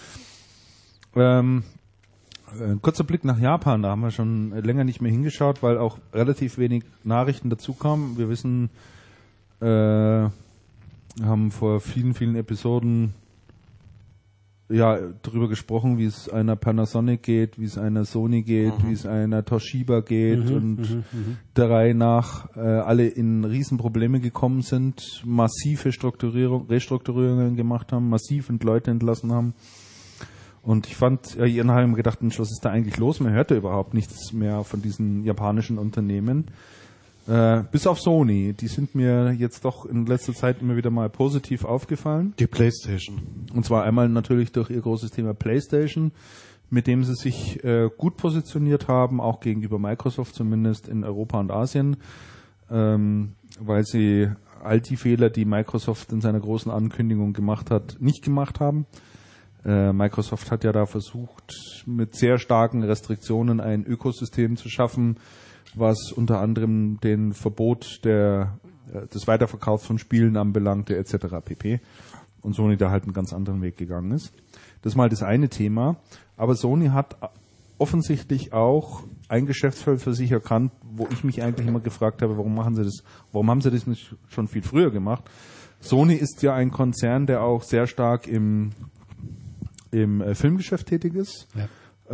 Ein kurzer Blick nach Japan, da haben wir schon länger nicht mehr hingeschaut, weil auch relativ wenig Nachrichten dazu kamen. Wir wissen, haben vor vielen, vielen Episoden darüber gesprochen, wie es einer Panasonic geht, wie es einer Sony geht, wie es einer Toshiba geht und der Reihe nach alle in Riesenprobleme gekommen sind, massive Restrukturierungen gemacht haben, massiv Leute entlassen haben. Und ich fand, ihren haben gedacht, Mensch, was ist da eigentlich los? Man hörte überhaupt nichts mehr von diesen japanischen Unternehmen. Bis auf Sony, die sind mir jetzt doch in letzter Zeit immer wieder mal positiv aufgefallen. Die PlayStation. Und zwar einmal natürlich durch ihr großes Thema PlayStation, mit dem sie sich gut positioniert haben, auch gegenüber Microsoft zumindest in Europa und Asien, weil sie all die Fehler, die Microsoft in seiner großen Ankündigung gemacht hat, nicht gemacht haben. Microsoft hat ja da versucht, mit sehr starken Restriktionen ein Ökosystem zu schaffen, was unter anderem den Verbot des Weiterverkaufs von Spielen anbelangte, etc. pp. Und Sony da halt einen ganz anderen Weg gegangen ist. Das ist mal das eine Thema. Aber Sony hat offensichtlich auch ein Geschäftsfeld für sich erkannt, wo ich mich eigentlich immer gefragt habe, warum haben sie das nicht schon viel früher gemacht? Sony ist ja ein Konzern, der auch sehr stark im Filmgeschäft tätig ist. Ja.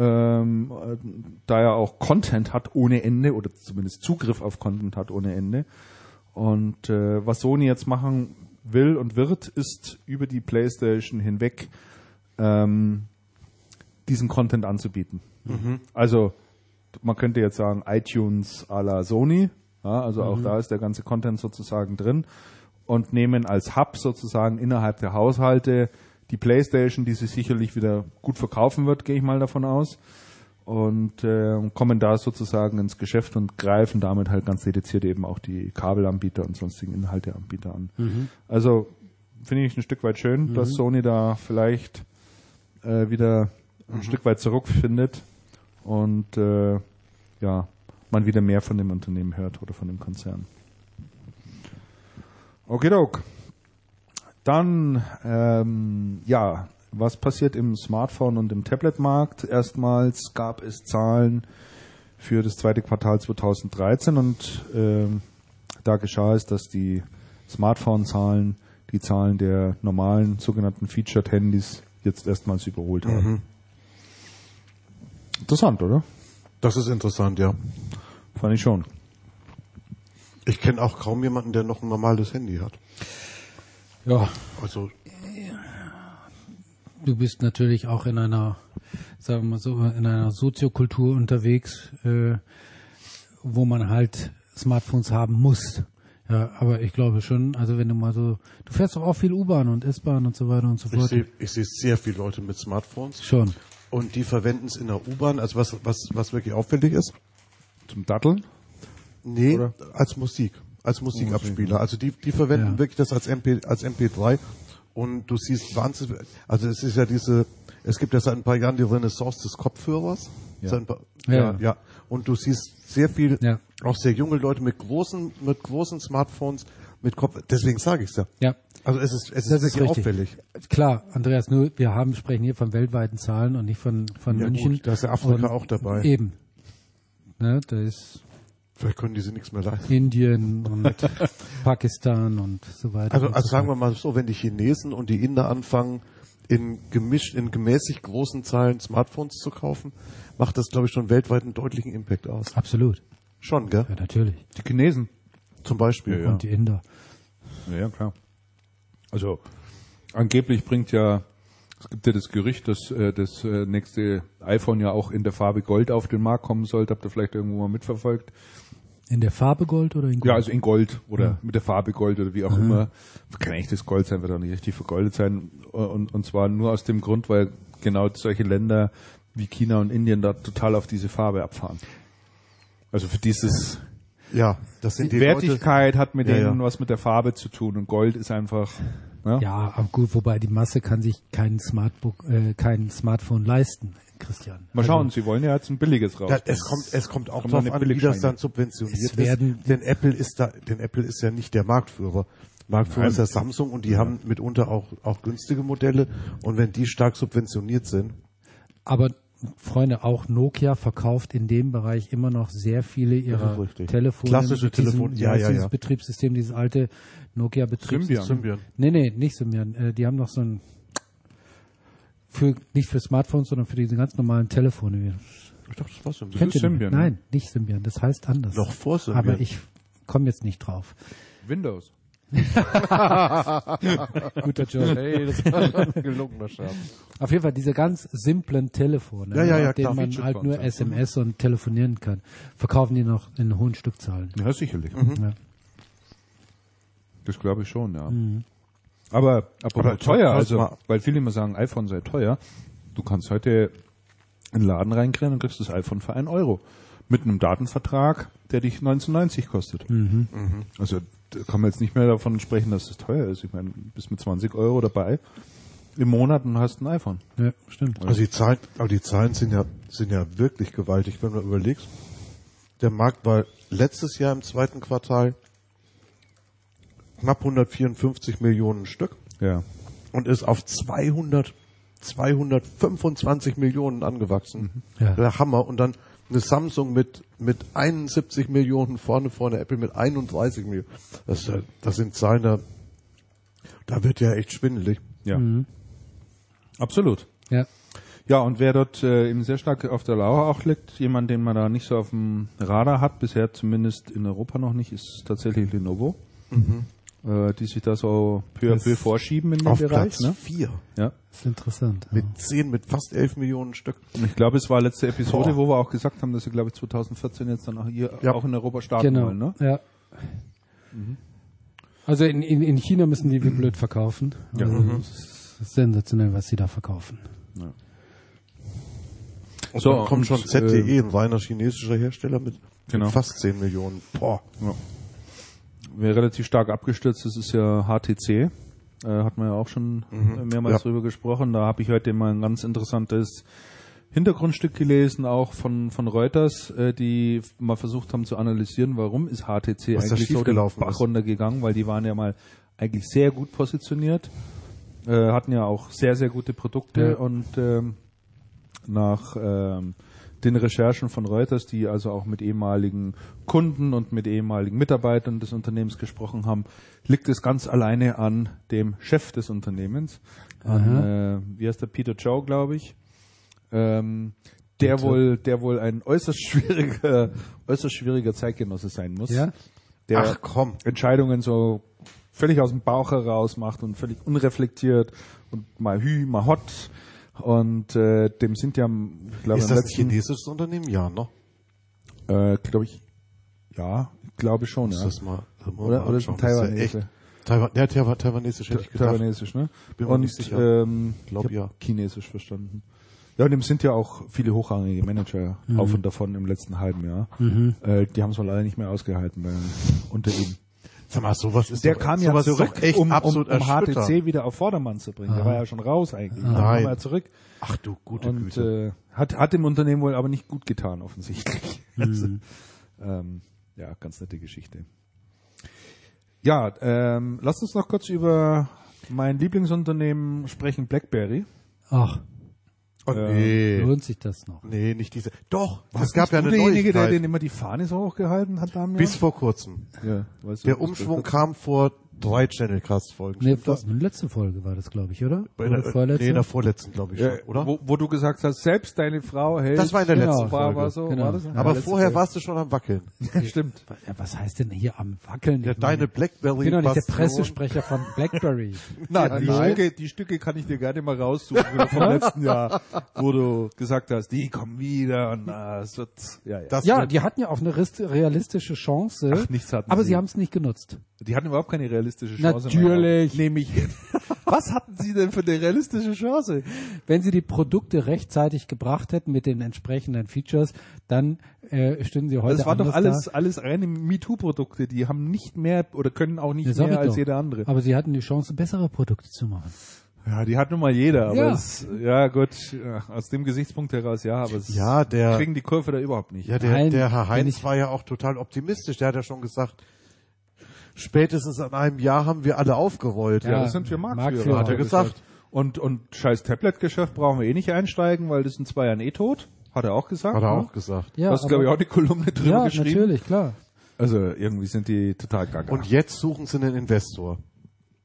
Da er auch Content hat ohne Ende oder zumindest Zugriff auf Content hat ohne Ende. Und was Sony jetzt machen will und wird, ist über die PlayStation hinweg diesen Content anzubieten. Also man könnte jetzt sagen iTunes à la Sony, ja, also auch da ist der ganze Content sozusagen drin und nehmen als Hub sozusagen innerhalb der Haushalte die PlayStation, die sich sicherlich wieder gut verkaufen wird, gehe ich mal davon aus. Und kommen da sozusagen ins Geschäft und greifen damit halt ganz dediziert eben auch die Kabelanbieter und sonstigen Inhalteanbieter an. Also finde ich ein Stück weit schön, dass Sony da vielleicht wieder ein Stück weit zurückfindet und man wieder mehr von dem Unternehmen hört oder von dem Konzern. Okidok. Dann, was passiert im Smartphone- und im Tablet-Markt? Erstmals gab es Zahlen für das zweite Quartal 2013 und da geschah es, dass die Smartphone-Zahlen die Zahlen der normalen sogenannten Featured-Handys jetzt erstmals überholt haben. Interessant, oder? Das ist interessant, ja. Fand ich schon. Ich kenne auch kaum jemanden, der noch ein normales Handy hat. Ja. Also du bist natürlich auch in einer, sagen wir mal so, in einer Soziokultur unterwegs, wo man halt Smartphones haben muss. Ja, aber ich glaube schon, also wenn du mal so, du fährst doch auch viel U-Bahn und S-Bahn und so weiter und so fort. Ich sehe sehr viele Leute mit Smartphones. Schon. Und die verwenden es in der U-Bahn, also was wirklich auffällig ist. Zum Datteln? Nee, oder? als Musikabspieler. Also die verwenden wirklich das als MP3 und du siehst wahnsinnig, also es ist ja es gibt ja seit ein paar Jahren die Renaissance des Kopfhörers. Ja. Und du siehst sehr viel, auch sehr junge Leute mit großen Smartphones, mit Kopf, deswegen sage ich es ja. Ja. Also es ist wirklich auffällig. Klar, Andreas, nur sprechen hier von weltweiten Zahlen und nicht von München. Gut, da ist ja Afrika auch dabei. Eben. Ne, da ist vielleicht können die sich nichts mehr leisten. Indien und Pakistan und so weiter. Also sagen wir mal so, wenn die Chinesen und die Inder anfangen, in gemäßigt großen Zahlen Smartphones zu kaufen, macht das, glaube ich, schon weltweit einen deutlichen Impact aus. Absolut. Schon, gell? Ja, natürlich. Die Chinesen. Zum Beispiel, Und die Inder. Ja, klar. Also angeblich es gibt ja das Gerücht, dass das nächste iPhone ja auch in der Farbe Gold auf den Markt kommen sollte. Habt ihr vielleicht irgendwo mal mitverfolgt? In der Farbe Gold oder in Gold? Ja, also in Gold oder mit der Farbe Gold oder wie auch immer. Kann echt das Gold sein, wird auch nicht richtig vergoldet sein. Und zwar nur aus dem Grund, weil genau solche Länder wie China und Indien da total auf diese Farbe abfahren. Also für dieses... Ja, das sind die Wertigkeit Leute, hat mit denen was mit der Farbe zu tun und Gold ist einfach... Ja, aber gut, wobei die Masse kann sich kein Smartphone leisten, Christian. Mal schauen, Sie wollen ja jetzt ein billiges raus. Ja, es kommt auch darauf an, wie das dann subventioniert ist. Denn Apple ist ja nicht der Marktführer. Marktführer ist ja Samsung und die haben mitunter auch günstige Modelle und wenn die stark subventioniert sind. Aber Freunde, auch Nokia verkauft in dem Bereich immer noch sehr viele ihrer Telefone. Klassische Telefone, dieses Betriebssystem, dieses alte Nokia-Betriebssystem. Symbian. Nee, nicht Symbian. Die haben noch so ein Nicht für Smartphones, sondern für diese ganz normalen Telefone. Ich dachte, das war Symbian. Kennt ihr Symbian, nicht? ne? Nein, nicht Symbian. Das heißt anders. Noch vor Symbian. Aber ich komme jetzt nicht drauf. Windows. Guter Joke. Hey, das war ein gelungener Scherz. Auf jeden Fall diese ganz simplen Telefone, Ja, mit denen klar, man Feature halt nur Phones, ja. SMS und telefonieren kann, verkaufen die noch in hohen Stückzahlen. Ja, sicherlich. Ja. Das glaube ich schon, ja. Aber teuer, also, weil viele immer sagen, iPhone sei teuer. Du kannst heute in den Laden reinkriegen und kriegst das iPhone für 1 Euro. Mit einem Datenvertrag, der dich 19,90 kostet. Also, da kann man jetzt nicht mehr davon sprechen, dass es teuer ist. Ich meine, du bist mit 20 Euro dabei im Monat und hast ein iPhone. Ja, stimmt. Also die Zahlen sind ja wirklich gewaltig, wenn du überlegst. Der Markt war letztes Jahr im zweiten Quartal knapp 154 Millionen Stück Ja. und ist auf 225 Millionen angewachsen. Ja. Der Hammer. Und dann eine Samsung mit 71 Millionen vorne, Apple mit 31 Millionen. Das sind Zahlen, da wird ja echt schwindelig. Ja. Absolut. Ja. Ja, und wer dort eben sehr stark auf der Lauer auch liegt, jemand, den man da nicht so auf dem Radar hat, bisher zumindest in Europa noch nicht, ist tatsächlich Lenovo. Die sich da so peu à peu vorschieben in dem Auf Bereich. Platz Ne? 4 Ja. Das ist interessant. mit fast 11 Millionen Stück. Und ich glaube, es war letzte Episode, Boah. wo wir auch gesagt haben, dass sie, glaube ich, 2014 jetzt dann auch hier Ja. auch in Europa starten Genau. wollen. Ne? Ja. Also in China müssen die wie blöd verkaufen. Ja. Also das ist sensationell, was sie da verkaufen. Und So, dann kommt und, schon ZTE, ein reiner chinesischer Hersteller mit Genau. fast 10 Millionen. Boah. Ja. Wer relativ stark abgestürzt ist, ist ja HTC. Hat man ja auch schon mehrmals drüber gesprochen. Da habe ich heute mal ein ganz interessantes Hintergrundstück gelesen, auch von Reuters, die mal versucht haben zu analysieren, warum ist HTC Was da eigentlich so den schiefgelaufen Bach ist. runtergegangen, weil die waren ja mal eigentlich sehr gut positioniert, hatten ja auch sehr, sehr gute Produkte Ja. und nach den Recherchen von Reuters, die also auch mit ehemaligen Kunden und mit ehemaligen Mitarbeitern des Unternehmens gesprochen haben, liegt es ganz alleine an dem Chef des Unternehmens, an, wie heißt der, Peter Chow, glaube ich, der wohl ein äußerst schwieriger Zeitgenosse sein muss, Ja? der Ach komm. Entscheidungen so völlig aus dem Bauch heraus macht und völlig unreflektiert und mal mal hot. Und dem sind ja, ich glaube, Ist das ein chinesisches Unternehmen? Ja, ne? glaube ich, ja, ich glaube schon, Ist ja. das mal Oder ist ein Taiwanese. Taiwanesisch hätte ich gedacht. Taiwanesisch, ne? Bin mir Und nicht sicher. ich Glaub, hab ja. Chinesisch verstanden. Ja, und dem sind ja auch viele hochrangige Manager auf und davon im letzten halben Jahr. Die haben es wohl leider nicht mehr ausgehalten unter ihm. Sag mal, sowas ist Der doch, kam ja sowas ist zurück, doch echt um absolut erschütternd. HTC wieder auf Vordermann zu bringen. Der war ja schon raus eigentlich. Dann Nein. kam er zurück. Ach du gute Und Güte. hat dem Unternehmen wohl aber nicht gut getan, offensichtlich. Also, ja, ganz nette Geschichte. Ja, lasst uns noch kurz über mein Lieblingsunternehmen sprechen, BlackBerry. Ach, Oh, nee. lohnt sich das noch? Nee, nicht diese. Doch, es Warst gab ja eine derjenige, der Neuigkeit. den immer die Fahne so hochgehalten hat damals? Bis vor kurzem. Ja, weißt du, Der bis Umschwung vor kurzem. kam vor 3 Channelcast-Folgen. Nee, Stimmt das? letzte Folge war das, glaube ich, oder? Nee, Oder vorletzte? in der vorletzten, glaube ich, Ja, schon, oder? wo du gesagt hast, selbst deine Frau hält. Das war in der letzten war, Folge. war so, Genau. war das? Aber vorher warst du schon am Wackeln. Ja, stimmt. Ja, was heißt denn hier am Wackeln? Ja, Ich meine, deine Blackberry. ich bin doch nicht der Bastion. Pressesprecher von BlackBerry. Na, nein. die Stücke kann ich dir gerne mal raussuchen vom letzten Jahr, wo du gesagt hast, die kommen wieder und es wird, ja. Das Ja, wird- die hatten ja auch eine realistische Chance, Ach, nichts hatten aber sie. sie haben es nicht genutzt. Die hatten überhaupt keine realistische Chance. Natürlich. Nehme ich hin. Was hatten sie denn für eine realistische Chance? Wenn sie die Produkte rechtzeitig gebracht hätten mit den entsprechenden Features, dann stünden sie heute Das waren doch anders alles reine MeToo-Produkte. Die haben nicht mehr oder können auch nicht da. Das sag mehr ich als doch. jeder andere. Aber sie hatten die Chance, bessere Produkte zu machen. Ja, die hat nun mal jeder. Aber Ja. ja gut, ja, aus dem Gesichtspunkt heraus ja, aber es Ja, der, kriegen die Kurve da überhaupt nicht. ja, Nein, der Herr wenn Heinz ich- war ja auch total optimistisch. Der hat ja schon gesagt, spätestens an einem Jahr haben wir alle aufgerollt. Ja, das sind wir Marktführer, Marktführer, hat er gesagt. Und scheiß Tablet-Geschäft brauchen wir eh nicht einsteigen, weil das in 2 Jahren eh tot. Hat er auch gesagt. Hat er ne? auch gesagt. Ja, Du hast, glaube ich, auch eine Kolumne drüber ja, geschrieben. natürlich, klar. Also irgendwie sind die total gaga. Und jetzt suchen sie einen Investor.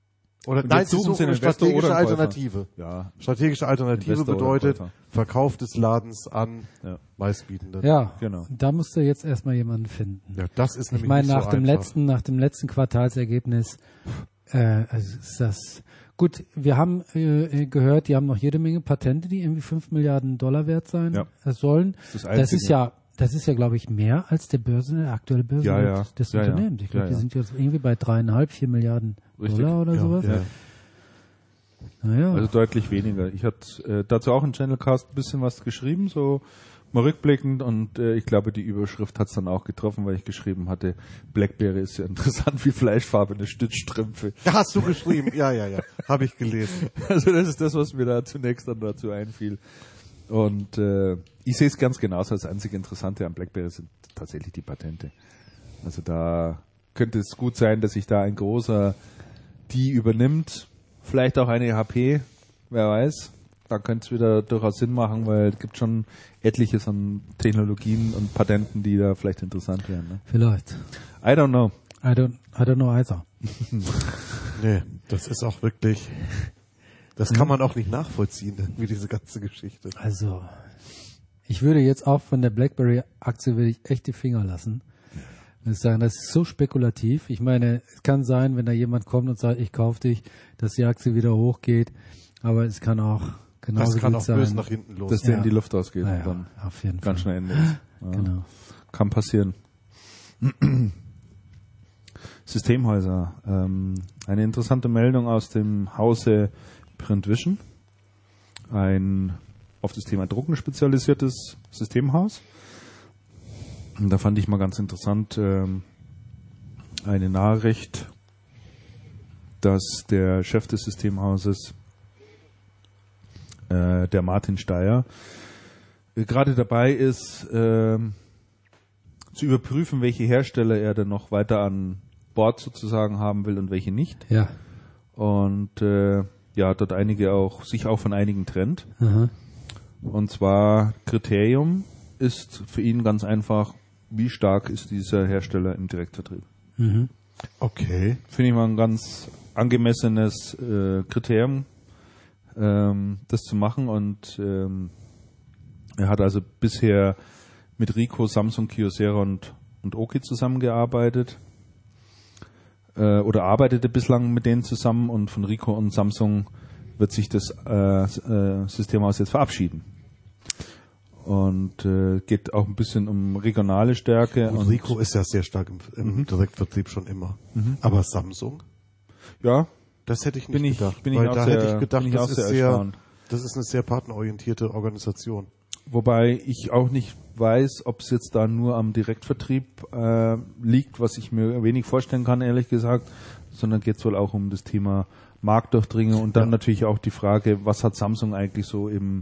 Oder Und nein, jetzt sie suchen suchen sie einen eine Investor strategische oder einen Käufer. Alternative. Ja. Strategische Alternative Investor oder bedeutet Käufer. Verkauf des Ladens an Ja. Meistbietenden. Ja, Genau. da musst du jetzt erstmal jemanden finden. Ja, das ist Ich nämlich meine, nicht nach so dem einfach. nach dem letzten Quartalsergebnis also ist das gut. Wir haben gehört, die haben noch jede Menge Patente, die irgendwie 5 Milliarden Dollar wert sein Ja. sollen. Das ist das Das ist ja, glaube ich, mehr als der aktuelle Börsenwert Ja. des Ja, ja. Unternehmens. Ich glaube, Ja, die ja. sind jetzt irgendwie bei 3,5, 4 Milliarden Richtig. Dollar oder sowas. Ja. Naja. Also deutlich weniger. Ich hatte dazu auch im Channelcast ein bisschen was geschrieben, so mal rückblickend, und ich glaube, die Überschrift hat es dann auch getroffen, weil ich geschrieben hatte, BlackBerry ist ja interessant wie fleischfarbene Stützstrümpfe. Hast du geschrieben? Ja. Habe ich gelesen. Also das ist das, was mir da zunächst dann dazu einfiel. Und ich sehe es ganz genauso. Das einzig Interessante an BlackBerry sind tatsächlich die Patente. Also da könnte es gut sein, dass sich da ein großer die übernimmt. Vielleicht auch eine HP, wer weiß. Da könnte es wieder durchaus Sinn machen, weil es gibt schon etliches an Technologien und Patenten, die da vielleicht interessant wären. Ne? Vielleicht. I don't know. I don't know either. Nee, das ist auch wirklich, das kann man auch nicht nachvollziehen, irgendwie diese ganze Geschichte. Also, ich würde jetzt auch von der BlackBerry-Aktie würde ich echt die Finger lassen. Ich muss sagen, das ist so spekulativ. Ich meine, es kann sein, wenn da jemand kommt und sagt, ich kaufe dich, dass die Aktie wieder hochgeht. Aber es kann auch genauso Das kann gut auch sein, böse nach hinten los. Dass der in die Luft ausgeht Naja, und dann auf jeden ganz Fall. schnell Ende ist. Ja. Genau. Kann passieren. Systemhäuser. Eine interessante Meldung aus dem Hause Printvision. Ein auf das Thema Drucken spezialisiertes Systemhaus. Und da fand ich mal ganz interessant eine Nachricht, dass der Chef des Systemhauses, der Martin Steyer, gerade dabei ist, zu überprüfen, welche Hersteller er denn noch weiter an Bord sozusagen haben will und welche nicht. Ja. Und dort sich auch von einigen trennt. Aha. Und zwar Kriterium ist für ihn ganz einfach, wie stark ist dieser Hersteller im Direktvertrieb. Mhm. Okay. Finde ich mal ein ganz angemessenes Kriterium, das zu machen. Und er hat also bisher mit Ricoh, Samsung, Kyocera und Oki zusammengearbeitet. Oder arbeitete bislang mit denen zusammen, und von Ricoh und Samsung wird sich das Systemhaus jetzt verabschieden. Und geht auch ein bisschen um regionale Stärke. Und Ricoh ist ja sehr stark im Direktvertrieb schon immer. Aber Samsung? Ja, Das hätte ich nicht gedacht. bin ich weil auch da sehr, hätte ich gedacht, bin ich auch das sehr ist sehr, erstaunt. das ist eine sehr partnerorientierte Organisation. Wobei ich auch nicht weiß, ob es jetzt da nur am Direktvertrieb liegt, was ich mir wenig vorstellen kann, ehrlich gesagt, sondern geht es wohl auch um das Thema Marktdurchdringung und dann natürlich auch die Frage, was hat Samsung eigentlich so im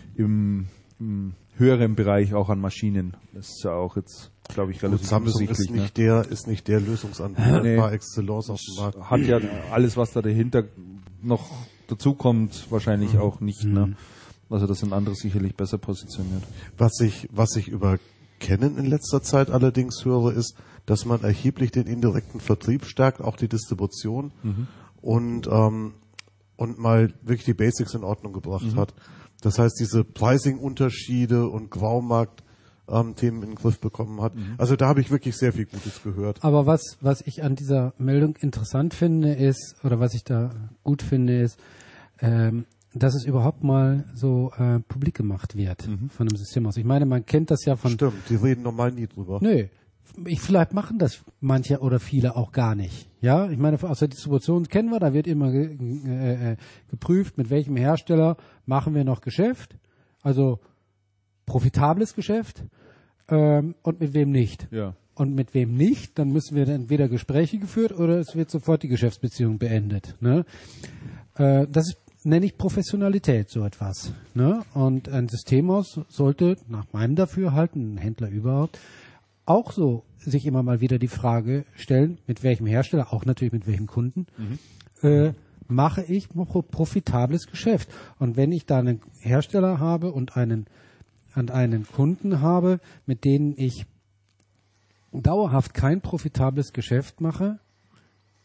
höheren Bereich auch an Maschinen. Das ist ja auch jetzt, glaube ich, relativ Samsung ist übersichtlich. ist nicht der Lösungsanbieter Nee. par excellence auf dem Markt. Hat ja alles, was da dahinter noch dazukommt, wahrscheinlich auch nicht. Ne? Also das sind andere sicherlich besser positioniert. Was ich über Canon in letzter Zeit allerdings höre, ist, dass man erheblich den indirekten Vertrieb stärkt, auch die Distribution und mal wirklich die Basics in Ordnung gebracht hat. Das heißt, diese Pricing-Unterschiede und Graumarkt-Themen in den Griff bekommen hat. Also da habe ich wirklich sehr viel Gutes gehört. Aber was ich an dieser Meldung interessant finde ist, oder was ich da gut finde ist, dass es überhaupt mal so publik gemacht wird von einem Systemhaus. Ich meine, man kennt das ja von... Stimmt, die reden normal nie drüber. Nö. Vielleicht machen das manche oder viele auch gar nicht. Ja, ich meine, aus der Distribution kennen wir, da wird immer geprüft, mit welchem Hersteller machen wir noch Geschäft, also profitables Geschäft, und mit wem nicht. Ja. Und mit wem nicht, dann müssen wir entweder Gespräche geführt oder es wird sofort die Geschäftsbeziehung beendet. Ne? Das nenne ich Professionalität, so etwas. Ne? Und ein Systemhaus sollte nach meinem Dafürhalten, ein Händler überhaupt, auch so sich immer mal wieder die Frage stellen, mit welchem Hersteller, auch natürlich mit welchem Kunden, mache ich profitables Geschäft. Und wenn ich da einen Hersteller habe und einen Kunden habe, mit denen ich dauerhaft kein profitables Geschäft mache,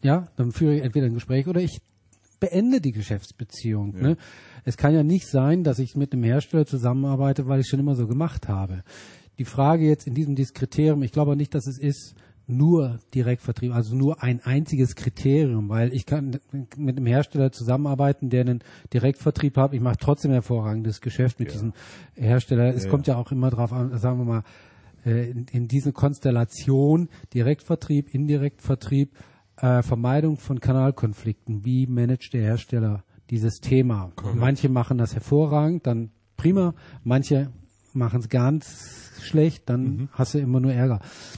dann führe ich entweder ein Gespräch oder ich beende die Geschäftsbeziehung. Ne? Es kann ja nicht sein, dass ich mit einem Hersteller zusammenarbeite, weil ich schon immer so gemacht habe. Die Frage jetzt in diesem Kriterium, ich glaube nicht, dass es ist nur Direktvertrieb, also nur ein einziges Kriterium, weil ich kann mit einem Hersteller zusammenarbeiten, der einen Direktvertrieb hat. Ich mache trotzdem hervorragendes Geschäft mit diesem Hersteller. Es kommt ja auch immer drauf an, sagen wir mal, in diese Konstellation Direktvertrieb, Indirektvertrieb, Vermeidung von Kanalkonflikten. Wie managt der Hersteller dieses Thema? Manche machen das hervorragend, dann prima. Manche machen es ganz schlecht, dann hast du immer nur Ärger.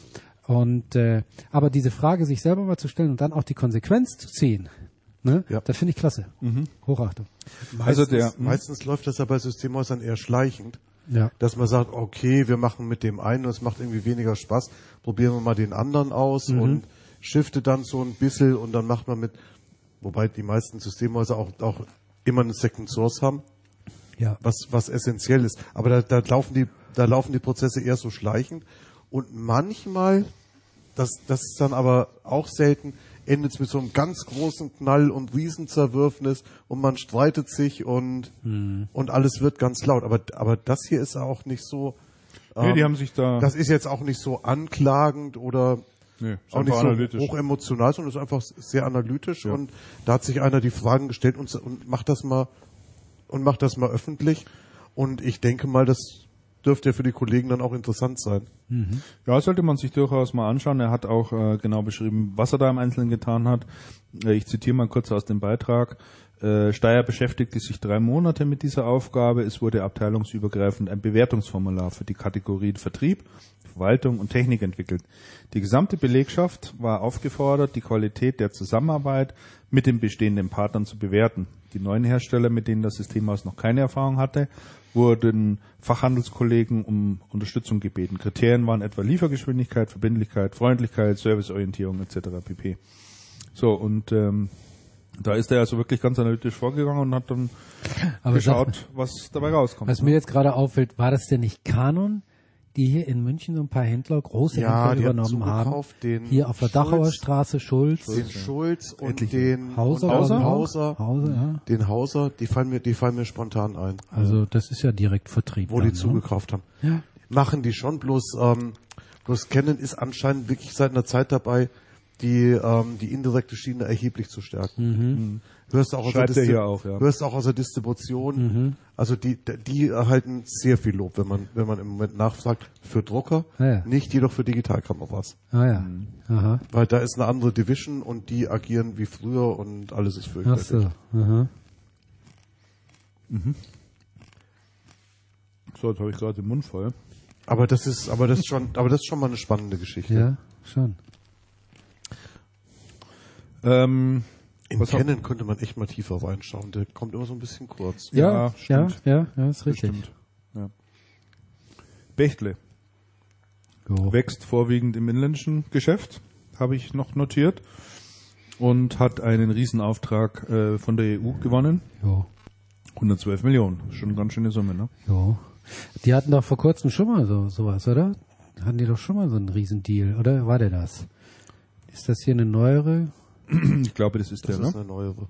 Und aber diese Frage sich selber mal zu stellen und dann auch die Konsequenz zu ziehen, ne? Das finde ich klasse. Hochachtung. Meistens läuft das ja bei Systemhäusern eher schleichend. Ja. Dass man sagt, okay, wir machen mit dem einen und es macht irgendwie weniger Spaß, probieren wir mal den anderen aus und shiftet dann so ein bisschen und dann macht man wobei die meisten Systemhäuser auch immer eine Second Source haben, was essentiell ist. Aber da laufen die Prozesse eher so schleichend und manchmal, das ist dann aber auch selten, endet es mit so einem ganz großen Knall und Riesenzerwürfnis und man streitet sich und alles wird ganz laut. Aber das hier ist auch nicht so. Die haben sich da. Das ist jetzt auch nicht so anklagend oder auch nicht so hochemotional, sondern ist einfach sehr analytisch und da hat sich einer die Fragen gestellt und macht das mal öffentlich und ich denke mal, das dürfte ja für die Kollegen dann auch interessant sein. Ja, sollte man sich durchaus mal anschauen. Er hat auch genau beschrieben, was er da im Einzelnen getan hat. Ich zitiere mal kurz aus dem Beitrag. Steyr beschäftigte sich 3 Monate mit dieser Aufgabe. Es wurde abteilungsübergreifend ein Bewertungsformular für die Kategorien Vertrieb, Verwaltung und Technik entwickelt. Die gesamte Belegschaft war aufgefordert, die Qualität der Zusammenarbeit mit den bestehenden Partnern zu bewerten. Die neuen Hersteller, mit denen das Systemhaus noch keine Erfahrung hatte, wurden Fachhandelskollegen um Unterstützung gebeten. Kriterien waren etwa Liefergeschwindigkeit, Verbindlichkeit, Freundlichkeit, Serviceorientierung etc. pp. So, und da ist er also wirklich ganz analytisch vorgegangen und hat dann geschaut, was dabei rauskommt. Was mir jetzt gerade auffällt, war das denn nicht Canon, die hier in München so ein paar Händler, große Händler übernommen haben? Hier auf der Dachauer Straße, Schulz. Den Schulz und den Hauser, den Hauser, die fallen mir spontan ein. Also das ist ja direkt Vertrieb. Wo die zugekauft haben. Ja. Machen die schon, bloß Canon ist anscheinend wirklich seit einer Zeit dabei, die indirekte Schiene erheblich zu stärken. Hörst auch aus der Distribution. Also die erhalten sehr viel Lob, wenn man im Moment nachfragt, für Drucker, nicht jedoch für Digitalkameras. Aha. Weil da ist eine andere Division und die agieren wie früher und alles ist fürchterlich. So, jetzt habe ich gerade den Mund voll. Aber das ist schon mal eine spannende Geschichte. Ja, schon. In Canon könnte man echt mal tiefer reinschauen. Der kommt immer so ein bisschen kurz. Ja, stimmt. Ja, ist richtig. Ja. Bechtle wächst vorwiegend im inländischen Geschäft, habe ich noch notiert, und hat einen Riesenauftrag von der EU gewonnen. Jo. 112 Millionen, schon eine ganz schöne Summe, ne? Jo. Die hatten doch vor kurzem schon mal sowas, oder? Hatten die doch schon mal so einen Riesendeal, oder war der das? Ist das hier eine neuere? Ich glaube, das ist eine neuere.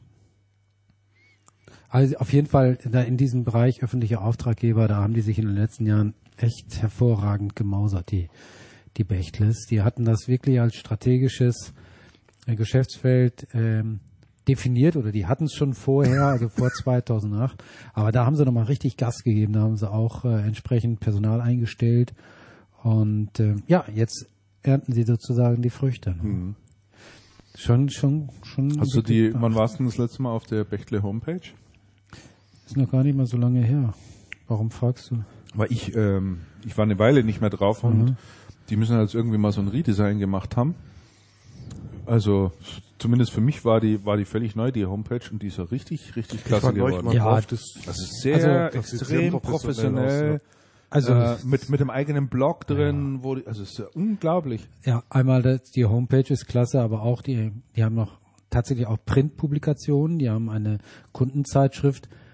Also auf jeden Fall da in diesem Bereich öffentlicher Auftraggeber, da haben die sich in den letzten Jahren echt hervorragend gemausert, die Bechtles. Die hatten das wirklich als strategisches Geschäftsfeld definiert, oder die hatten es schon vorher, also vor 2008. Aber da haben sie nochmal richtig Gas gegeben, da haben sie auch entsprechend Personal eingestellt. Und jetzt ernten sie sozusagen die Früchte. Ne? Schon. Also wann warst du das letzte Mal auf der Bechtle Homepage? Ist noch gar nicht mal so lange her. Warum fragst du? Weil ich war eine Weile nicht mehr drauf und die müssen jetzt irgendwie mal so ein Redesign gemacht haben. Also zumindest für mich war die völlig neu, die Homepage, und die ist ja richtig klasse geworden. Das ist sehr extrem professionell. Also mit dem eigenen Blog drin, also es ist ja unglaublich. Ja, einmal die Homepage ist klasse, aber auch die haben noch tatsächlich auch Printpublikationen, die haben eine Kundenzeitschrift,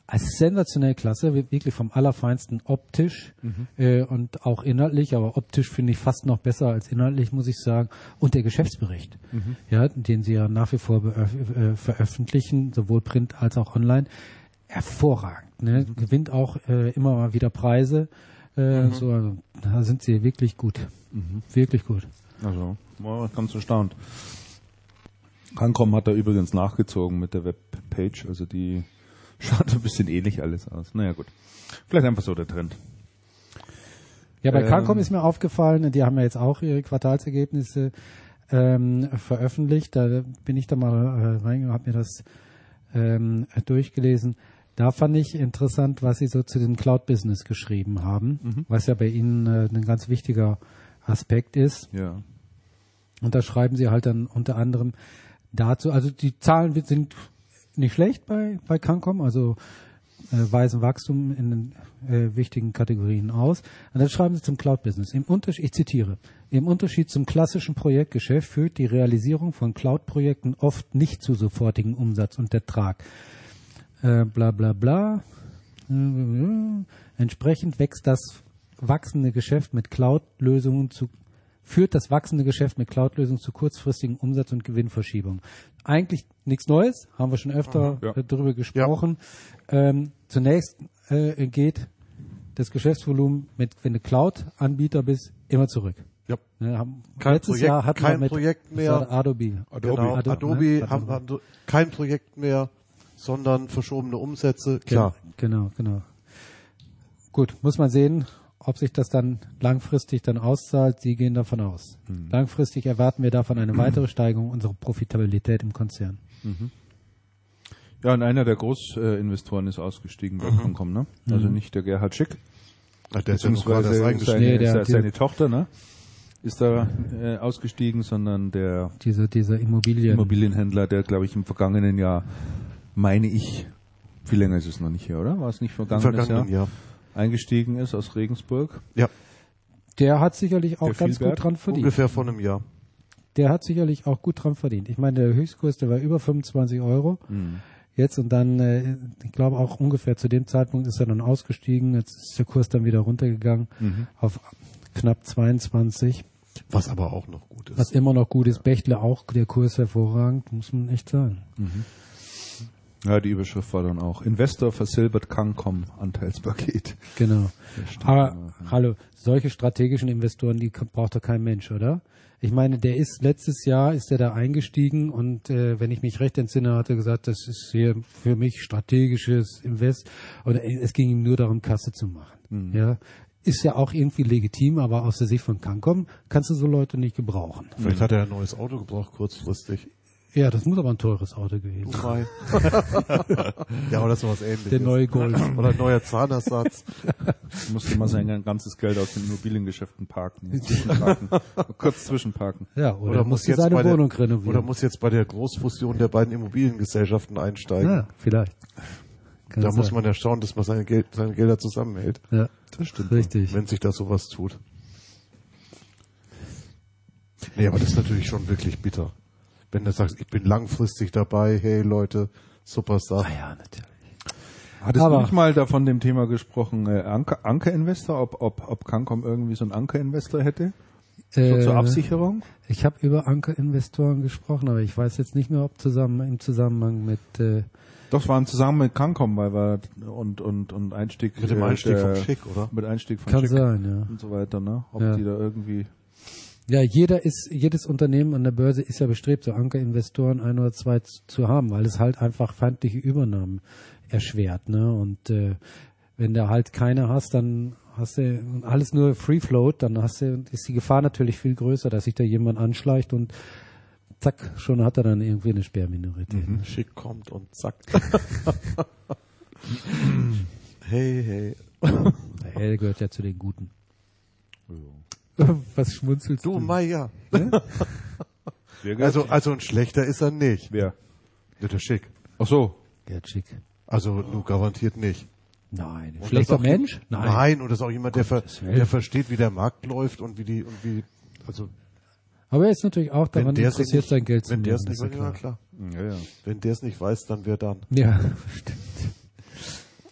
sensationell klasse, wirklich vom Allerfeinsten optisch und auch inhaltlich, aber optisch finde ich fast noch besser als inhaltlich, muss ich sagen. Und der Geschäftsbericht, ja, den sie ja nach wie vor veröffentlichen, sowohl print als auch online, hervorragend. Ne? Gewinnt auch immer mal wieder Preise. So, also, da sind sie wirklich gut. Wirklich gut. Also, war ganz erstaunt. Cancom hat da übrigens nachgezogen mit der Webpage, also die schaut ein bisschen ähnlich alles aus. Naja, gut. Vielleicht einfach so der Trend. Ja, bei Cancom ist mir aufgefallen, die haben ja jetzt auch ihre Quartalsergebnisse veröffentlicht. Da bin ich da mal reingegangen, habe mir das durchgelesen. Da fand ich interessant, was sie so zu dem Cloud-Business geschrieben haben, was ja bei ihnen ein ganz wichtiger Aspekt ist. Ja. Und da schreiben sie halt dann unter anderem dazu, also die Zahlen sind nicht schlecht bei Cancom, also weisen Wachstum in den wichtigen Kategorien aus. Und dann schreiben sie zum Cloud-Business. Ich zitiere, im Unterschied zum klassischen Projektgeschäft führt die Realisierung von Cloud-Projekten oft nicht zu sofortigen Umsatz und Ertrag. Bla bla bla. Entsprechend führt das wachsende Geschäft mit Cloud-Lösungen zu kurzfristigen Umsatz- und Gewinnverschiebungen. Eigentlich nichts Neues, haben wir schon öfter darüber gesprochen. Ja. Zunächst geht das Geschäftsvolumen wenn du Cloud-Anbieter bist, immer zurück. Ja. Letztes Jahr hatten wir mit Projekt mehr. Adobe. Genau, Adobe haben kein Projekt mehr, sondern verschobene Umsätze. Klar. Genau. Gut, muss man sehen, ob sich das dann langfristig dann auszahlt. Sie gehen davon aus. Langfristig erwarten wir davon eine weitere Steigerung unserer Profitabilität im Konzern. Ja, und einer der Großinvestoren ist ausgestiegen bei Cancom, ne? Also nicht der Gerhard Schick. Ach, der ist ja noch gerade das seine seine Tochter, ne? Ist da ausgestiegen, sondern der dieser Immobilienhändler, der, glaube ich, im vergangenen Jahr, meine ich, viel länger ist es noch nicht her, oder? War es nicht vergangenes Jahr? Eingestiegen ist aus Regensburg. Ja. Der hat sicherlich auch ganz gut dran verdient. Ungefähr vor einem Jahr. Der hat sicherlich auch gut dran verdient. Ich meine, der Höchstkurs, der war über 25 €. Jetzt und dann, ich glaube auch ungefähr zu dem Zeitpunkt ist er dann ausgestiegen. Jetzt ist der Kurs dann wieder runtergegangen auf knapp 22. Was aber auch noch gut ist. Was immer noch gut ist. Bechtle auch, der Kurs hervorragend, muss man echt sagen. Ja, die Überschrift war dann auch Investor versilbert Cancom Anteilspaket. Genau. Aber hallo, solche strategischen Investoren, die braucht doch kein Mensch, oder? Ich meine, letztes Jahr ist der da eingestiegen und wenn ich mich recht entsinne, hat er gesagt, das ist hier für mich strategisches Invest. Oder es ging ihm nur darum, Kasse zu machen. Ja, ist ja auch irgendwie legitim, aber aus der Sicht von Cancom kannst du so Leute nicht gebrauchen. Vielleicht hat er ein neues Auto gebraucht, kurzfristig. Ja, das muss aber ein teures Auto gewesen sein. Ja, oder sowas Ähnliches. Der neue Golf. Oder ein neuer Zahnersatz. Musste mal sein ganzes Geld aus den Immobiliengeschäften parken. Kurz zwischenparken. Ja, oder muss jetzt seine Wohnung renovieren. Oder muss jetzt bei der Großfusion der beiden Immobiliengesellschaften einsteigen. Ja, vielleicht. Da muss man ja schauen, dass man seine Gelder zusammenhält. Ja, das stimmt. Richtig. Wenn sich da sowas tut. Nee, aber das ist natürlich schon wirklich bitter. Wenn du sagst, ich bin langfristig dabei, hey Leute, super Sache. Ja, natürlich. Hattest du nicht mal da von dem Thema gesprochen, Anker-Investor, ob Cancom irgendwie so einen Anker-Investor hätte? So zur Absicherung? Ich habe über Anker-Investoren gesprochen, aber ich weiß jetzt nicht mehr, ob im Zusammenhang mit... Doch, es waren zusammen mit Cancom, weil wir und Einstieg... Mit dem Einstieg vom Schick, oder? Mit Einstieg von Kann Schick sein, ja. und so weiter, ne? Ob die da irgendwie... Ja, jedes Unternehmen an der Börse ist ja bestrebt, so Ankerinvestoren ein oder zwei zu haben, weil es halt einfach feindliche Übernahmen erschwert, ne? Und wenn du halt keine hast, dann hast du alles nur Free Float, dann ist die Gefahr natürlich viel größer, dass sich da jemand anschleicht und zack, schon hat er dann irgendwie eine Sperrminorität. Schick kommt und zack. Hey. Er gehört ja zu den Guten. Was schmunzelst du? Du Meier. Ne? Also ein schlechter ist er nicht. Wer? Der Schick. Ach so. Gerd Schick. Also du garantiert nicht. Nein. Schlechter Mensch? Nein, und das ist auch jemand, der versteht, wie der Markt läuft und also. Aber er ist natürlich auch daran interessiert, sein Geld zu machen. Wenn der es nicht weiß, ja klar. Ja. Wenn der es nicht weiß, dann wer dann? Ja, stimmt.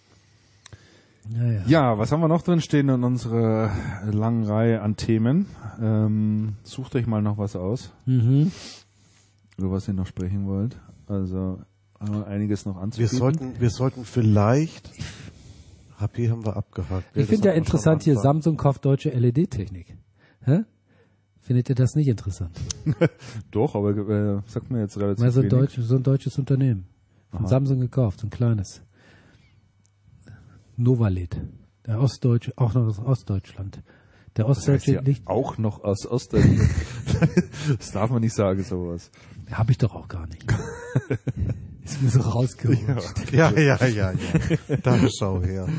Ja, was haben wir noch drin stehen in unserer langen Reihe an Themen? Sucht euch mal noch was aus, über was ihr noch sprechen wollt. Also haben wir einiges noch anzubieten. Wir sollten vielleicht, HP haben wir abgehakt. Ich finde ja interessant hier, Samsung kauft deutsche LED-Technik. Hä? Findet ihr das nicht interessant? Doch, aber sagt mir jetzt relativ Mal so wenig. so ein deutsches Unternehmen. Von Samsung gekauft, so ein kleines. Novaled. Der Ostdeutsche, auch noch aus Ostdeutschland. Der Das heißt Ostdeutsche ja liegt. auch noch aus Ostdeutschland. Das darf man nicht sagen, sowas. Habe ich doch auch gar nicht. Ist mir so rausgerutscht. Ja. Da schau her.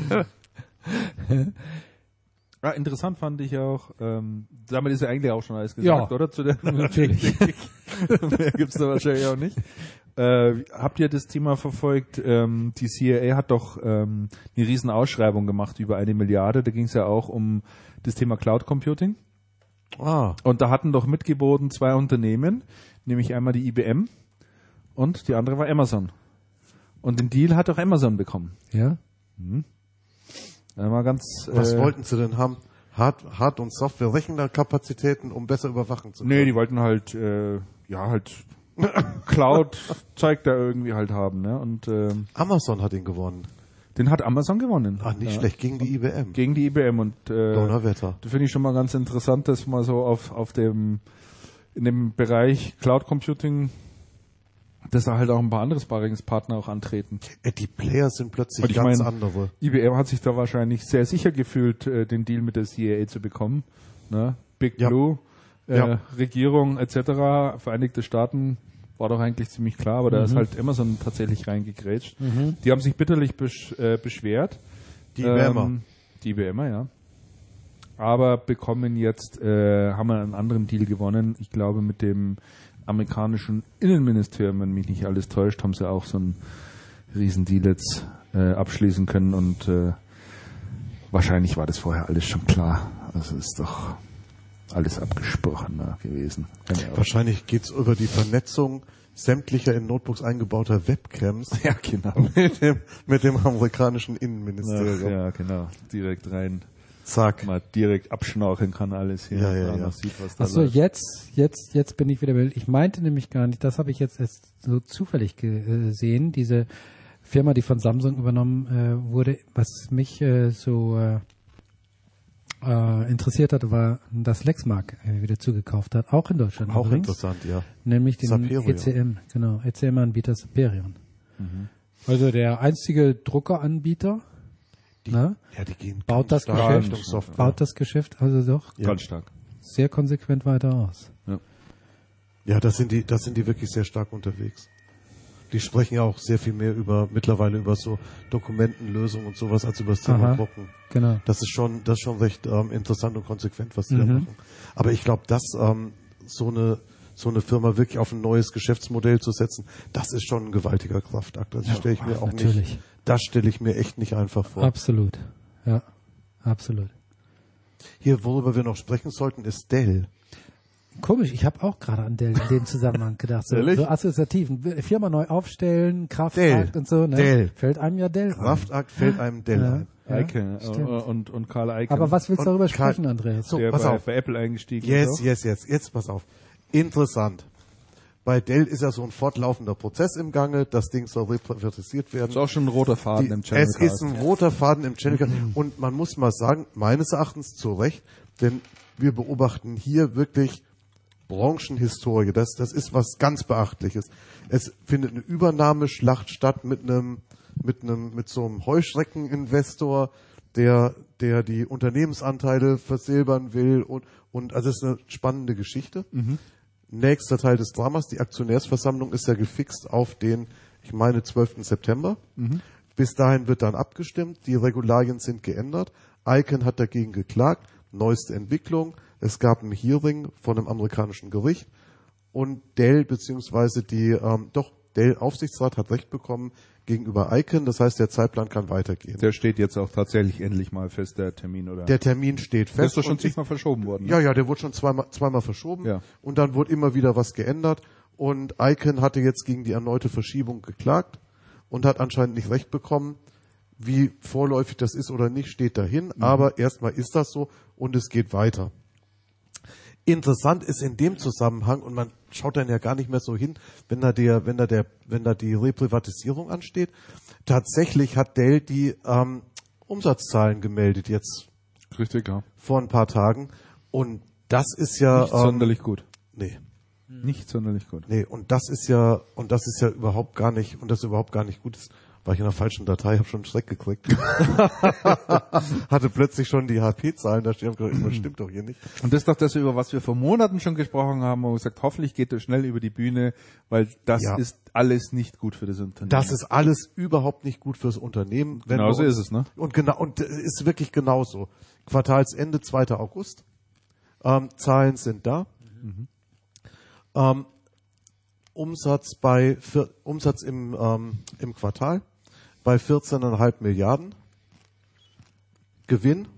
Ja, interessant fand ich auch, damit ist ja eigentlich auch schon alles gesagt, Ja, oder? Zu der natürlich. Mehr gibt's da wahrscheinlich auch nicht. Habt ihr das Thema verfolgt? Die CIA hat doch eine riesen Ausschreibung gemacht, über 1 Milliarde. Da ging es ja auch um das Thema Cloud Computing. Und da hatten doch mitgeboten 2 Unternehmen, nämlich einmal die IBM und die andere war Amazon. Und den Deal hat auch Amazon bekommen. Ja? War ganz, Was wollten sie denn haben? Hard- und Software-Rechnerkapazitäten, um besser überwachen zu können? Nee, die wollten halt, Cloud-Zeug da irgendwie halt haben, ne? Und Amazon hat ihn gewonnen. den hat Amazon gewonnen. Nicht schlecht, gegen die IBM. Gegen die IBM und Donnerwetter. das finde ich schon mal ganz interessant, dass mal so in dem Bereich Cloud Computing, dass da halt auch ein paar andere Sparringspartner auch antreten. Die Player sind plötzlich Und ich ganz mein, andere. IBM hat sich da wahrscheinlich sehr sicher gefühlt, den Deal mit der CIA zu bekommen. Ne? Big Ja. Blue, Ja. Regierung etc., Vereinigte Staaten, war doch eigentlich ziemlich klar, aber da ist halt Amazon tatsächlich reingegrätscht. Die haben sich bitterlich beschwert. Die IBMer. Die IBMer, ja. Aber bekommen jetzt, haben einen anderen Deal gewonnen. Ich glaube, mit dem amerikanischen Innenministerium, wenn mich nicht alles täuscht, haben sie auch so einen Riesendeal jetzt abschließen können und wahrscheinlich war das vorher alles schon klar. Also ist doch alles abgesprochen gewesen. Wahrscheinlich geht's über die Vernetzung sämtlicher in Notebooks eingebauter Webcams Ja, genau. mit dem amerikanischen Innenministerium. Ja, genau. Direkt rein. Zack. Mal direkt abschnorcheln kann alles hier. Ja. Man sieht, was da Achso, läuft. jetzt bin ich wieder wild. Ich meinte nämlich gar nicht, das habe ich jetzt erst so zufällig gesehen, diese Firma, die von Samsung übernommen wurde, was mich interessiert hat, war, dass Lexmark wieder zugekauft hat, auch in Deutschland Auch übrigens. interessant, ja. Nämlich den Saperion. ECM, genau, ECM-Anbieter Saperion. Also der einzige Druckeranbieter, ne? Ja, die gehen Baut ganz das stark Geschäft, Richtung Software. baut das Geschäft also doch Ganz stark. sehr konsequent weiter aus. Ja, das sind die wirklich sehr stark unterwegs. Die sprechen ja auch sehr viel mehr mittlerweile über so Dokumentenlösungen und sowas als über das Thema Aha. Drucken. Genau. Das ist schon recht interessant und konsequent, was die da machen. Aber ich glaube, dass so eine Firma wirklich auf ein neues Geschäftsmodell zu setzen, das ist schon ein gewaltiger Kraftakt. Also stelle ich mir auch natürlich. nicht, das stelle ich mir echt nicht einfach vor. Absolut. Ja, absolut. Hier, worüber wir noch sprechen sollten, ist Dell. Komisch, ich habe auch gerade an Dell in dem Zusammenhang gedacht. So, Ehrlich? so assoziativ. Firma neu aufstellen, Kraftakt Dell. und so. Ne? Dell. Fällt einem ja Dell ein. Kraftakt fällt einem Dell Ja. ein. Eike stimmt. und Karl Eike. Aber was willst du Und darüber Karl- sprechen, Andreas? So, der pass auf. bei Apple eingestiegen ist. Jetzt pass auf. Interessant. Bei Dell ist ja so ein fortlaufender Prozess im Gange. Das Ding soll reprivatisiert werden. Ist auch schon ein roter Faden im Channel. Es ist ein roter Faden im Channel. Und man muss mal sagen, meines Erachtens zu Recht, denn wir beobachten hier wirklich Branchenhistorie. Das ist was ganz Beachtliches. Es findet eine Übernahmeschlacht statt mit so einem Heuschreckeninvestor, der die Unternehmensanteile versilbern will und also es ist eine spannende Geschichte. Nächster Teil des Dramas, die Aktionärsversammlung ist ja gefixt auf den, ich meine, 12. September. Bis dahin wird dann abgestimmt, die Regularien sind geändert. Icahn hat dagegen geklagt, neueste Entwicklung. Es gab ein Hearing von einem amerikanischen Gericht und Dell beziehungsweise Dell-Aufsichtsrat hat Recht bekommen gegenüber Icahn. Das heißt, der Zeitplan kann weitergehen. Der steht jetzt auch tatsächlich endlich mal fest, der Termin, oder? Der Termin steht Der fest. ist doch schon und zigmal verschoben worden. Ne? Ja, der wurde schon zweimal verschoben. Ja. Und dann wurde immer wieder was geändert. Und Icahn hatte jetzt gegen die erneute Verschiebung geklagt und hat anscheinend nicht recht bekommen. Wie vorläufig das ist oder nicht, steht dahin, aber erstmal ist das so und es geht weiter. Interessant ist in dem Zusammenhang, und man schaut dann ja gar nicht mehr so hin, wenn da die Reprivatisierung ansteht. Tatsächlich hat Dell die Umsatzzahlen gemeldet jetzt. Richtig, ja. Vor ein paar Tagen. Und das ist ja Nicht sonderlich gut. Nee. Nicht sonderlich gut. Nee, und das ist ja überhaupt gar nicht gut. Das war ich in der falschen Datei, habe schon einen Schreck gekriegt. Hatte plötzlich schon die HP-Zahlen da stehen, das stimmt doch hier nicht. Und das ist doch das, über was wir vor Monaten schon gesprochen haben, wo wir gesagt, hoffentlich geht das schnell über die Bühne, weil das ist alles nicht gut für das Unternehmen. Das ist alles überhaupt nicht gut fürs Unternehmen. Genauso ist es, ne? Und ist wirklich genauso. Quartalsende 2. August. Zahlen sind da. Umsatz im Quartal bei 14,5 Milliarden. Gewinn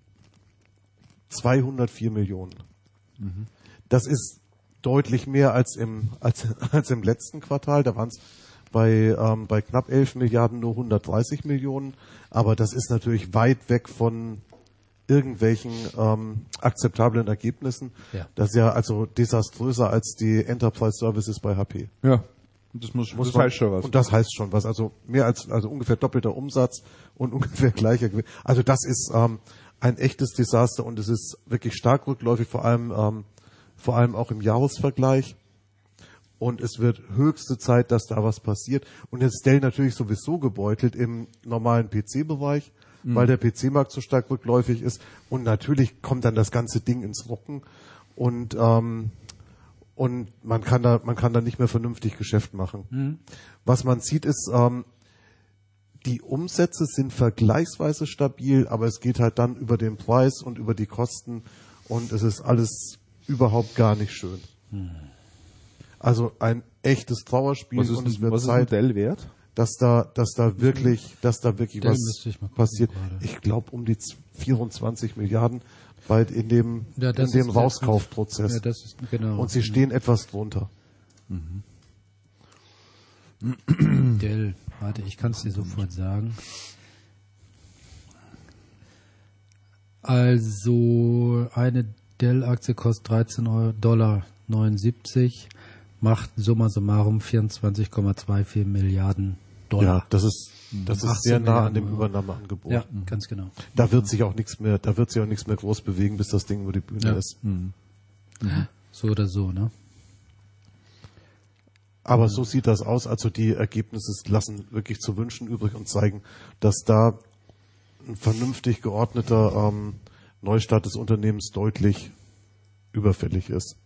204 Millionen. Das ist deutlich mehr als im letzten Quartal. Da waren es bei knapp 11 Milliarden nur 130 Millionen. Aber das ist natürlich weit weg von irgendwelchen akzeptablen Ergebnissen. Ja. Das ist ja also desaströser als die Enterprise Services bei HP. Ja. Das heißt schon was. Und das heißt schon was. Also also ungefähr doppelter Umsatz und ungefähr gleicher Gewinn. Also das ist ein echtes Desaster und es ist wirklich stark rückläufig, vor allem auch im Jahresvergleich. Und es wird höchste Zeit, dass da was passiert. Und jetzt Dell natürlich sowieso gebeutelt im normalen PC-Bereich, weil der PC-Markt so stark rückläufig ist. Und natürlich kommt dann das ganze Ding ins Rocken und man kann da nicht mehr vernünftig Geschäft machen. Was man sieht ist, die Umsätze sind vergleichsweise stabil, aber es geht halt dann über den Preis und über die Kosten und es ist alles überhaupt gar nicht schön. Also ein echtes Trauerspiel und es wird Zeit, Dell wert? dass da wirklich was passiert. Gerade. Ich glaube um die 24 Milliarden bald in dem Rauskaufprozess. Ja, das ist genau. Und sie stehen etwas drunter. Dell, warte, ich kann es dir sofort sagen. Also eine Dell-Aktie kostet $13,79, macht summa summarum 24,24 Milliarden $. Ja, das ist sehr nah an dem Milliarden Übernahmeangebot. Ja, ganz genau. Da wird sich auch nichts mehr groß bewegen, bis das Ding über die Bühne ist. So oder so, ne? Aber so sieht das aus. Also die Ergebnisse lassen wirklich zu wünschen übrig und zeigen, dass da ein vernünftig geordneter Neustart des Unternehmens deutlich überfällig ist.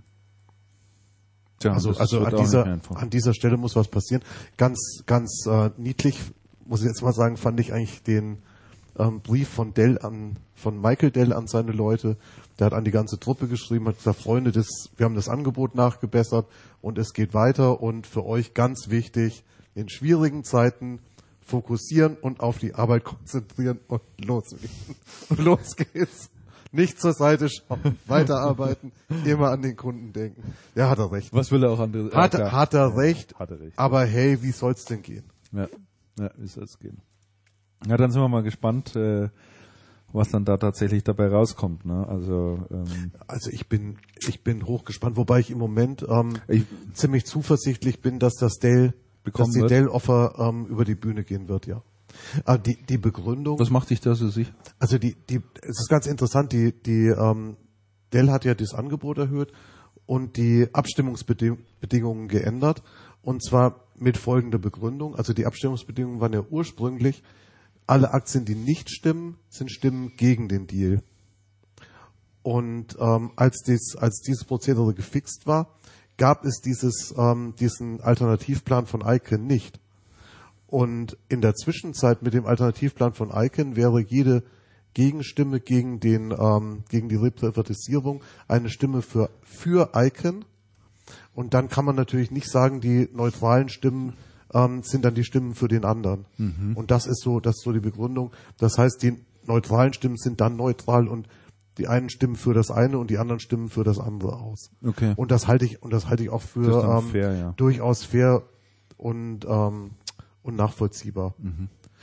Tja, Also an dieser Stelle muss was passieren. Ganz niedlich, muss ich jetzt mal sagen, fand ich eigentlich den Brief von Michael Dell an seine Leute. Der hat an die ganze Truppe geschrieben, hat gesagt, Freunde, wir haben das Angebot nachgebessert und es geht weiter und für euch ganz wichtig, in schwierigen Zeiten fokussieren und auf die Arbeit konzentrieren und loslegen. Und los geht's. Nicht zur Seite schauen, weiterarbeiten, immer an den Kunden denken. Ja, hat er recht. Was will er auch an der Hat er recht. Aber hey, wie soll's denn gehen? Ja, wie soll's gehen? Ja, dann sind wir mal gespannt, was dann da tatsächlich dabei rauskommt. Ne? Also ich bin hochgespannt, wobei ich im Moment ziemlich zuversichtlich bin, dass die Dell-Offer über die Bühne gehen wird, ja. Aber die Begründung. Was macht dich da so sicher? Also es ist ganz interessant, Dell hat ja das Angebot erhöht und die Abstimmungsbedingungen geändert. Und zwar mit folgender Begründung. Also die Abstimmungsbedingungen waren ja ursprünglich, alle Aktien, die nicht stimmen, sind Stimmen gegen den Deal. Und als dieses Prozedere gefixt war, gab es diesen Alternativplan von ICANN nicht. Und in der Zwischenzeit mit dem Alternativplan von ICANN wäre jede Gegenstimme gegen die Reprivatisierung eine Stimme für ICANN. Und dann kann man natürlich nicht sagen, die neutralen Stimmen sind dann die Stimmen für den anderen. Und das ist so die Begründung. Das heißt, die neutralen Stimmen sind dann neutral und die einen stimmen für das eine und die anderen stimmen für das andere aus. Okay. Und das halte ich auch für fair, ja. durchaus fair und nachvollziehbar.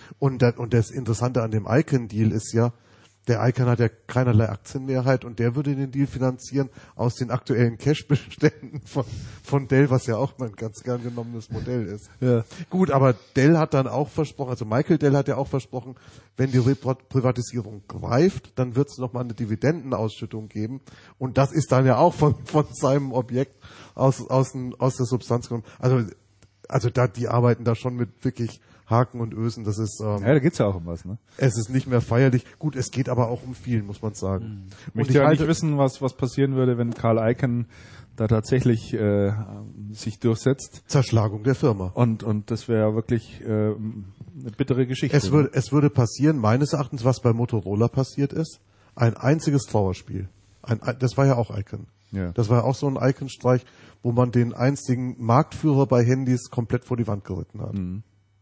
Und das Interessante an dem Icon-Deal ist ja, der Icon hat ja keinerlei Aktienmehrheit und der würde den Deal finanzieren aus den aktuellen Cash-Beständen von Dell, was ja auch mein ganz gern genommenes Modell ist. Ja. Gut, aber Dell hat dann auch versprochen, also Michael Dell hat ja auch versprochen, wenn die Privatisierung greift, dann wird es nochmal eine Dividendenausschüttung geben. Und das ist dann ja auch von seinem Objekt aus der Substanz genommen. Also da, die arbeiten da schon mit wirklich Haken und Ösen, das ist, Ja, da geht's ja auch um was, ne? es ist nicht mehr feierlich. Gut, es geht aber auch um viel, muss man sagen. Ich möchte ja nicht wissen, was passieren würde, wenn Carl Icahn da tatsächlich sich durchsetzt. Zerschlagung der Firma. Und das wäre ja wirklich eine bittere Geschichte. Es würde passieren, meines Erachtens, was bei Motorola passiert ist, ein einziges Trauerspiel. Das war ja auch Icahn. Ja. Das war ja auch so ein Icahn-Streich, wo man den einzigen Marktführer bei Handys komplett vor die Wand geritten hat. Mhm.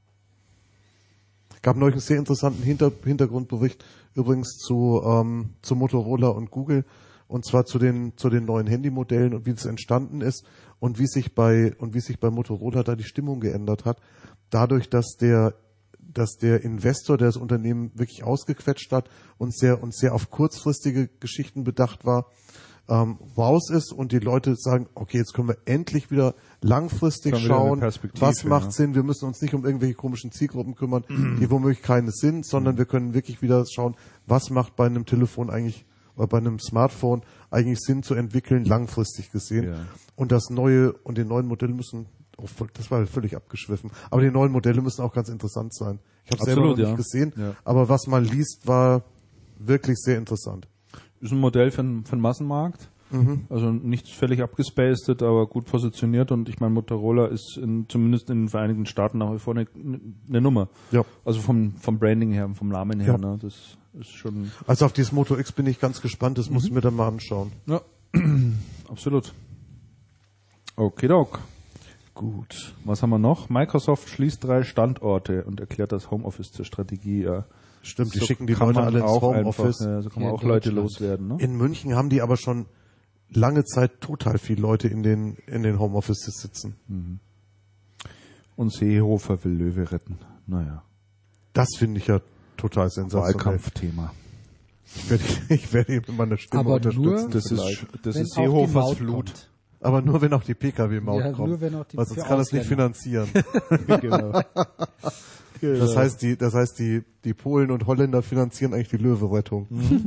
Gab neulich einen sehr interessanten Hintergrundbericht übrigens zu Motorola und Google, und zwar zu den neuen Handymodellen und wie es entstanden ist und wie sich bei Motorola da die Stimmung geändert hat, dadurch, dass der Investor, der das Unternehmen wirklich ausgequetscht hat und sehr auf kurzfristige Geschichten bedacht war, raus ist und die Leute sagen, okay, jetzt können wir endlich wieder langfristig schauen, was macht Sinn. Wir müssen uns nicht um irgendwelche komischen Zielgruppen kümmern, die womöglich keine sind, sondern wir können wirklich wieder schauen, was macht bei einem Telefon eigentlich oder bei einem Smartphone eigentlich Sinn zu entwickeln, langfristig gesehen. Ja. Und die neuen Modelle müssen, das war völlig abgeschwiffen, aber die neuen Modelle müssen auch ganz interessant sein. Ich habe selber noch nicht gesehen, aber was man liest, war wirklich sehr interessant. Ist ein Modell für den Massenmarkt. Also nicht völlig abgespaced, aber gut positioniert. Und ich meine, Motorola ist zumindest in den Vereinigten Staaten nach wie vor eine Nummer. Ja. Also vom Branding her, vom Namen her. Ja. Ne? Das ist schon... Also auf dieses Moto X bin ich ganz gespannt. Das muss ich mir dann mal anschauen. Ja, absolut. Okidok. Gut. Was haben wir noch? Microsoft schließt 3 Standorte und erklärt das Homeoffice zur Strategie. Ja. Stimmt, die So schicken die kann Leute man alle ins auch Homeoffice. einfach, so kann man Hier auch in Leute Deutschland. loswerden. Ne? In München haben die aber schon lange Zeit total viele Leute in den Homeoffices sitzen. Und Seehofer will Löwe retten. Naja, Das finde ich ja total sensationell. Wahlkampfthema. Ich werde ihm in meiner Stimme Aber unterstützen. nur, Das vielleicht. ist, das wenn ist auch die Seehofers Maut Flut. kommt. Aber nur wenn auch die Pkw-Maut Ja, kommt. nur wenn auch die Weil sonst für kann das nicht Ausländer. finanzieren. Genau. Das heißt, die Polen und Holländer finanzieren eigentlich die Löwe-Rettung.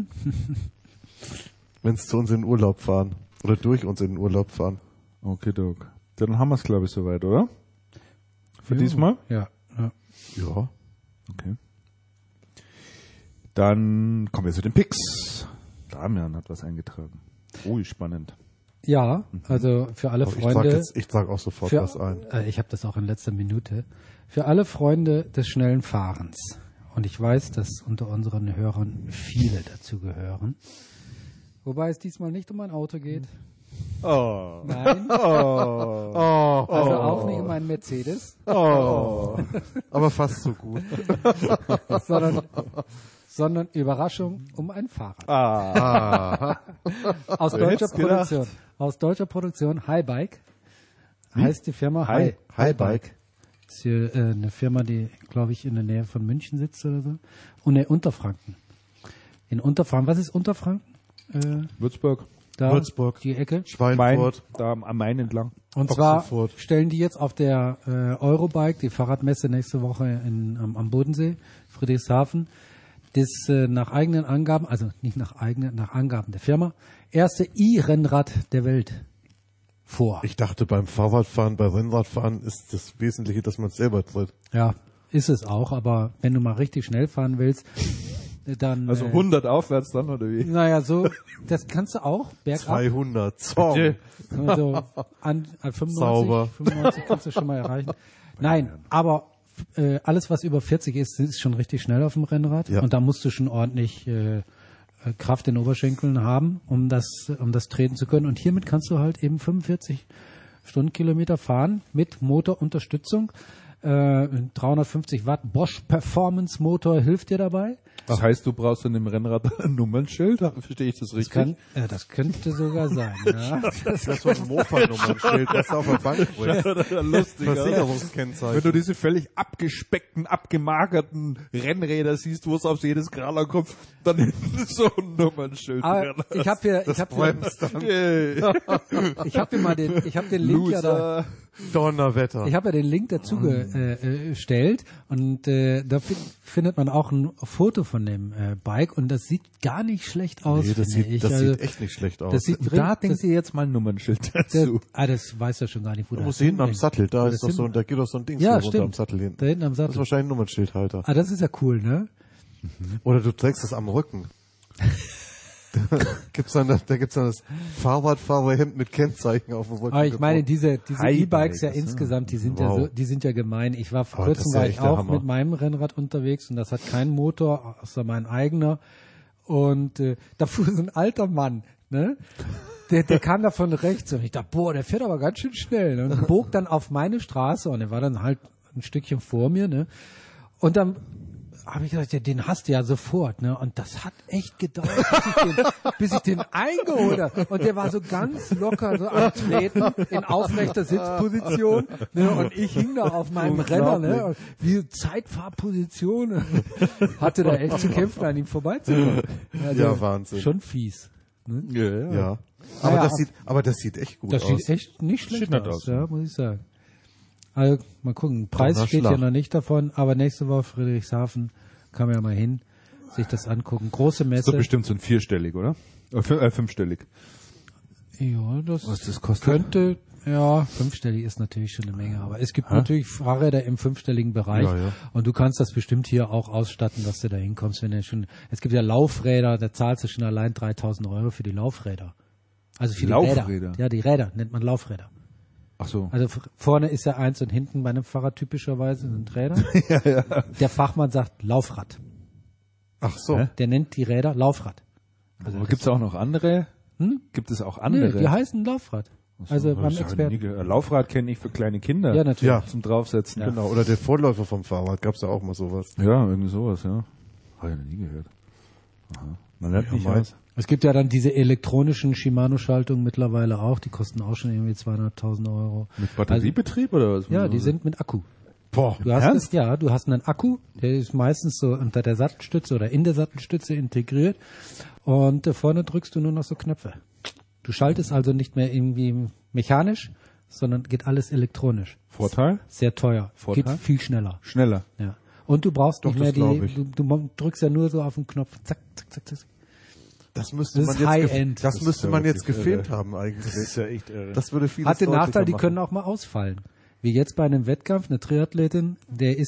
Wenn sie zu uns in den Urlaub fahren. Oder durch uns in den Urlaub fahren. Okidok. Dann haben wir es, glaube ich, soweit, oder? Für Ja. diesmal? Ja. Ja. Okay. Dann kommen wir zu den Picks. Damian hat was eingetragen. Oh, spannend. Ja, also für alle Aber Freunde. ich trage auch sofort Für, was ein. ich habe das auch in letzter Minute. Für alle Freunde des schnellen Fahrens. Und ich weiß, dass unter unseren Hörern viele dazu gehören. Wobei es diesmal nicht um ein Auto geht. Oh. Nein. Also auch nicht um einen Mercedes, Aber fast so gut. sondern Überraschung um ein Fahrrad. Ah. Aus Wer deutscher hätt's gedacht? Produktion. Aus deutscher Produktion Highbike. Heißt die Firma Highbike. Das ist hier eine Firma, die, glaube ich, in der Nähe von München sitzt oder so. Und ne, Unterfranken. In Unterfranken. Was ist Unterfranken? Würzburg. Da, Würzburg. die Ecke. Schweinfurt. Da am Main entlang. Und zwar Ochsenfurt. stellen die jetzt auf der Eurobike, die Fahrradmesse nächste Woche am Bodensee, Friedrichshafen, das nach eigenen Angaben, also nicht nach Angaben der Firma, erste E-Rennrad der Welt vor. Ich dachte, beim Fahrradfahren, bei Rennradfahren ist das Wesentliche, dass man es selber tritt. Ja, ist es auch, aber wenn du mal richtig schnell fahren willst, dann... Also 100 aufwärts dann, oder wie? Naja, so, das kannst du auch, bergab. 200 Zorn. Also an 95, Sauber. 95 kannst du schon mal erreichen. Nein, aber alles, was über 40 ist schon richtig schnell auf dem Rennrad. Ja. Und da musst du schon ordentlich Kraft in den Oberschenkeln haben, um das treten zu können. Und hiermit kannst du halt eben 45 Stundenkilometer fahren mit Motorunterstützung. 350 Watt Bosch Performance Motor hilft dir dabei. Das heißt, du brauchst in dem Rennrad ein Nummernschild? Verstehe ich das richtig? Das könnte sogar sein, ja. Das ist so ein Mofa-Nummernschild, das auf der Bank bringt. Lustig. Versicherungskennzeichen. Wenn du diese völlig abgespeckten, abgemagerten Rennräder siehst, wo es auf jedes Kraler kommt, dann hinten ist so ein Nummernschild. Aber ich habe hier den Link ja da. Donnerwetter. Ich habe ja den Link dazu gestellt und da findet man auch ein Foto von dem Bike und das sieht gar nicht schlecht aus. Nee, das sieht echt nicht schlecht aus. Das sieht Da denkt ihr jetzt mal ein Nummernschild dazu. Das weiß er schon gar nicht, wo Du das musst hinten am Sattel, da ist doch das so, da geht doch so ein Ding Ja, runter stimmt. am Sattel hinten. Da hinten am Das Sattel. ist wahrscheinlich ein Nummernschildhalter. Das ist ja cool, ne? Oder du trägst es am Rücken. Da gibt's dann das Fahrradfahrerhemd mit Kennzeichen auf dem Rücken. Aber ich meine, diese High E-Bikes ja Bikes, insgesamt, die sind Wow. die sind ja gemein. Ich war vor das kurzem ist ja war echt ich der auch Hammer. mit meinem Rennrad unterwegs und das hat keinen Motor, außer mein eigener. Und da fuhr so ein alter Mann, ne? Der kam da von rechts und ich dachte, boah, der fährt aber ganz schön schnell. Ne? Und bog dann auf meine Straße und er war dann halt ein Stückchen vor mir, ne? Und dann habe ich gesagt, ja, den hast du ja sofort, ne? Und das hat echt gedauert, bis ich den eingeholt habe. Und der war so ganz locker so am Treten in aufrechter Sitzposition, ne? Und ich hing da auf meinem Renner, ne? Und wie Zeitfahrposition hatte da echt zu kämpfen, an ihm vorbeizukommen. Also, Ja, Wahnsinn. Schon fies. Ne? Ja. Ja, Aber das sieht echt gut Das aus. sieht echt nicht schlecht nett aus, aus, ja, muss ich sagen. Also, mal gucken. Preis steht Donnerschlag. ja noch nicht davon, aber nächste Woche Friedrichshafen kann man ja mal hin, sich das angucken. Große Das ist Messe. doch bestimmt so ein vierstellig, oder? Fünfstellig. Ja, das, Was das kostet? könnte, ja, fünfstellig ist natürlich schon eine Menge, aber es gibt natürlich Fahrräder im fünfstelligen Bereich Ja, ja. und du kannst das bestimmt hier auch ausstatten, dass du da hinkommst, wenn du schon, es gibt ja Laufräder, da zahlst du schon allein 3.000 € für die Laufräder. Also für die Laufräder? Räder. Ja, die Räder nennt man Laufräder. Ach so. Also vorne ist ja eins und hinten bei einem Fahrrad typischerweise sind Räder. Der Fachmann sagt Laufrad. Ach so. Der nennt die Räder Laufrad. Aber gibt es auch noch andere? Gibt es auch Nee, andere? die heißen Laufrad. Also beim Experten. Laufrad kenne ich für kleine Kinder. Ja, natürlich. Ja. Zum Draufsetzen. Ja, Genau. Oder der Vorläufer vom Fahrrad, gab's ja auch mal sowas. irgendwie sowas, ja. Habe ich noch nie gehört. Aha. Man lernt nicht mein- aus. Es gibt ja dann diese elektronischen Shimano-Schaltungen mittlerweile auch, die kosten auch schon irgendwie 200.000 €. Mit Batteriebetrieb oder was? Ja, die sind mit Akku. Boah. Du hast Ernst? du hast einen Akku, der ist meistens so unter der Sattelstütze oder in der Sattelstütze integriert und vorne drückst du nur noch so Knöpfe. Du schaltest also nicht mehr irgendwie mechanisch, sondern geht alles elektronisch. Vorteil? Sehr teuer. Vorteil? Geht viel schneller. Schneller. Ja. Und du brauchst nicht das mehr glaub ich. du drückst ja nur so auf den Knopf, zack, zack, zack, zack. Das müsste Das man ist jetzt, High-End. das müsste ja man jetzt wirklich gefilmt irre. haben eigentlich. Das ist ja echt irre. Das würde vieles Hat den deutlicher Nachteil, die machen. können auch mal ausfallen. Wie jetzt bei einem Wettkampf, eine Triathletin,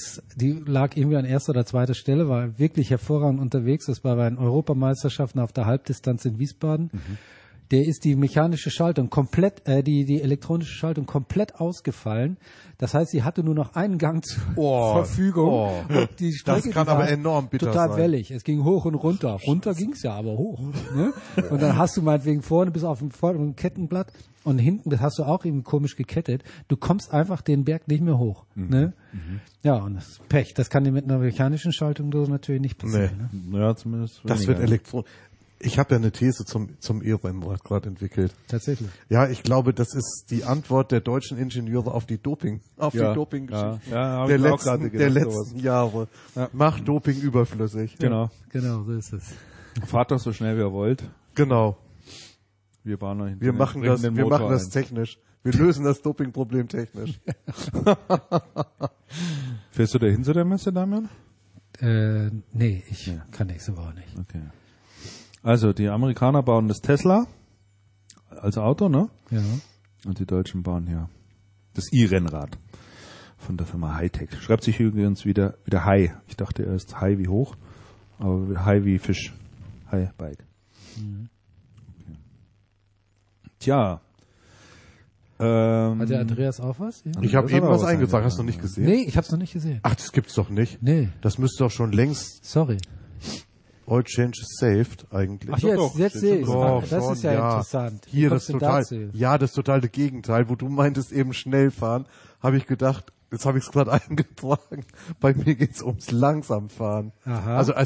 die lag irgendwie an erster oder zweiter Stelle, war wirklich hervorragend unterwegs. Das war bei den Europameisterschaften auf der Halbdistanz in Wiesbaden. Der ist die mechanische Schaltung komplett, die elektronische Schaltung komplett ausgefallen. Das heißt, sie hatte nur noch einen Gang zur Verfügung. Und die Strecke, Das kann die war aber enorm bitter total sein. wellig. Es ging hoch und runter. Runter ging's ja, aber hoch. Ne? Und dann hast du meinetwegen vorne bis auf dem vorderen Kettenblatt und hinten, das hast du auch irgendwie komisch gekettet. Du kommst einfach den Berg nicht mehr hoch. Ne? Ja, und das ist Pech. Das kann dir mit einer mechanischen Schaltung so natürlich nicht passieren. Ne? Ja, zumindest. Das wird Ich habe ja eine These zum E-Rennrad gerade entwickelt. Tatsächlich. Ja, ich glaube, das ist die Antwort der deutschen Ingenieure auf die Ja. die Doping-Geschichte Ja, hab der ich mir auch gerade letzten, gedacht, der sowas. letzten Jahre. Macht Doping überflüssig. Genau. Genau, so ist es. Fahrt doch so schnell wie ihr wollt. Genau. Wir bauen euch Wir machen das technisch. Wir lösen das Dopingproblem technisch. Fährst du da hin zu der Messe, Damian? Nee, ich kann nächste Woche nicht. Okay. Also, die Amerikaner bauen das Tesla als Auto, ne? Ja. Und die Deutschen bauen hier das E-Rennrad von der Firma Hightech. Schreibt sich übrigens wieder High. Ich dachte erst High wie hoch, aber High wie Fisch. High Bike. Okay. Tja. Hat der Andreas auch was? Ja? Ich habe Das hat eben aber was was eingesagt. eingetragen. Hast du noch nicht gesehen? Nee, ich hab's noch nicht gesehen. Ach, das gibt's doch nicht. Nee, Das müsste doch schon längst sorry. All Change is Saved eigentlich. Ach, jetzt sehe ich Doch, Das schon, ist ja interessant. Wie Hier das kommst du total, dazu? ja, das totale Gegenteil, wo du meintest eben schnell fahren, habe ich gedacht, jetzt habe ich es gerade eingetragen. Bei mir geht's ums Langsamfahren. Aha. Also es geht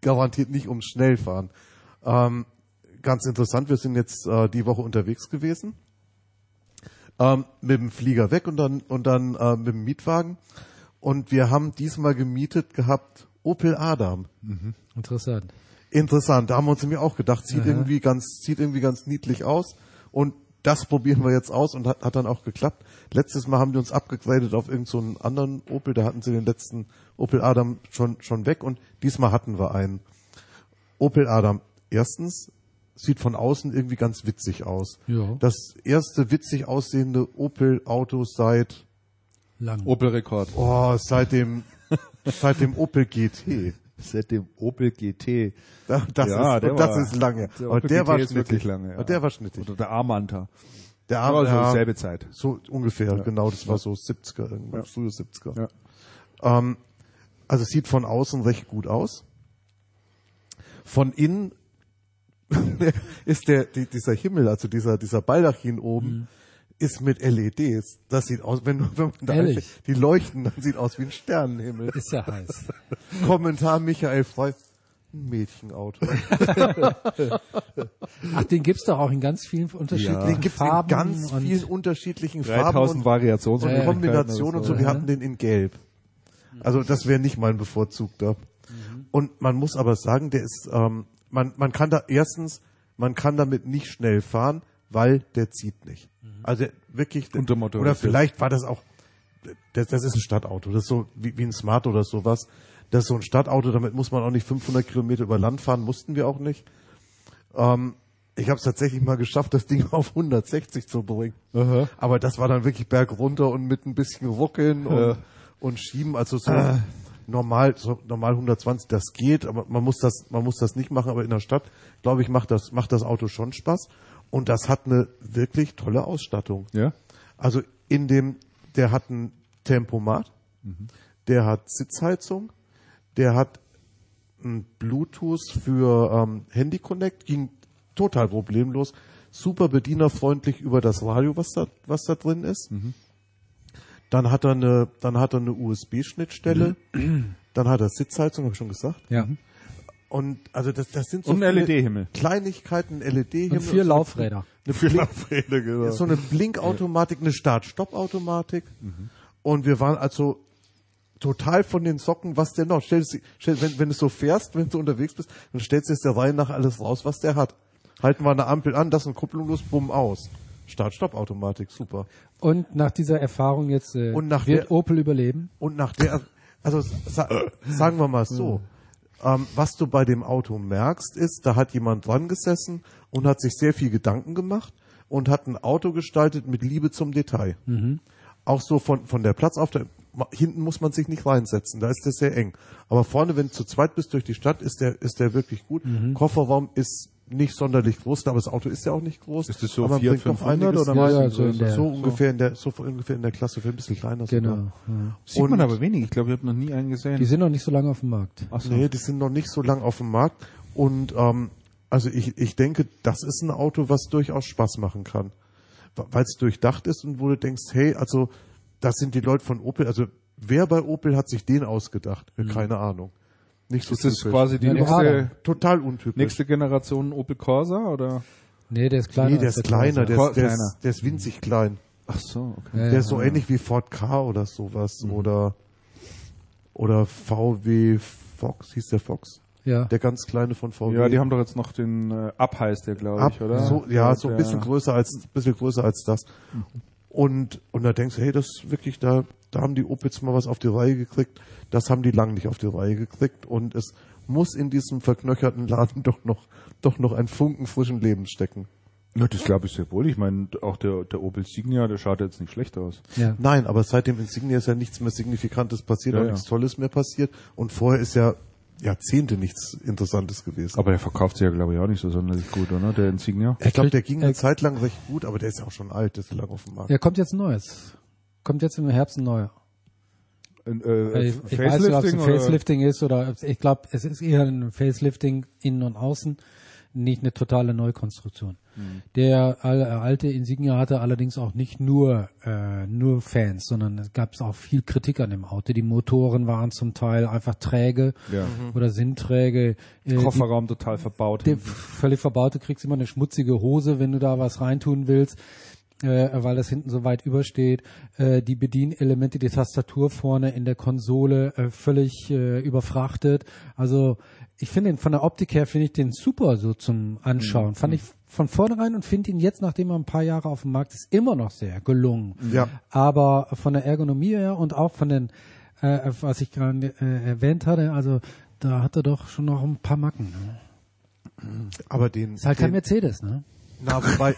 garantiert nicht ums Schnellfahren. Ganz interessant, wir sind jetzt die Woche unterwegs gewesen. Mit dem Flieger weg und dann mit dem Mietwagen. Und wir haben diesmal gemietet gehabt Opel Adam. Interessant. Interessant, da haben wir uns nämlich auch gedacht, sieht irgendwie ganz niedlich aus. Und das probieren wir jetzt aus und hat dann auch geklappt. Letztes Mal haben die uns abgegradet auf irgend so einen anderen Opel, da hatten sie den letzten Opel Adam schon weg und diesmal hatten wir einen. Opel Adam, erstens, sieht von außen irgendwie ganz witzig aus. Ja. Das erste witzig aussehende Opel-Auto seit Opel-Rekord. seit dem Opel GT. Seit dem Opel GT. Das ist lange. Aber der war wirklich lange. Ja. Aber der war schnittig. Oder der Armanta. Der Aber Arm, so selbe Zeit. So ungefähr, genau. Das war so 70er, irgendwas, frühe 70er. Ja. Also sieht von außen recht gut aus. Von innen ist dieser Himmel, also dieser Baldachin oben, ist mit LEDs. Das sieht aus, wenn man da Ehrlich? die leuchten, dann sieht aus wie ein Sternenhimmel. Ist ja heiß. Kommentar Michael Frey. Ein Mädchenauto. Ach, den gibt's doch auch in ganz vielen unterschiedlichen Den gibt's Farben. in ganz und vielen unterschiedlichen Farben 3000 Variationen. und Kombinationen und so. Wir hatten den in Gelb. Also das wäre nicht mein bevorzugter. Und man muss aber sagen, der ist, man kann damit nicht schnell fahren, weil der zieht nicht. Also wirklich, Untermotorisiert. oder vielleicht war das auch, das ist ein Stadtauto, das ist so wie ein Smart oder sowas. Das ist so ein Stadtauto, damit muss man auch nicht 500 Kilometer über Land fahren, mussten wir auch nicht. Ich habe es tatsächlich mal geschafft, das Ding auf 160 zu bringen. Aber das war dann wirklich bergunter und mit ein bisschen Ruckeln und Schieben, also so normal 120, das geht, aber man muss das nicht machen, aber in der Stadt, glaube ich, macht das Auto schon Spaß. Und das hat eine wirklich tolle Ausstattung. Ja? Also der hat ein Tempomat, der hat Sitzheizung, der hat ein Bluetooth für Handy Connect, ging total problemlos, super bedienerfreundlich über das Radio, was da drin ist. Dann hat er eine USB-Schnittstelle, dann hat er Sitzheizung, habe ich schon gesagt. Ja. Und also das sind so Und ein viele LED-Himmel. Kleinigkeiten, LED-Himmel. Und 4 Laufräder. Laufräder, genau. So eine Blinkautomatik, eine Start-Stopp-Automatik. Und wir waren also total von den Socken, was der noch. Wenn du so fährst, wenn du unterwegs bist, dann stellst du jetzt der Reihe nach alles raus, was der hat. Halten wir eine Ampel an, das ist eine Kupplung los, bumm, aus. Start-Stopp-Automatik, super. Und nach dieser Erfahrung jetzt wird Opel überleben? Und nach der, also sagen wir mal so, was du bei dem Auto merkst, ist, da hat jemand dran gesessen und hat sich sehr viel Gedanken gemacht und hat ein Auto gestaltet mit Liebe zum Detail. Auch so von der hinten muss man sich nicht reinsetzen, da ist das sehr eng. Aber vorne, wenn du zu zweit bist durch die Stadt, ist der wirklich gut. Kofferraum ist nicht sonderlich groß, aber das Auto ist ja auch nicht groß. Ist das so aber 400, 500 oder was? so ungefähr in der Klasse, für ein bisschen kleiner Genau. sogar. Ja. Sieht man aber wenig. Ich glaube, ich habe noch nie einen gesehen. Die sind noch nicht so lange auf dem Markt. Ach so. Nee, die sind noch nicht so lang auf dem Markt. Und also ich denke, das ist ein Auto, was durchaus Spaß machen kann. Weil es durchdacht ist und wo du denkst, hey, also das sind die Leute von Opel, also wer bei Opel hat sich den ausgedacht? Keine Ahnung. Nicht so Ist das typisch. quasi die Ja, Total untypisch. nächste Generation Opel Corsa oder? Nee, der ist kleiner. Nee, der ist kleiner, Corsa. der ist winzig klein. Ach so, okay. Ja, Der ist so ähnlich wie Ford Ka oder sowas oder VW Fox, hieß der Fox? Ja. Der ganz kleine von VW. Ja, die haben doch jetzt noch den Up heißt der, glaube ich, oder? So ein bisschen größer als das. Und da denkst du, hey, das ist wirklich, da haben die Opels mal was auf die Reihe gekriegt. Das haben die lang nicht auf die Reihe gekriegt. Und es muss in diesem verknöcherten Laden doch noch ein Funken frischen Lebens stecken. Ja, das glaube ich sehr wohl. Ich meine, auch der Opel Signia, der schaut jetzt nicht schlecht aus. Ja. Nein, aber seit dem Insignia ist ja nichts mehr Signifikantes passiert, Ja, auch ja. nichts Tolles mehr passiert. Und vorher ist ja Jahrzehnte nichts Interessantes gewesen. Aber der verkauft sich ja, glaube ich, auch nicht so sonderlich gut, oder? Der Insignia? Ich glaube, der ging eine Zeit lang recht gut, aber der ist ja auch schon alt, der ist lang auf dem Markt. Ja, kommt jetzt ein neues. Kommt jetzt im Herbst ein neuer. Ich weiß nicht, ob es ein Facelifting ist oder ich glaube, es ist eher ein Facelifting innen und außen. nicht eine totale Neukonstruktion. Der alte Insignia hatte allerdings auch nicht nur Fans, sondern es gab auch viel Kritik an dem Auto. Die Motoren waren zum Teil einfach träge oder sind träge. Kofferraum total verbaut. Völlig verbaut. Du kriegst immer eine schmutzige Hose, wenn du da was reintun willst, weil das hinten so weit übersteht. Die Bedienelemente, die Tastatur vorne in der Konsole völlig überfrachtet. Also ich finde ihn von der Optik her finde ich den super so zum Anschauen. Fand ich von vornherein und finde ihn jetzt, nachdem er ein paar Jahre auf dem Markt ist, immer noch sehr gelungen. Ja. Aber von der Ergonomie her und auch von den, was ich gerade erwähnt hatte, also da hat er doch schon noch ein paar Macken. Ne? Aber den Ist halt kein Mercedes, ne? Na, wobei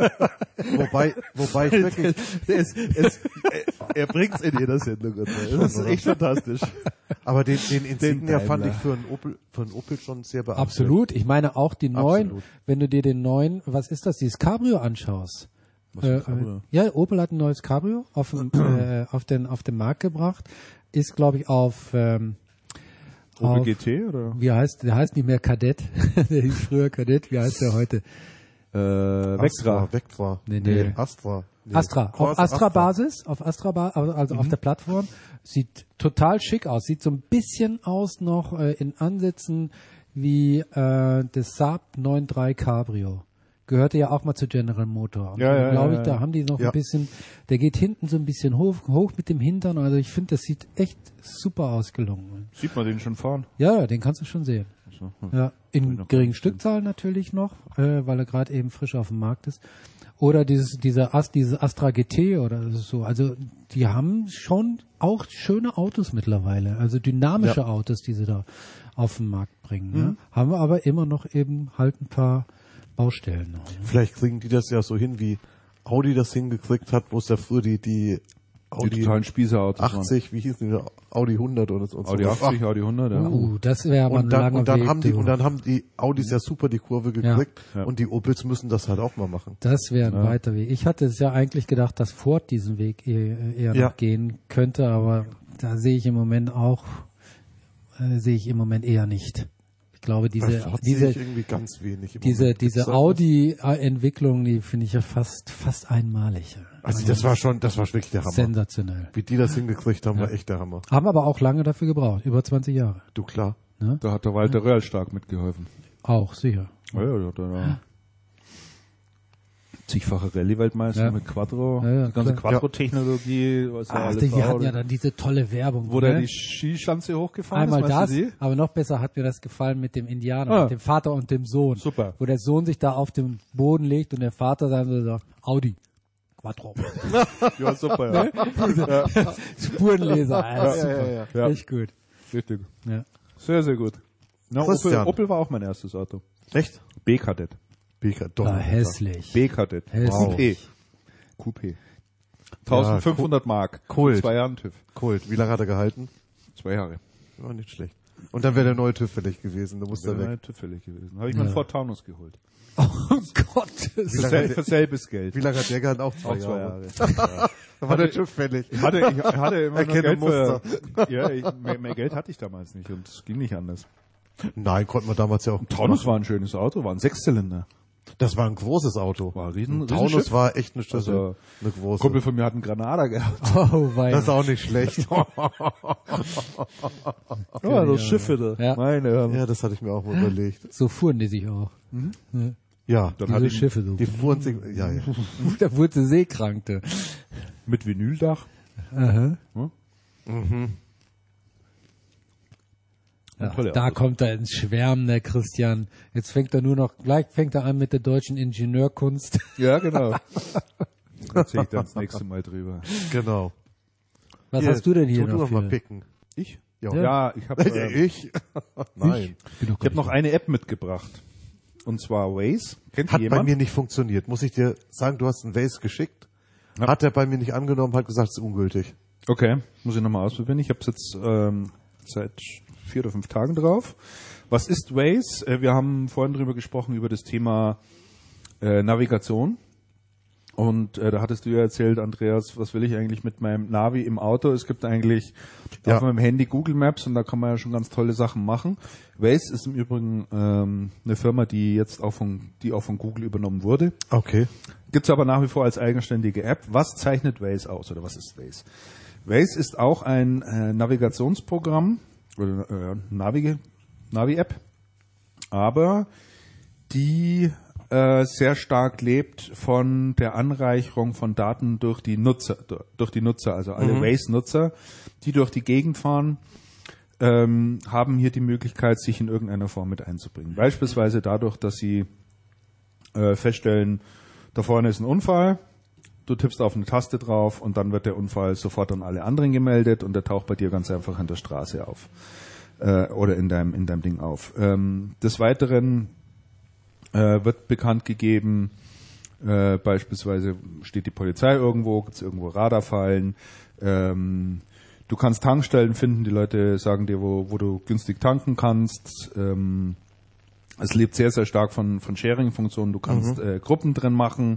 ich wirklich, Er bringt's in jeder Sendung. Das ist echt fantastisch. aber den Insignia Den fand ich Daimler. für einen Opel schon sehr beachtlich. Absolut. Ich meine auch die neuen, Absolut. wenn du dir den neuen, was ist das, dieses Cabrio anschaust. für ein Cabrio? Ja, Opel hat ein neues Cabrio auf den Markt gebracht. Ist, glaube ich, auf Opel GT oder? wie heißt, der heißt nicht mehr Kadett, der hieß früher Kadett, wie heißt der heute? Vectra. Nee. Astra. Nee. Astra, auf Corsa Astra-Basis, also auf der Plattform, sieht total schick aus, sieht so ein bisschen aus noch in Ansätzen wie das Saab 9.3 Cabrio. Gehörte ja auch mal zu General Motor. Glaube ich, da haben die noch ein bisschen, der geht hinten so ein bisschen hoch mit dem Hintern, also ich finde, das sieht echt super ausgelungen. Sieht man den schon fahren? Ja, den kannst du schon sehen. So. Ja, in geringen Stückzahlen natürlich noch, weil er gerade eben frisch auf dem Markt ist. Oder dieses Astra GT oder so. Also die haben schon auch schöne Autos mittlerweile, also dynamische Autos, die sie da auf den Markt bringen. Ja. Haben wir aber immer noch eben halt ein paar Baustellen noch. Ne? Vielleicht kriegen die das ja so hin, wie Audi das hingekriegt hat, wo es ja früher die Audi totalen Spießerautos 80, wie hießen die, Audi 100 oder so. Audi 80, Audi 100, ja. Das wäre aber ein langer Weg. Und dann haben die Audis ja super die Kurve gekriegt und die Opels müssen das halt auch mal machen. Das wäre ein weiter Weg. Ich hatte es ja eigentlich gedacht, dass Ford diesen Weg eher noch gehen könnte, aber da sehe ich im Moment eher nicht. Ich glaube, diese irgendwie ganz wenig im Moment. diese Audi-Entwicklung, die finde ich ja fast einmalig. Also das war wirklich der Hammer. Sensationell. Wie die das hingekriegt haben, war echt der Hammer. Haben aber auch lange dafür gebraucht, über 20 Jahre. Du, klar. Da hat der Walter Röhrl stark mitgeholfen. Auch, sicher. Ja, der hat da zigfache Rallye-Weltmeister mit Quattro, die ganze Quattro-Technologie, was wir hatten ja dann diese tolle Werbung. Wo der die Skischanze hochgefahren Einmal ist, das, aber noch besser hat mir das gefallen mit dem Indianer, mit dem Vater und dem Sohn. Super. Wo der Sohn sich da auf den Boden legt und der Vater dann so sagt, Audi. Quattro. Ja, super, ja. Spurenleser, super. Ja. Echt gut. Richtig. Ja. Sehr, sehr gut. Na, Opel war auch mein erstes Auto. Echt? B-Kadett. War hässlich. B-Kadett. Hässlich. Coupé. 1500 Mark. Kult. 2 Jahren TÜV. Kult. Wie lange hat er gehalten? 2 Jahre. War nicht schlecht. Und dann wäre der neue TÜV fällig gewesen. Da musste er weg. TÜV fällig gewesen. Habe ich mir einen Ford Taunus geholt. Oh Gott. Für selbes Geld. Wie lange hat der gehalten? Auch 2 Jahre. Da war der TÜV fällig. Ich hatte immer noch Erkenne Geld Muster. mehr Geld hatte ich damals nicht und es ging nicht anders. Nein, konnte man damals ja auch. Taunus war ein schönes Auto, war ein 6-Zylinder. Das war ein großes Auto. War ein Taunus Riesenschiff. war echt eine Schlüssel. Also, eine große. Kumpel von mir hat einen Granada gehabt. Oh, wei. Das ist auch nicht schlecht. Ja, das Schiffe da. Ja. Meine Herren. Ja, das hatte ich mir auch mal überlegt. So fuhren die sich auch. Ja, Dann hatte Diese ich Schiffe so. die fuhren sich, ja. Da wurde sie seekrank. mit Vinyldach. Aha. Ja, tolle Da Autos. kommt er ins Schwärmen, der Christian. Jetzt gleich fängt er an mit der deutschen Ingenieurkunst. Ja, genau. Erzähl ich dann das nächste Mal drüber. Genau. Was hast du denn hier Tu noch? du mal für- picken. Ich? Ja. Ja, ich habe Ich? Nein. ich hab noch eine App mitgebracht. Und zwar Waze. Kennt Hat bei jemand? mir nicht funktioniert. Muss ich dir sagen, du hast einen Waze geschickt. Ja. Hat er bei mir nicht angenommen, hat gesagt, es ist ungültig. Okay, muss ich nochmal ausprobieren. Ich habe es jetzt seit 4 oder 5 Tagen drauf. Was ist Waze? Wir haben vorhin drüber gesprochen, über das Thema Navigation. Und da hattest du ja erzählt, Andreas, was will ich eigentlich mit meinem Navi im Auto? Es gibt eigentlich auf meinem Handy Google Maps und da kann man ja schon ganz tolle Sachen machen. Waze ist im Übrigen eine Firma, die jetzt auch von Google übernommen wurde. Okay. Gibt's aber nach wie vor als eigenständige App. Was zeichnet Waze aus oder was ist Waze? Waze ist auch ein Navigationsprogramm oder Navi-App, aber die sehr stark lebt von der Anreicherung von Daten durch die Nutzer, also alle Waze-Nutzer, die durch die Gegend fahren, haben hier die Möglichkeit, sich in irgendeiner Form mit einzubringen. Beispielsweise dadurch, dass sie feststellen, da vorne ist ein Unfall, du tippst auf eine Taste drauf und dann wird der Unfall sofort an alle anderen gemeldet und der taucht bei dir ganz einfach an der Straße auf oder in deinem Ding auf. Des Weiteren wird bekannt gegeben, beispielsweise steht die Polizei irgendwo, gibt es irgendwo Radarfallen, du kannst Tankstellen finden, die Leute sagen dir, wo du günstig tanken kannst. Es lebt sehr, sehr stark von Sharing-Funktionen, du kannst Gruppen drin machen.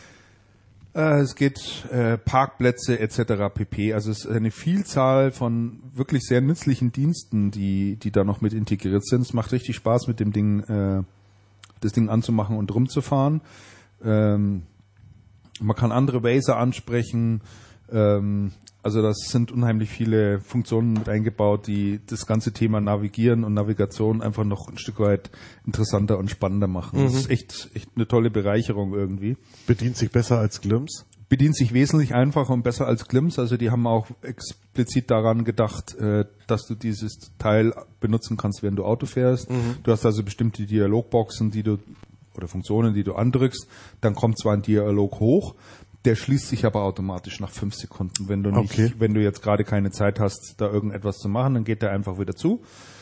Es geht Parkplätze etc. pp. Also es ist eine Vielzahl von wirklich sehr nützlichen Diensten, die da noch mit integriert sind. Es macht richtig Spaß, mit dem Ding das Ding anzumachen und rumzufahren. Man kann andere Wazer ansprechen. Also das sind unheimlich viele Funktionen mit eingebaut, die das ganze Thema Navigieren und Navigation einfach noch ein Stück weit interessanter und spannender machen. Das ist echt eine tolle Bereicherung irgendwie. Bedient sich besser als Glimpse? Bedient sich wesentlich einfacher und besser als Glimpse. Also die haben auch explizit daran gedacht, dass du dieses Teil benutzen kannst, während du Auto fährst. Du hast also bestimmte Dialogboxen, oder Funktionen, die du andrückst. Dann kommt zwar ein Dialog hoch, der schließt sich aber automatisch nach 5 Sekunden. Wenn du jetzt gerade keine Zeit hast, da irgendetwas zu machen, dann geht der einfach wieder zu.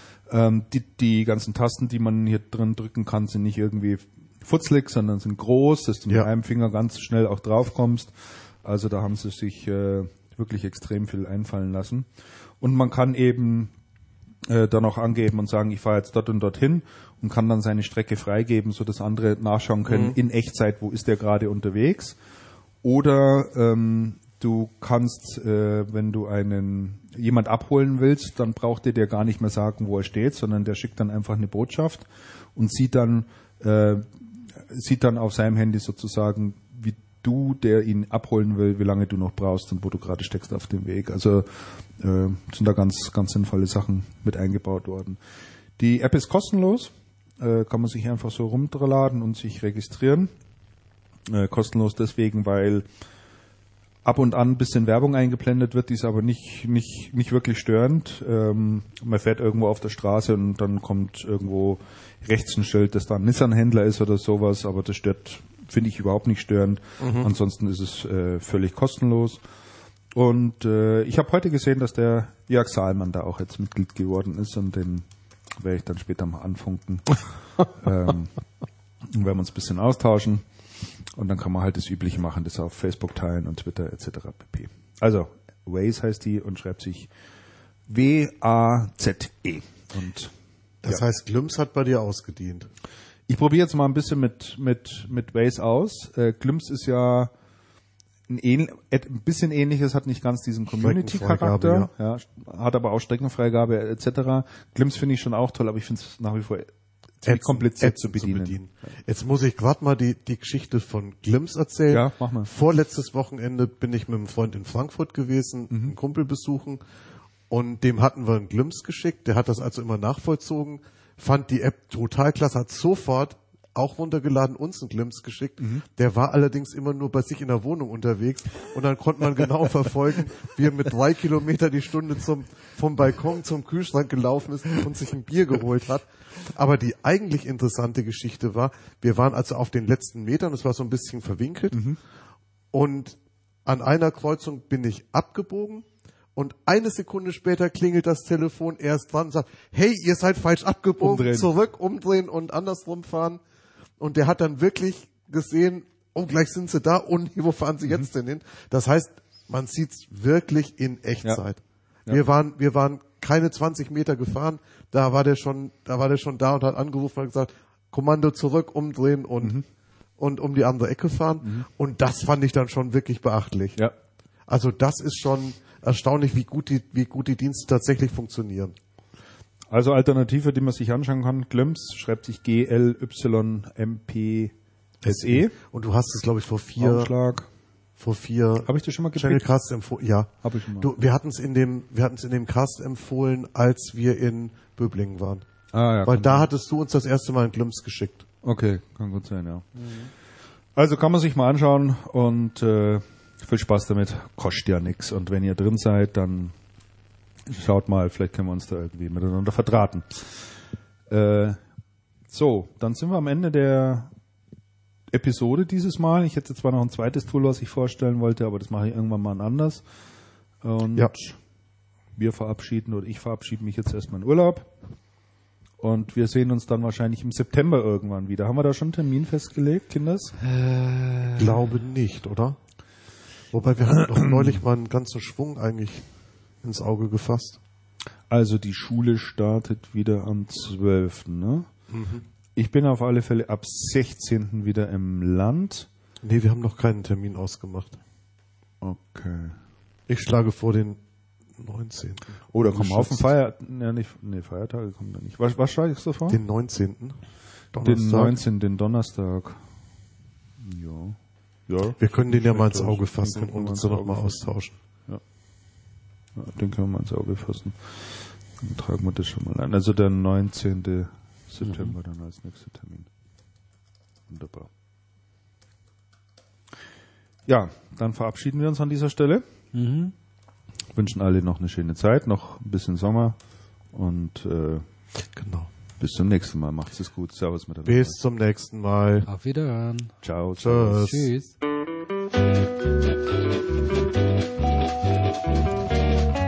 Die ganzen Tasten, die man hier drin drücken kann, sind nicht irgendwie futzlig, sondern sind groß, dass du mit einem Finger ganz schnell auch drauf kommst. Also da haben sie sich wirklich extrem viel einfallen lassen. Und man kann eben dann auch angeben und sagen, ich fahre jetzt dort und dorthin und kann dann seine Strecke freigeben, sodass andere nachschauen können in Echtzeit, wo ist der gerade unterwegs. Oder du kannst, wenn du jemand abholen willst, dann braucht der dir gar nicht mehr sagen, wo er steht, sondern der schickt dann einfach eine Botschaft und sieht dann auf seinem Handy sozusagen, wie du, der ihn abholen will, wie lange du noch brauchst und wo du gerade steckst auf dem Weg. Also sind da ganz, ganz sinnvolle Sachen mit eingebaut worden. Die App ist kostenlos, kann man sich einfach so runterladen und sich registrieren. Kostenlos deswegen, weil ab und an ein bisschen Werbung eingeblendet wird, die ist aber nicht wirklich störend. Man fährt irgendwo auf der Straße und dann kommt irgendwo rechts ein Schild, das da ein Nissan-Händler ist oder sowas, aber das stört, finde ich, überhaupt nicht störend. Ansonsten ist es völlig kostenlos. Und ich habe heute gesehen, dass der Jörg Sahlmann da auch jetzt Mitglied geworden ist und den werde ich dann später mal anfunken. Und werden wir uns ein bisschen austauschen. Und dann kann man halt das Übliche machen, das auf Facebook teilen und Twitter etc. pp. Also, Waze heißt die und schreibt sich W-A-Z-E. Und das heißt, Glimpse hat bei dir ausgedient. Ich probiere jetzt mal ein bisschen mit Waze aus. Glimpse ist ja ein bisschen ähnliches, hat nicht ganz diesen Community-Charakter, ja, hat aber auch Streckenfreigabe etc. Glimpse finde ich schon auch toll, aber ich finde es nach wie vor ziemlich kompliziert zu bedienen. Jetzt muss ich gerade mal die Geschichte von Glimpse erzählen. Ja, mach mal. Vorletztes Wochenende bin ich mit einem Freund in Frankfurt gewesen, einen Kumpel besuchen und dem hatten wir einen Glimpse geschickt. Der hat das also immer nachvollzogen, fand die App total klasse, hat sofort auch runtergeladen, uns einen Glimpse geschickt. Der war allerdings immer nur bei sich in der Wohnung unterwegs und dann konnte man genau verfolgen, wie er mit 3 Kilometer die Stunde vom Balkon zum Kühlschrank gelaufen ist und sich ein Bier geholt hat. Aber die eigentlich interessante Geschichte war, wir waren also auf den letzten Metern, es war so ein bisschen verwinkelt und an einer Kreuzung bin ich abgebogen und 1 Sekunde später klingelt das Telefon, er ist dran und sagt, hey, ihr seid falsch abgebogen, zurück, umdrehen und andersrum fahren. Und der hat dann wirklich gesehen, oh, gleich sind sie da und wo fahren sie jetzt denn hin? Das heißt, man sieht's wirklich in Echtzeit. Ja. Wir waren keine 20 Meter gefahren, da war der schon da und hat angerufen und gesagt, Kommando zurück, umdrehen und und um die andere Ecke fahren. Und das fand ich dann schon wirklich beachtlich. Ja. Also das ist schon erstaunlich, wie gut die Dienste tatsächlich funktionieren. Also Alternative, die man sich anschauen kann, Glyms schreibt sich GLYMPSE. Und du hast es, glaube ich, vor vier Habe ich dir schon mal Channel gepickt? Cast empfohlen. Ja. Habe ich schon mal. Wir hatten es in dem Cast empfohlen, als wir in Böblingen waren. Ah, ja, Weil kann da sein. hattest du uns das erste Mal ein Glimpse geschickt. Okay, kann gut sein, ja. Also kann man sich mal anschauen und viel Spaß damit. Kostet ja nichts. Und wenn ihr drin seid, dann schaut mal, vielleicht können wir uns da irgendwie miteinander verdrahten. So, dann sind wir am Ende der Episode dieses Mal. Ich hätte zwar noch ein zweites Tool, was ich vorstellen wollte, aber das mache ich irgendwann mal anders. Und Ja. ich verabschiede mich jetzt erstmal in Urlaub. Und wir sehen uns dann wahrscheinlich im September irgendwann wieder. Haben wir da schon einen Termin festgelegt, Kinders? Glaube nicht, oder? Wobei wir hatten doch neulich mal einen ganzen Schwung eigentlich ins Auge gefasst. Also die Schule startet wieder am 12., ne? Ich bin auf alle Fälle ab 16. wieder im Land. Nee, wir haben noch keinen Termin ausgemacht. Okay. Ich schlage vor den 19. Oder kommen wir auf den Feiertag? Feiertage kommen da nicht. Was schlagst du vor? Den 19. Den 19., den Donnerstag. Ja. Wir können den ja mal ins Den Auge können fassen wir und mal uns ins dann nochmal Auge fassen. austauschen. Ja, den können wir mal ins Auge fassen. Dann tragen wir das schon mal ein. Also der 19. September dann als nächster Termin. Wunderbar. Ja, dann verabschieden wir uns an dieser Stelle. Wünschen alle noch eine schöne Zeit, noch ein bisschen Sommer und Genau. bis zum nächsten Mal. Macht's es gut. Servus miteinander. Bis zum nächsten Mal. Auf Wiederhören. Ciao. Tschüss. Tschüss.